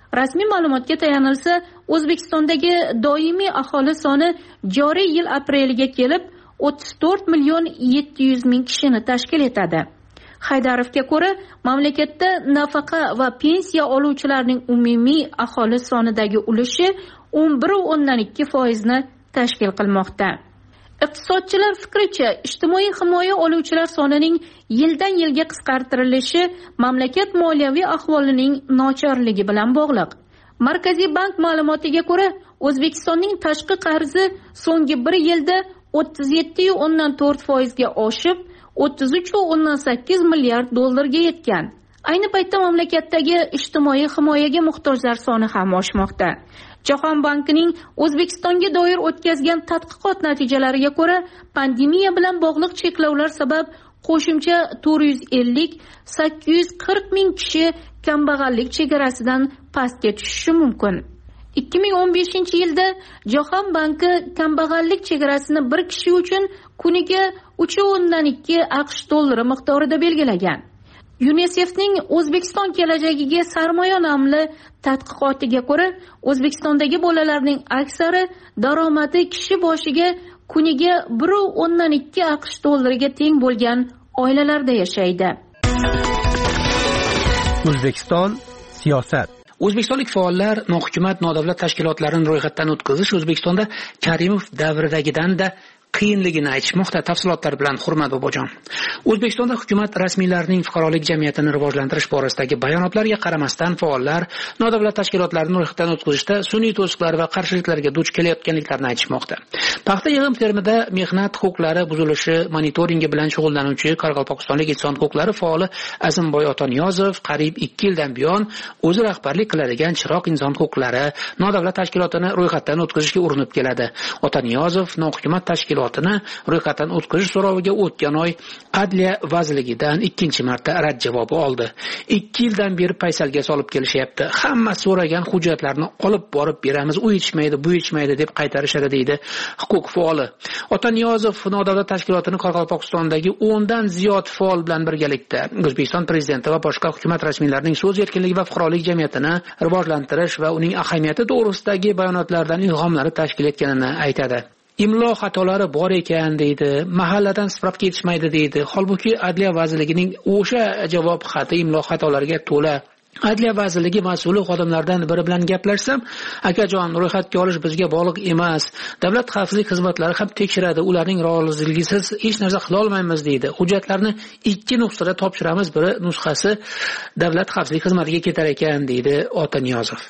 Rasmiy ma'lumotga tayanilsa, O'zbekistondagi doimiy aholi soni joriy yil apreliga kelib o'ttiz to'rt million yetti yuz ming kishini tashkil etadi. Haydarovga ko'ra, mamlakatda nafaqa va pensiya oluvchilarning umumiy aholi sonidagi ulushi o'n bir nuqta o'ndan ikki foiz ni tashkil qilmoqda. Iqtisodchilar fikricha, ijtimoiy himoya oluvchilar sonining yildan yilga qisqartirilishi mamlakat moliyaviy ahvolining nochorligi bilan bog'liq. Markaziy bank ma'lumotiga ko'ra, O'zbekistonning tashqi qarzi so'nggi bir yilda o'ttiz yetti nuqta o'ndan to'rt foiz ga oshib, o'ttiz uch nuqta o'ndan sakkiz milliard dollarga yetgan. Ayni paytda mamlakatdagi ijtimoiy himoyaga muhtojlar soni ham oshmoqda. Jahon bankining O'zbekistonga doir o'tkazgan tadqiqot natijalariga ko'ra, pandemiya bilan bog'liq cheklovlar sabab qo'shimcha to'rt yuz ellik sakkiz yuz qirq ming kishi kambag'allik chegarasidan pastga tushishi mumkin. ikki ming o'n beshinchi yilda Jahon banki kambag'allik chegarasini bir kishi uchun kuniga uch nuqta o'ndan ikki AQSh dollari miqdorida belgilagan. UNICEFning O'zbekiston kelajagiga sarmoya nomli tadqiqotiga ko'ra, O'zbekistondagi bolalarning aksari daromadi kishi boshiga kuniga bir nuqta o'ndan ikki AQSh dollariga teng bo'lgan oilalarda yashaydi. O'zbekiston siyosat. O'zbekistonlik faollar nohukumat nodavlat tashkilotlarini ro'yxatdan o'tkazish O'zbekistonda Karimov davridagidanda qiyinligini aytishmoqda. Tafsilotlar bilan Hurmat Bobojon. O'zbekistonda hukumat rasmiylarining fuqarolik jamiyatini rivojlantirish borasidagi bayonotlariga qaramasdan faollar nodavlat tashkilotlarini ro'yxatdan o'tkazishda sun'iy to'siqlar va qarshiliklarga duch kelayotganliklarini aytishmoqda. Paxta yig'im termida mehnat huquqlari buzilishi monitoringi bilan shug'ullanuvchi Qoraqalpog'istonlik inson huquqlari faoli Azimboy Otaniyozov qariyb ikki yildan buyon o'zi rahbarlik qiladigan Chiroq inson huquqlari nodavlat tashkilotini ro'yxatdan o'tkazishga urinib keladi. Otaniyozov nohukumat tashkilot ro'yxatdan o'tkazish so'roviga o'tgan oy Adliya vazirligidan ikkinchi marta rad javobi oldi. ikki yildan beri paysalga solib kelishyapti. Hamma so'ragan hujjatlarni olib borib beramiz, u yetishmaydi, bu yetishmaydi deb qaytarishadi deydi huquq faoli. Otaniyozov nodavlat tashkilotini Qoraqalpog'istondagi o'ndan ziyod faol bilan birgalikda O'zbekiston prezidenti va boshqa hukumat rasmiylarining so'z erkinligi va fuqarolik jamiyatini rivojlantirish va uning ahamiyati to'g'risidagi bayonotlardan ilhomlari tashkil etganini aytadi. Imlo xatolari bor ekan deydi, mahalladan spravka yetishmaydi deydi. Holbuki Adliya vazirligining o'sha javob xati imlo xatolariga to'la. Adliya vazirligi mas'uli xodimlardan biri bilan gaplashsam, akajon, ro'yxatga olish bizga bog'liq emas. Davlat xavfsizlik xizmatlari ham tekshiradi, ularning roziligisiz hech narsa qila olmaymiz deydi. Hujjatlarni ikki nusxada topshiramiz, biri nusxasi davlat xavfsizlik xizmatiga ketar ekan deydi Otaniyozov.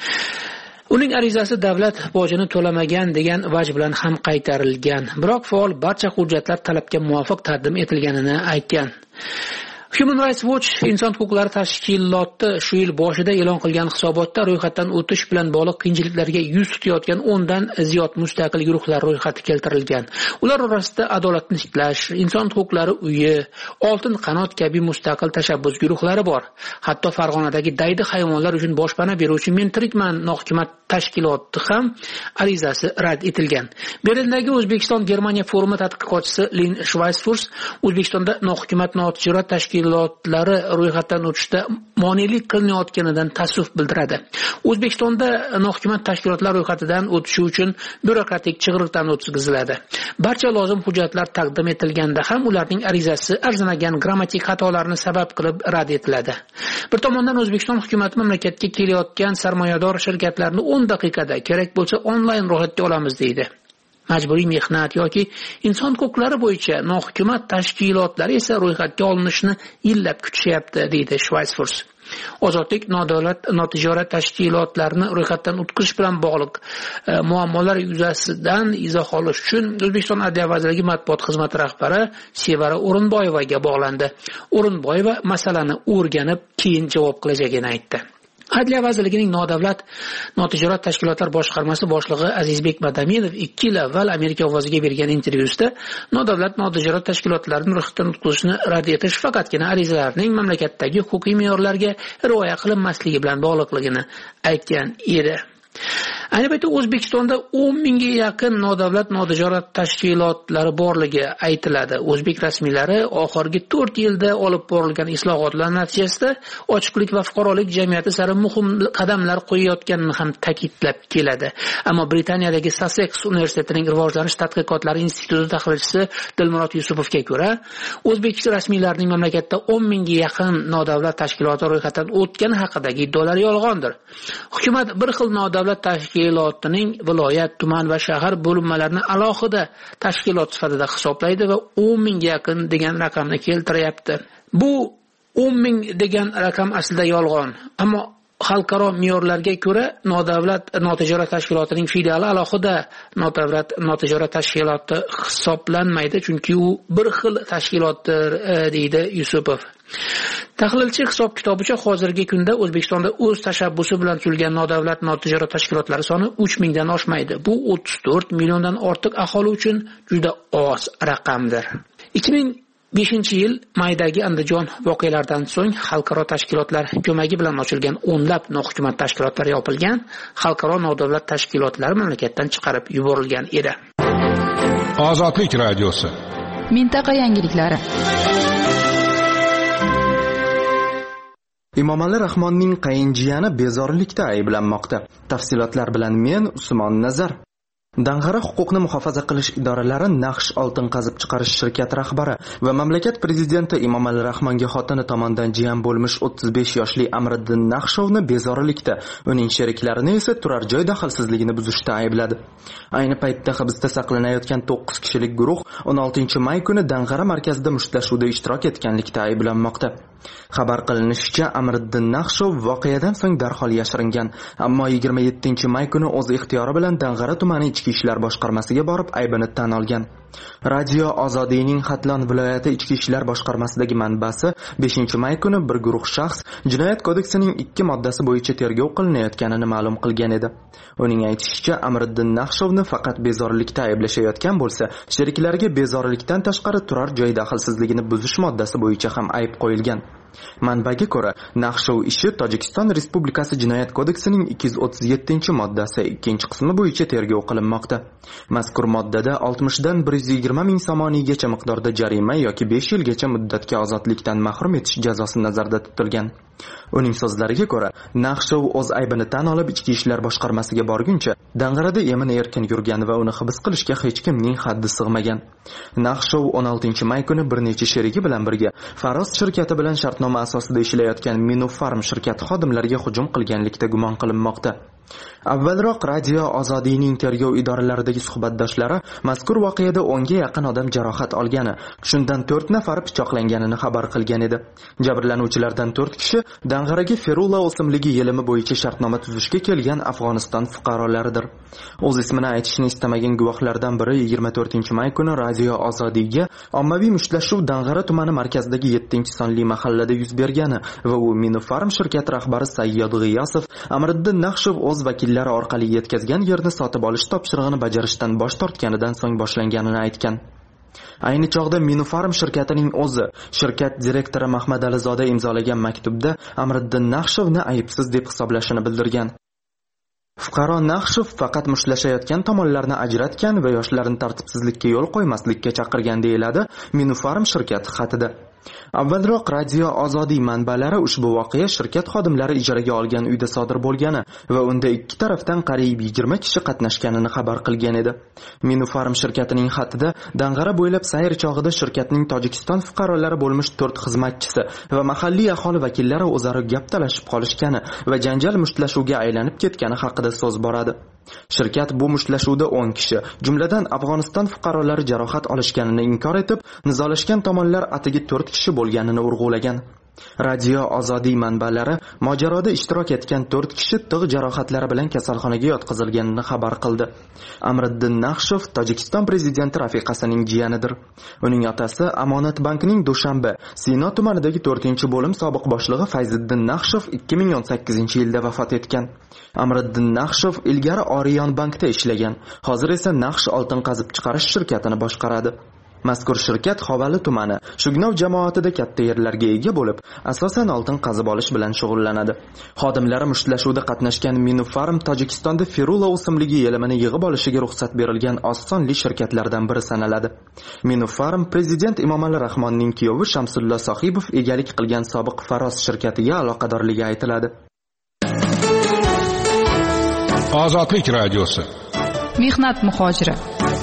Uning arizasi davlat bojini to'lamagan degan vaj bilan ham qaytarilgan. Biroq faol barcha hujjatlar talabga muvofiq taqdim etilganini aytgan. Human Rights Watch inson huquqlari tashkiloti shu yil boshida e'lon qilgan hisobotda ro'yxatdan o'tish bilan bog'liq qiyinchiliklarga yuz tutayotgan o'ndan ziyod mustaqil guruhlar ro'yxati keltirilgan. Ular orasida adolatni tiklash, inson huquqlari uyi, oltin qanot kabi mustaqil tashabbus guruhlari bor. Hatto Farg'onadagi daydi hayvonlar uchun boshpana beruvchi Men tirikman nohukumat tashkiloti ham arizasi rad etilgan. Berlindagi O'zbekiston Germaniya forumi tadqiqotchisi Lin Schweisfurs O'zbekistonda nohukumat notijorat tashkilotlari ro'yxatdan o'tishda monelik qilinayotganidan ta'ssuf bildiradi. O'zbekistonda nohukumat tashkilotlar ro'yxatidan o'tishi uchun byurokratik chig'iriqdan o'tkaziladi. Barcha lozim hujjatlar taqdim etilganda ham ularning arizasi arzinagan grammatik xatolarni sabab qilib rad etiladi. Bir tomondan O'zbekiston hukumati mamlakatga kelayotgan sarmoyador shirkatlarni o'n daqiqada kerak bo'lsa onlayn ro'yxatga olamiz deydi. Majburiy mehnat yoki inson huquqlari bo'yicha nohukumat tashkilotlari esa ro'yxatga olinishni yillab kutishyapti deydi Schweisfurs. Ozodlik nodavlat notijorat tashkilotlarini ro'yxatdan o'tkazish bilan bog'liq e, muammolar yuzasidan izoh olish uchun O'zbekiston Adliya vazirligi matbuot xizmati rahbari Sevara O'rinboyevaga bog'landi. O'rinboyeva masalani o'rganib, keyin javob qilajagini aytdi. Adliya vazirligining nodavlat notijorat tashkilotlar boshqarmasi boshlig'i Azizbek Madaminov ikki yil avval Amerika ovoziga bergan intervyusida nodavlat notijorat tashkilotlarini ro'yxatdan o'tkazishni rad etish faqatgina arizalarning mamlakatdagi huquqiy me'yorlarga rioya qilinmasligi bilan bog'liqligini aytgan edi. Ayni paytda O'zbekistonda o'n mingga yaqin nodavlat notijorat tashkilotlari borligi aytiladi. O'zbek rasmiylari oxirgi to'rt yilda olib borilgan islohotlar natijasida ochiqlik va fuqarolik jamiyati sari muhim qadamlar qo'yayotganini ham ta'kidlab keladi. Ammo Britaniyadagi Sussex universitetining rivojlanish tadqiqotlari instituti tahlilchisi Dilmurod Yusupovga ko'ra, O'zbek rasmiylarining mamlakatda o'n mingga yaqin nodavlat tashkiloti ro'yxatdan o'tgani haqidagi iddaolari yolg'ondir. Hukumat bir xil nodavlat tashkilotining viloyat, tuman va shahar bo'linmalarini alohida tashkilot sifatida hisoblaydi va o'n mingga yaqin degan raqamni keltiryapti. Bu o'n ming degan raqam aslida yolg'on. Ammo xalqaro me'yorlarga ko'ra nodavlat notijorat tashkilotining filiali alohida nodavlat notijorat tashkiloti hisoblanmaydi, chunki u bir xil tashkilotdir, deydi Yusupov. Tahlilchi hisob-kitobicha hozirgi kunda O'zbekistonda o'z tashabbusi bilan tuzilgan nodavlat notijorat tashkilotlari soni uch mingdan oshmaydi. Bu o'ttiz to'rt milliondan ortiq aholi uchun juda oz raqamdir. ikki ming beshinchi yil maydagi Andijon voqealaridan so'ng xalqaro tashkilotlar ko'magi bilan ochilgan o'nlab nohukumat tashkilotlari yopilgan, xalqaro nodavlat tashkilotlari mamlakatdan chiqarib yuborilgan edi. Ozodlik radiosi. Mintaqa yangiliklari. Emomali Rahmonning qayinjiyani bezorilikda ayblanmoqda. Tafsilotlar bilan men Usmon Nazar. Dang'ara huquqni muhofaza qilish idoralari Naqsh oltin qazib chiqarish shirkati rahbari va mamlakat prezidenti Emomali Rahmonga xotini tomonidan jiyan bo'lmish o'ttiz besh yoshli Amriddin Naqshovni bezorilikda, uning sheriklarini esa turar joy daxlsizligini buzishda aybladi. Ayni paytda hibsda saqlanayotgan to'qqiz kishilik guruh o'n oltinchi may kuni Dang'ara markazida mushtlashuvda ishtirok etganlikda ayblanmoqda. Xabar qilinishicha, Amriddin Naqshov voqeadan so'ng darhol yashiringan, ammo yigirma yettinchi may kuni o'z ixtiyori bilan Dang'ara tumani Ichki ishlar boshqarmasiga borib aybini tan olgan. Radio Ozodiyning Xatlon viloyati Ichki ishlar boshqarmasidagi manbasi beshinchi may kuni bir guruh shaxs Jinoyat kodeksining ikki moddasi bo'yicha tergov qilinayotganini ma'lum qilgan edi. Uning aytishicha, Amriddin Naqshovni faqat bezorilikda ayblashayotgan bo'lsa, sheriklariga bezorilikdan tashqari turar joy daxlsizligini buzish moddasi bo'yicha ham ayb qo'yilgan. Manbaga ko'ra, Naqshov ishi Tojikiston Respublikasi Jinoyat kodeksining ikki yuz o'ttiz yettinchi moddasi ikkinchi qismi bo'yicha tergov qilinmoqda. Mazkur moddada oltmishdan bir yuz yigirma ming somoniygacha miqdorda jarima yoki besh yilgacha muddatga ozodlikdan mahrum etish jazosi nazarda tutilgan. Uning so'zlariga ko'ra, Naqshov o'z aybini tan olib ichki ishlar boshqarmasiga borguncha Dang'arada emin-erkin yurgan va uni hibs qilishga hech kimning haddi sig'magan. Naqshov o'n oltinchi may kuni bir necha sherigi bilan birga Faros shirkati bilan shartnoma asosida ishlayotgan Minufarm shirkati xodimlariga hujum qilganlikda gumon qilinmoqda. Avvalroq Radio Ozodiyning tergov idoralaridagi suhbatdoshlari mazkur voqeada o'nga yaqin odam jarohat olgani, shundan to'rt nafar pichoqlanganini xabar qilgan edi. Jabrlanuvchilardan to'rt kishi Dang'araga Ferula o'simligi yelimi bo'yicha shartnoma tuzishga kelgan Afg'oniston fuqarolaridir. O'z ismini aytishni istamagan guvohlardan biri yigirma to'rtinchi may kuni Radio Ozodiyga ommaviy mushtlashuv Dang'ara tumani markazidagi yettinchi sonli mahallada yuz bergani va u Minufarm shirkati rahbari Sayyod G'iyosov Amriddin Naqshov o'z vakillari orqali yetkazgan yerni sotib olish topshirig'ini bajarishdan bosh tortganidan so'ng boshlanganini aytgan. Ayni chog'da Minufarm shirkatining o'zi shirkat direktori Mahmad Alizoda imzolagan maktubda Amriddin Naqshovni aybsiz deb hisoblashini bildirgan. Fuqaro Naqshov faqat mushtlashayotgan tomonlarni ajratgan va yoshlarni tartibsizlikka yo'l qo'ymaslikka chaqirgan deyiladi Minufarm shirkati xatida. Avvalroq Radio Ozodiy manbalari ushbu voqea shirkat xodimlari ijaraga olgan uyda sodir bo'lgani va unda ikki tarafdan qariyb yigirma kishi qatnashganini xabar qilgan edi. Minufarm shirkatining xatida Dang'ara bo'ylab sayr chog'ida shirkatning Tojikiston fuqarolari bo'lmish to'rt xizmatchisi va mahalliy aholi vakillari o'zaro gap talashib qolishgani va janjal mushtlashuvga aylanib ketgani haqida so'z boradi. Shirkat bu mushtlashuvda o'n kishi, jumladan Afg'oniston fuqarolari jarohat olishganini inkor etib, nizolashgan tomonlar atigi to'rt kishi bo'lganini urg'ulagan. Radio Ozodiy manbalari mojaroda ishtirok etgan to'rt kishi tig' jarohatlari bilan kasalxonaga yotqizilganini xabar qildi. Amriddin Naqshov Tojikiston prezidenti rafiqasining jiyanidir. Uning otasi Amonat bankining Dushanba, Sino tumanidagi to'rtinchi bo'lim sobiq boshlig'i Fayziddin Naqshov ikki ming o'n sakkizinchi yilda vafot etgan. Amriddin Naqshov ilgari Orion bankda ishlagan, hozir esa Naqsh oltin qazib chiqarish shirkatini boshqaradi. Mazkur shirkat Xovali tumani Shugnov jamoatida katta yerlarga ega bo'lib, asosan oltin qazib olish bilan shug'ullanadi. Xodimlari mushtlashuvda qatnashgan Minufarm Tojikistonda ferula o'simligi yelimini yig'ib olishiga ruxsat berilgan osonli shirkatlardan biri sanaladi. Minufarm prezident Emomali Rahmonning kuyovi Shamsullo Sohibov egalik qilgan sobiq Faros shirkatiga aloqadorligi aytiladi. Ozodlik radiosi. Mehnat muhojiri.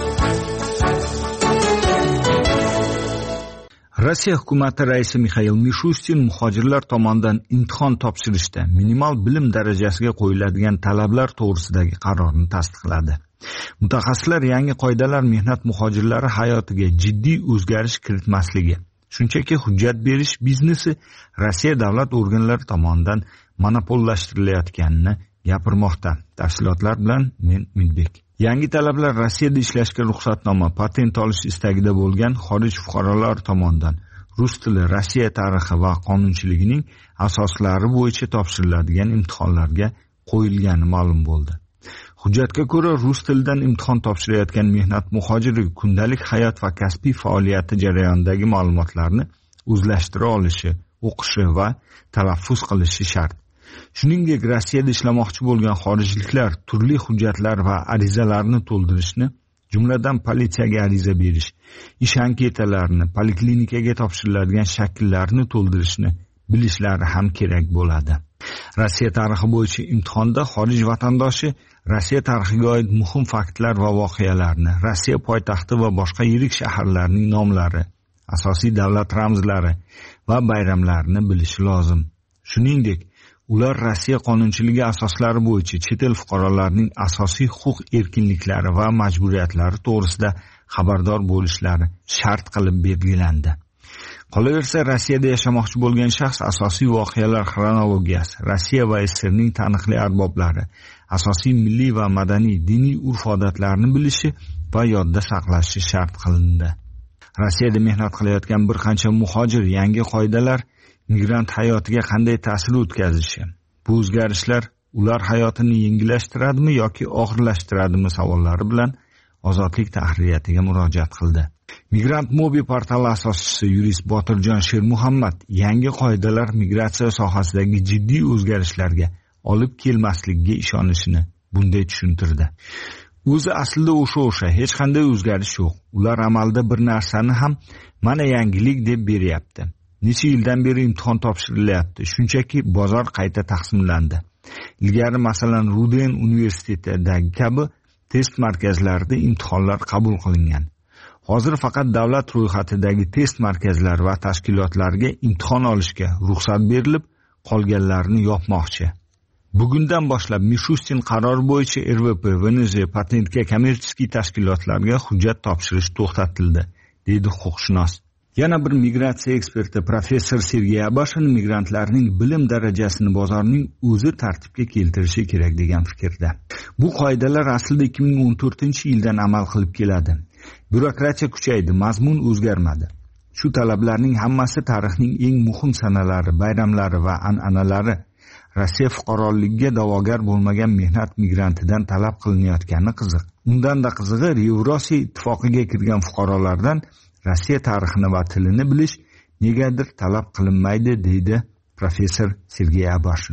Rossiya hukumati raisi Mixail Mishustin muhojirlar tomonidan imtihon topshirishda minimal bilim darajasiga qo'yiladigan talablar to'g'risidagi qarorni tasdiqladi. Mutaxassislar yangi qoidalar mehnat muhojirlari hayotiga jiddiy o'zgarish kiritmasligi, shunchaki hujjat berish biznesi Rossiya davlat organlari tomonidan monopollashtiriladiganini gapirmoqda. Tafsilotlar bilan men Umidbek. Yangi talablar Rossiyada ishlashga ruxsatnoma, patent olish istagida bo'lgan xorij fuqarolari tomonidan rus tili, Rossiya tarixi va qonunchiligining asoslari bo'yicha topshiriladigan imtihonlarga qo'yilgani ma'lum bo'ldi. Hujjatga ko'ra, rus tilidan imtihon topshirayotgan mehnat muhojiri kundalik hayot va kasbiy faoliyati jarayonidagi ma'lumotlarni o'zlashtira olishi, o'qishi va talaffuz qilishi shart. Shuningdek, Rossiyada ishlamoqchi bo'lgan xorijliklar turli hujjatlar va arizalarni to'ldirishni, jumladan politsiyaga ariza berish, ish anketalarini, poliklinikaga topshiriladigan shakllarni to'ldirishni bilishlari ham kerak bo'ladi. Rossiya tarixi bo'yicha imtihonda xorij vatandoshi Rossiya tarixiga oid muhim faktlar va voqealarni, Rossiya poytaxti va boshqa yirik shaharlarning nomlari, asosiy davlat ramzlari va bayramlarini bilishi lozim. Shuningdek, ular Rossiya qonunchiligi asoslari bo'yicha chet el fuqarolarining asosiy huquq erkinliklari va majburiyatlari to'g'risida xabardor bo'lishlari shart qilib belgilandi. Qolaversa, Rossiyada yashamoqchi bo'lgan shaxs asosiy voqealar xronologiyasi, Rossiya va S S R ning taniqli arboblari, asosiy milliy va madaniy diniy urf-odatlarni bilishi va yodda saqlashi shart qilindi. Rossiyada mehnat qilayotgan bir qancha muhojir yangi qoidalar migrant hayotiga qanday ta'sir o'tkazishi, bu o'zgarishlar ular hayotini yengillashtiradimi yoki og'irlashtiradimi savollari bilan Ozodlik tahririyatiga murojaat qildi. Migrant Mobi portali asoschisi yurist Botirjon Shermuhammad yangi qoidalar migratsiya sohasidagi jiddiy o'zgarishlarga olib kelmasligiga ishonishini bunday tushuntirdi. O'zi aslida o'sha-o'sha, hech qanday o'zgarish yo'q. Ular amalda bir narsani ham mana yangilik deb beryapti. Necha yildan beri imtihon topshirilyapti, shunchaki bozor qayta taqsimlandi. Ilgari masalan Ruden universitetidagi kabi test markazlarida imtihonlar qabul qilingan. Hozir faqat davlat ro'yxatidagi test markazlari va tashkilotlarga imtihon olishga ruxsat berilib, qolganlarini yopmoqchi. Bugundan boshlab Mishustin qarori bo'yicha R V P, V N J, patentga kommersiy tashkilotlarga hujjat topshirish to'xtatildi, deydi huquqshunos. Yana bir migratsiya eksperti professor Sergey Abashin migrantlarning bilim darajasini bozorning o'zi tartibga keltirishi kerak degan fikrda. Bu qoidalar aslida ikki ming o'n to'rtinchi yildan amal qilib keladi. Byurokratiya kuchaydi, mazmun o'zgarmadi. Shu talablarning hammasi tarixning eng muhim sanalari, bayramlari va an'analari Rossiya fuqaroligiga da'vogar bo'lmagan mehnat migrantidan talab qilinayotgani qiziq. Undan-da qizig'i, Yevrosiyo ittifoqiga kirgan fuqarolardan Rossiya tarixini va tilini bilish negadir talab qilinmaydi, deydi professor Sergey Abashin.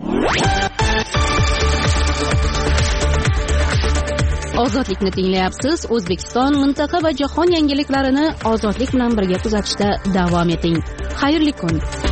Ozodlikni tinglayapsiz. O'zbekiston, mintaqa va jahon yangiliklarini ozodlik bilan birga kuzatishda davom eting. Xayrli kun.